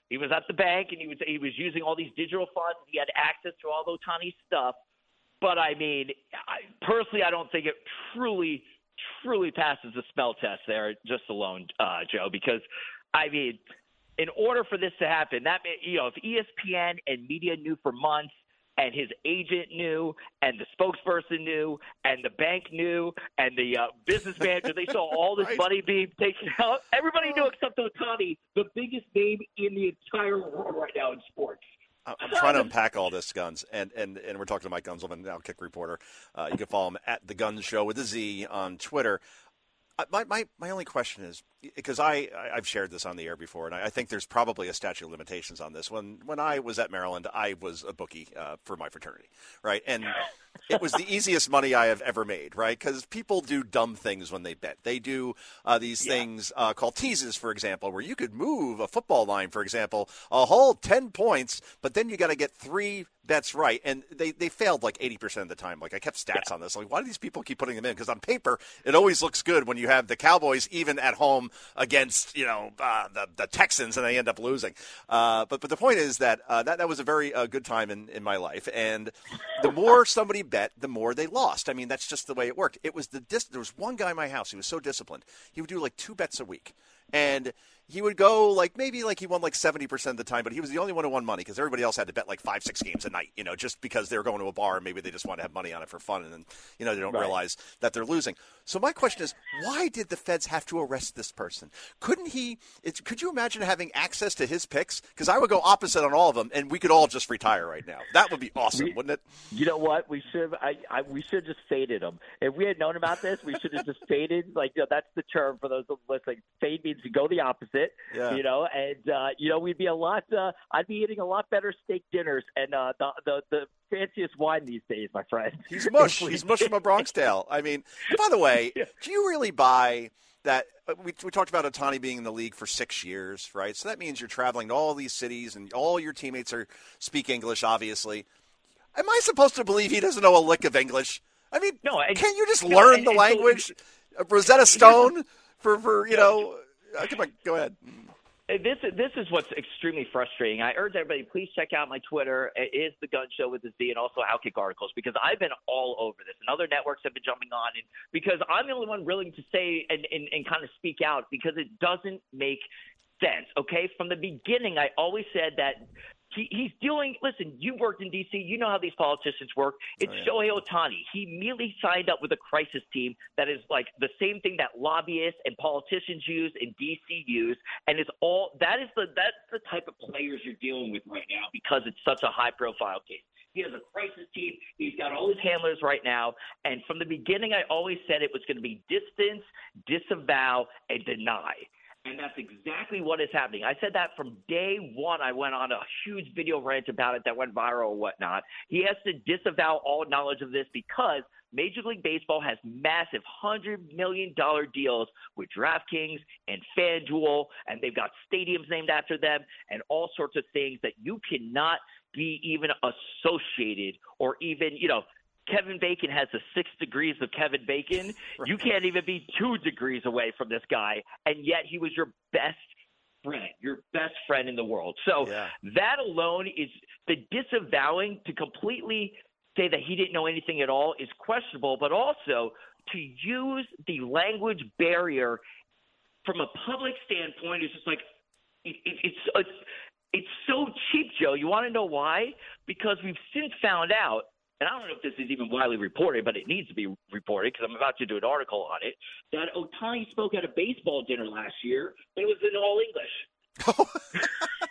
He was at the bank, and he was he was using all these digital funds. He had access to all the Ohtani stuff. But, I mean, I, personally, I don't think it truly, truly passes the smell test there just alone, uh, Joe, because, I mean, in order for this to happen, that you know, if E S P N and media knew for months, and his agent knew, and the spokesperson knew, and the bank knew, and the uh, business manager, they saw all this right. money being taken out. Everybody knew except Ohtani, the biggest name in the entire world right now in sports. I'm trying to unpack all this, Guns, and, and, and we're talking to Mike Gunzelman, now Kick Reporter. Uh, you can follow him at The Guns Show with a Z on Twitter. My, my my only question is, because I, I've shared this on the air before, and I, I think there's probably a statute of limitations on this. When when I was at Maryland, I was a bookie uh, for my fraternity, right? And it was the easiest money I have ever made, right? Because people do dumb things when they bet. They do uh, these yeah. things uh, called teases, for example, where you could move a football line, for example, a whole ten points, but then you got to get three bets right. And they, they failed like eighty percent of the time. Like, I kept stats yeah. on this. Like, why do these people keep putting them in? Because on paper, it always looks good when you have the Cowboys even at home against, you know, uh, the, the Texans, and they end up losing. Uh, but but the point is that uh, that, that was a very uh, good time in, in my life. And the more somebody bet, the more they lost. I mean, that's just the way it worked. It was the dis- There was one guy in my house. He was so disciplined. He would do like two bets a week. And he would go like maybe like he won like seventy percent of the time, but he was the only one who won money because everybody else had to bet like five, six games a night, you know, just because they were going to a bar and maybe they just want to have money on it for fun. And then, you know, they don't right. realize that they're losing. So my question is, why did the feds have to arrest this person? Couldn't he it's, could you imagine having access to his picks? Because I would go opposite on all of them, and we could all just retire right now. That would be awesome, we, wouldn't it? You know what? We should I, I, we should have just faded him. If we had known about this, we should have just faded. Like, you know, that's the term for those listening. Fade means you go the opposite, yeah. you know, and, uh, you know, we'd be a lot uh, – I'd be eating a lot better steak dinners and uh, the, the, the fanciest wine these days, my friend. He's mush. He's mush from a Bronx tale. I mean, by the way, do you really buy that – we, we talked about Ohtani being in the league for six years, right? So that means you're traveling to all these cities and all your teammates are speak English, obviously. Am I supposed to believe he doesn't know a lick of English? I mean, no, and, can't you just no, learn and, the and language? So, Rosetta Stone for, for you know uh, – come on, go ahead. This this is what's extremely frustrating. I urge everybody, please check out my Twitter. It is The Gun Show with the Z, and also Outkick Articles, because I've been all over this, and other networks have been jumping on, and because I'm the only one willing to say and, and, and kind of speak out, because it doesn't make sense, okay? From the beginning, I always said that He, he's dealing – listen, you worked in D C. You know how these politicians work. It's oh, yeah. Shohei Ohtani. He immediately signed up with a crisis team that is like the same thing that lobbyists and politicians use and D C use, and it's all – that is the that's the type of players you're dealing with right now because it's such a high-profile case. He has a crisis team. He's got all his handlers right now. And from the beginning, I always said it was going to be distance, disavow, and deny. And that's exactly what is happening. I said that from day one. I went on a huge video rant about it that went viral or whatnot. He has to disavow all knowledge of this because Major League Baseball has massive one hundred million dollars deals with DraftKings and FanDuel, and they've got stadiums named after them and all sorts of things that you cannot be even associated or even, you know, Kevin Bacon has the six degrees of Kevin Bacon. Right. You can't even be two degrees away from this guy, and yet he was your best friend, your best friend in the world. So yeah. that alone is the disavowing to completely say that he didn't know anything at all is questionable, but also to use the language barrier from a public standpoint is just like it, it, it's it's it's so cheap, Joe. You want to know why? Because we've since found out. And I don't know if this is even widely reported, but it needs to be reported because I'm about to do an article on it, that Ohtani spoke at a baseball dinner last year, but it was in all English.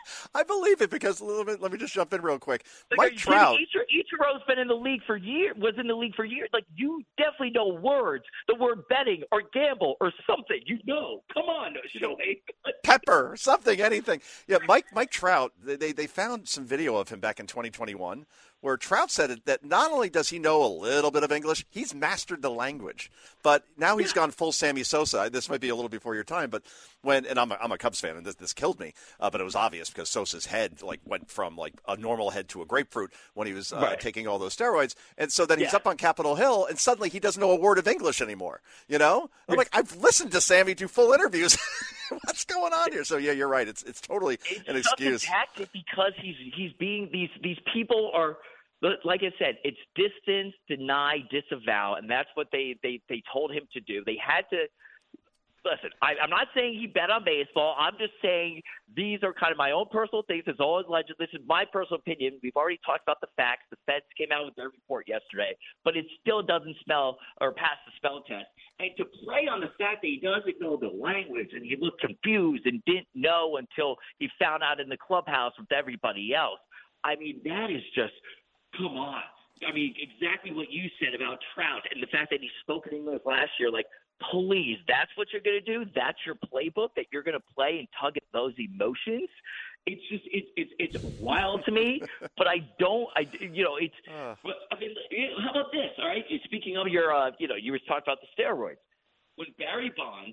I believe it because let me, let me just jump in real quick. Like, Mike Trout. Ichiro's been in the league for years, was in the league for years. Like, you definitely know words, the word betting or gamble or something. You know. Come on, Shohei. Pepper, something, anything. Yeah, Mike Mike Trout, they, they found some video of him back in twenty twenty-one where Trout said that not only does he know a little bit of English, he's mastered the language. But now he's gone full Sammy Sosa. This might be a little before your time, but when and I'm a, I'm a Cubs fan, and this, this killed me, uh, but it was obvious because Sosa's head like went from like a normal head to a grapefruit when he was uh, right. taking all those steroids, and so then he's yeah. up on Capitol Hill, and suddenly he doesn't know a word of English anymore. You know, I'm like, I've listened to Sammy do full interviews. What's going on here? So yeah, you're right. It's it's totally it's an such excuse. a tactic because he's he's being these these people are like I said, it's distance, deny, disavow, and that's what they they they told him to do. They had to. Listen, I, I'm not saying he bet on baseball. I'm just saying these are kind of my own personal things. It's always alleged. This is my personal opinion. We've already talked about the facts. The Feds came out with their report yesterday, but it still doesn't smell or pass the spell test. And to play on the fact that he doesn't know the language and he looked confused and didn't know until he found out in the clubhouse with everybody else, I mean, that is just – come on. I mean, exactly what you said about Trout and the fact that he spoke in English last year, like, please, that's what you're going to do? That's your playbook that you're going to play and tug at those emotions? It's just it, it, it's wild to me, but I don't – I you know, it's uh. – I mean, how about this, all right? Speaking of your uh, – you know, you were talking about the steroids. When Barry Bonds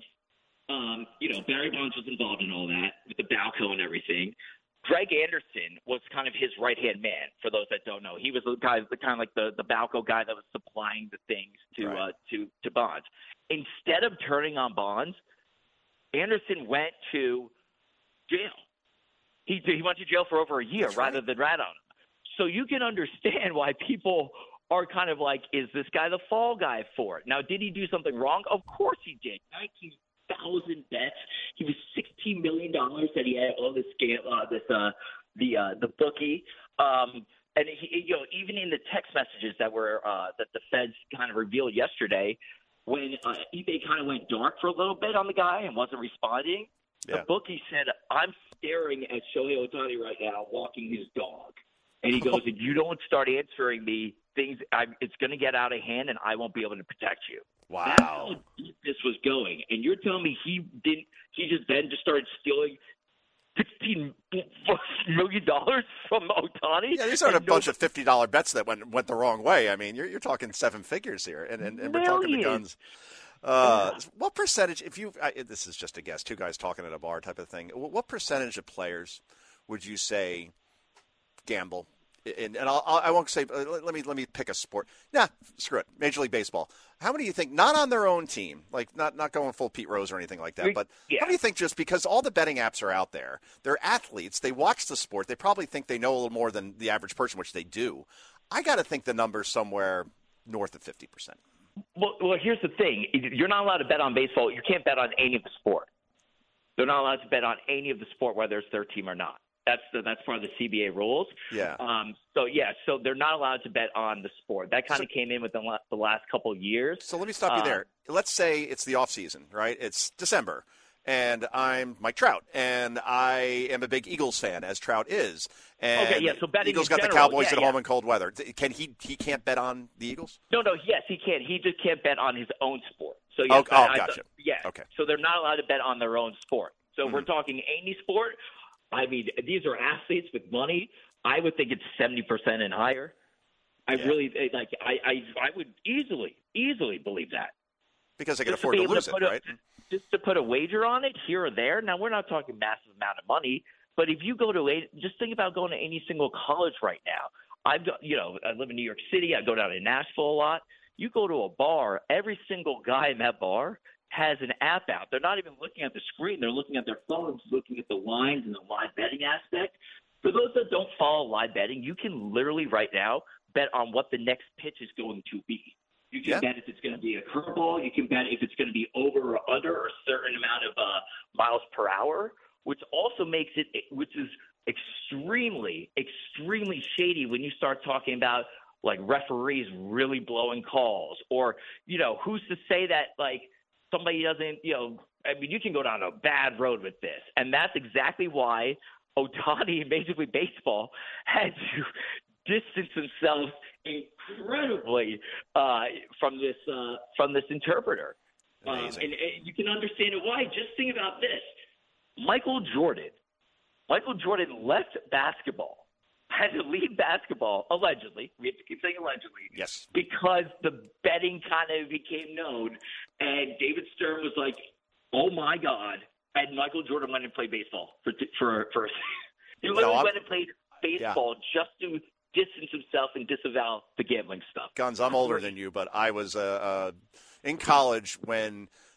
um, – you know, Barry Bonds was involved in all that with the Balco and everything. Greg Anderson was kind of his right-hand man, for those that don't know. He was the guy, the kind of like the, the Balco guy that was supplying the things to right. uh, to to Bonds. Instead of turning on Bonds, Anderson went to jail. He he went to jail for over a year That's rather right. than rat on him. So you can understand why people are kind of like, is this guy the fall guy for it? Now, did he do something wrong? Of course he did. nineteen thousand bets. He was sixteen million dollars that he had all this scale, uh, this uh, the uh, the bookie. Um, and he, you know, even in the text messages that were uh, that the Feds kind of revealed yesterday, when uh, eBay kind of went dark for a little bit on the guy and wasn't responding, yeah. the bookie said, "I'm staring at Shohei Ohtani right now, walking his dog." And he goes, "If you don't start answering me, things I'm, it's going to get out of hand, and I won't be able to protect you." Wow. That's how deep this was going. And you're telling me he didn't he just then just started stealing sixteen million dollars from Ohtani? Yeah, these aren't a bunch of fifty dollar bets that went went the wrong way. I mean, you're you're talking seven figures here, and and, and we're talking the guns. Uh, yeah. What percentage, if you I, this is just a guess, two guys talking at a bar type of thing, what percentage of players would you say gamble? And, and I'll, I won't say. Uh, let me let me pick a sport. Nah, screw it. Major League Baseball. How many do you think, not on their own team, like not not going full Pete Rose or anything like that, but yeah. how many do you think just because all the betting apps are out there, they're athletes, they watch the sport, they probably think they know a little more than the average person, which they do. I got to think the number's somewhere north of fifty percent. Well, well, here's the thing: you're not allowed to bet on baseball. You can't bet on any of the sport. They're not allowed to bet on any of the sport, whether it's their team or not. That's the, that's part of the C B A rules. Yeah. Um. So yeah. So they're not allowed to bet on the sport. That kind of so, came in within the, the last couple of years. So let me stop you there. Uh, Let's say it's the off season, right? It's December, and I'm Mike Trout, and I am a big Eagles fan, as Trout is. And okay. Yeah. So betting Eagles in got general, the Cowboys yeah, at yeah. home in cold weather. Can he? He can't bet on the Eagles? No. No. Yes, he can. He just can't bet on his own sport. So yes, oh, oh I, gotcha. I, yeah. Okay. So they're not allowed to bet on their own sport. So mm-hmm. we're talking any sport. I mean, these are athletes with money. I would think it's seventy percent and higher. I yeah. really like. I, I I would easily easily believe that because they can just afford to, to lose to it, a, right? Just to put a wager on it here or there. Now we're not talking massive amount of money, but if you go to a, just think about going to any single college right now. I've got, you know, I live in New York City. I go down to Nashville a lot. You go to a bar, every single guy in that bar has an app out. They're not even looking at the screen. They're looking at their phones, looking at the lines and the live betting aspect. For those that don't follow live betting, you can literally right now bet on what the next pitch is going to be. You can yeah. bet if it's going to be a curveball. You can bet if it's going to be over or under a certain amount of uh, miles per hour, which also makes it, which is extremely, extremely shady when you start talking about like referees really blowing calls, or, you know, who's to say that like, somebody doesn't, you know, I mean, you can go down a bad road with this. And that's exactly why Ohtani in Major League Baseball had to distance himself incredibly uh, from this uh, from this interpreter. Um, and, and you can understand it why. Just think about this. Michael Jordan. Michael Jordan left basketball, had to leave basketball, allegedly. We have to keep saying allegedly. Yes. Because the betting kind of became known. And David Stern was like, oh, my God. And Michael Jordan went and played baseball. For for, for He literally no, went and played baseball yeah. just to distance himself and disavow the gambling stuff. Guns, I'm older than you, but I was uh, uh, in college when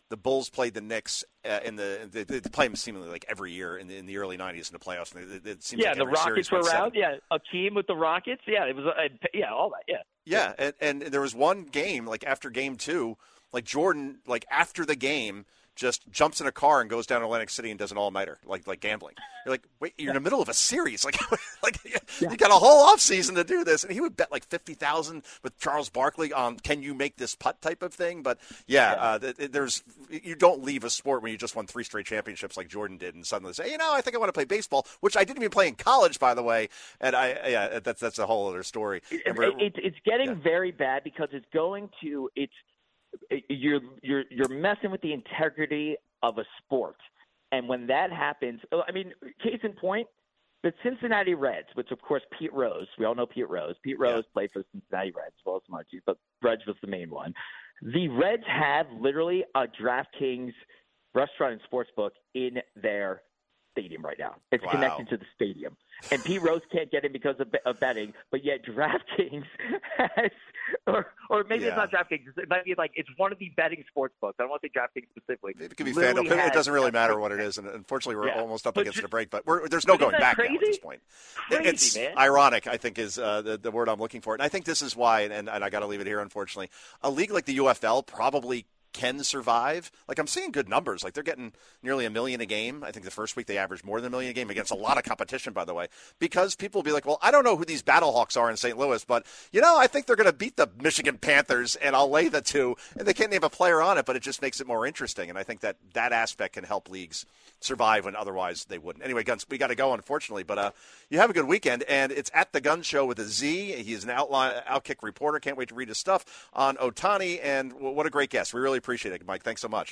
the Bulls played the Knicks uh, in the they, they play them seemingly like every year in the, in the early nineties in the playoffs. And it, it seems yeah, like the every Rockets series were went around. seven. Yeah, Akeem with the Rockets. Yeah, it was. Uh, yeah, all that. Yeah. Yeah, and, and there was one game like after game two, like Jordan, like after the game, just jumps in a car and goes down to Atlantic City and does an all-nighter, like like gambling. You're like, wait, you're in the middle of a series. Like, like you got a whole offseason to do this. And he would bet like fifty thousand dollars with Charles Barkley on can you make this putt type of thing. But, yeah, yeah. Uh, there's you don't leave a sport when you just won three straight championships like Jordan did and suddenly say, you know, I think I want to play baseball, which I didn't even play in college, by the way. And, I yeah, that's that's a whole other story. It, it, it's getting yeah. very bad because it's going to – it's you're you're you're messing with the integrity of a sport, and when that happens, I mean, case in point, the Cincinnati Reds, which of course Pete Rose, we all know Pete Rose. Pete Rose yeah. played for the Cincinnati Reds, as well as Munchies, but Reds was the main one. The Reds have literally a DraftKings restaurant and sportsbook in their stadium right now. It's wow. connected to the stadium. And Pete Rose can't get in because of, of betting, but yet DraftKings has, or or maybe yeah. it's not DraftKings. It might be like it's one of the betting sports books. I don't want to say DraftKings specifically. It could be FanDuel. It doesn't really matter what it is, and unfortunately, we're yeah. almost up but against just, a break. But we're, there's no going back crazy? now at this point. Crazy, it's man. ironic, I think, is uh, the the word I'm looking for, and I think this is why. And, and I got to leave it here. Unfortunately, a league like the U F L probably can survive. Like I'm seeing good numbers. Like they're getting nearly a million a game. I think the first week they averaged more than a million a game against a lot of competition, by the way, because people will be like, well, I don't know who these Battlehawks are in Saint Louis, but you know, I think they're going to beat the Michigan Panthers and I'll lay the two, and they can't name a player on it, but it just makes it more interesting. And I think that that aspect can help leagues survive when otherwise they wouldn't. Anyway, Guns, we got to go, unfortunately, but uh, you have a good weekend, and it's at the Gun Show with a Z. He's an outline, Outkick reporter. Can't wait to read his stuff on Ohtani, and what a great guest. We really appreciate it, Mike. Thanks so much.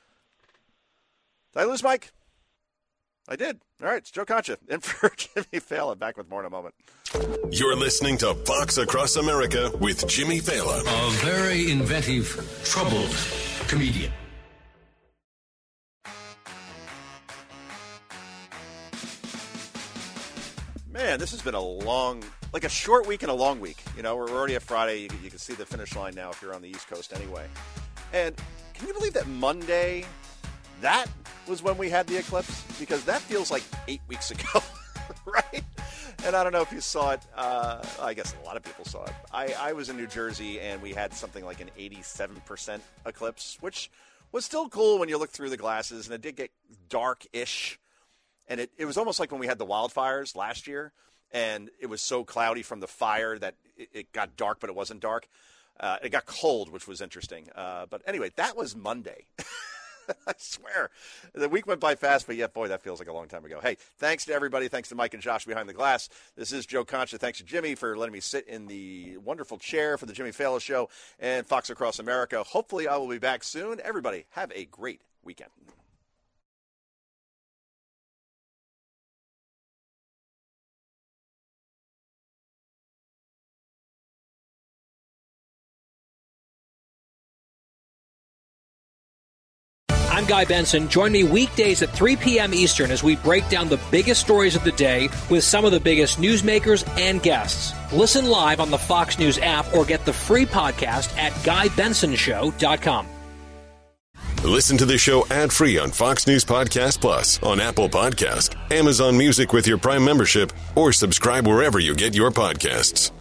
Did I lose Mike? I did. All right, it's Joe Concha in for Jimmy Fallon. Back with more in a moment. You're listening to Fox Across America with Jimmy Fallon. A very inventive, troubled comedian. Man, this has been a long, like a short week and a long week. You know, we're already at Friday. You, you can see the finish line now if you're on the East Coast anyway. And can you believe that Monday, that was when we had the eclipse? Because that feels like eight weeks ago, right? And I don't know if you saw it. Uh, I guess a lot of people saw it. I, I was in New Jersey, and we had something like an eighty-seven percent eclipse, which was still cool when you look through the glasses, and it did get dark-ish. And it, it was almost like when we had the wildfires last year, and it was so cloudy from the fire that it, it got dark, but it wasn't dark. Uh, it got cold, which was interesting. Uh, but anyway, that was Monday. I swear. The week went by fast, but yeah, boy, that feels like a long time ago. Hey, thanks to everybody. Thanks to Mike and Josh behind the glass. This is Joe Concha. Thanks to Jimmy for letting me sit in the wonderful chair for the Jimmy Fallon Show and Fox Across America. Hopefully I will be back soon. Everybody, have a great weekend. I'm Guy Benson. Join me weekdays at three p.m. Eastern as we break down the biggest stories of the day with some of the biggest newsmakers and guests. Listen live on the Fox News app or get the free podcast at guy benson show dot com. Listen to the show ad-free on Fox News Podcast Plus, on Apple Podcast, Amazon Music with your Prime membership, or subscribe wherever you get your podcasts.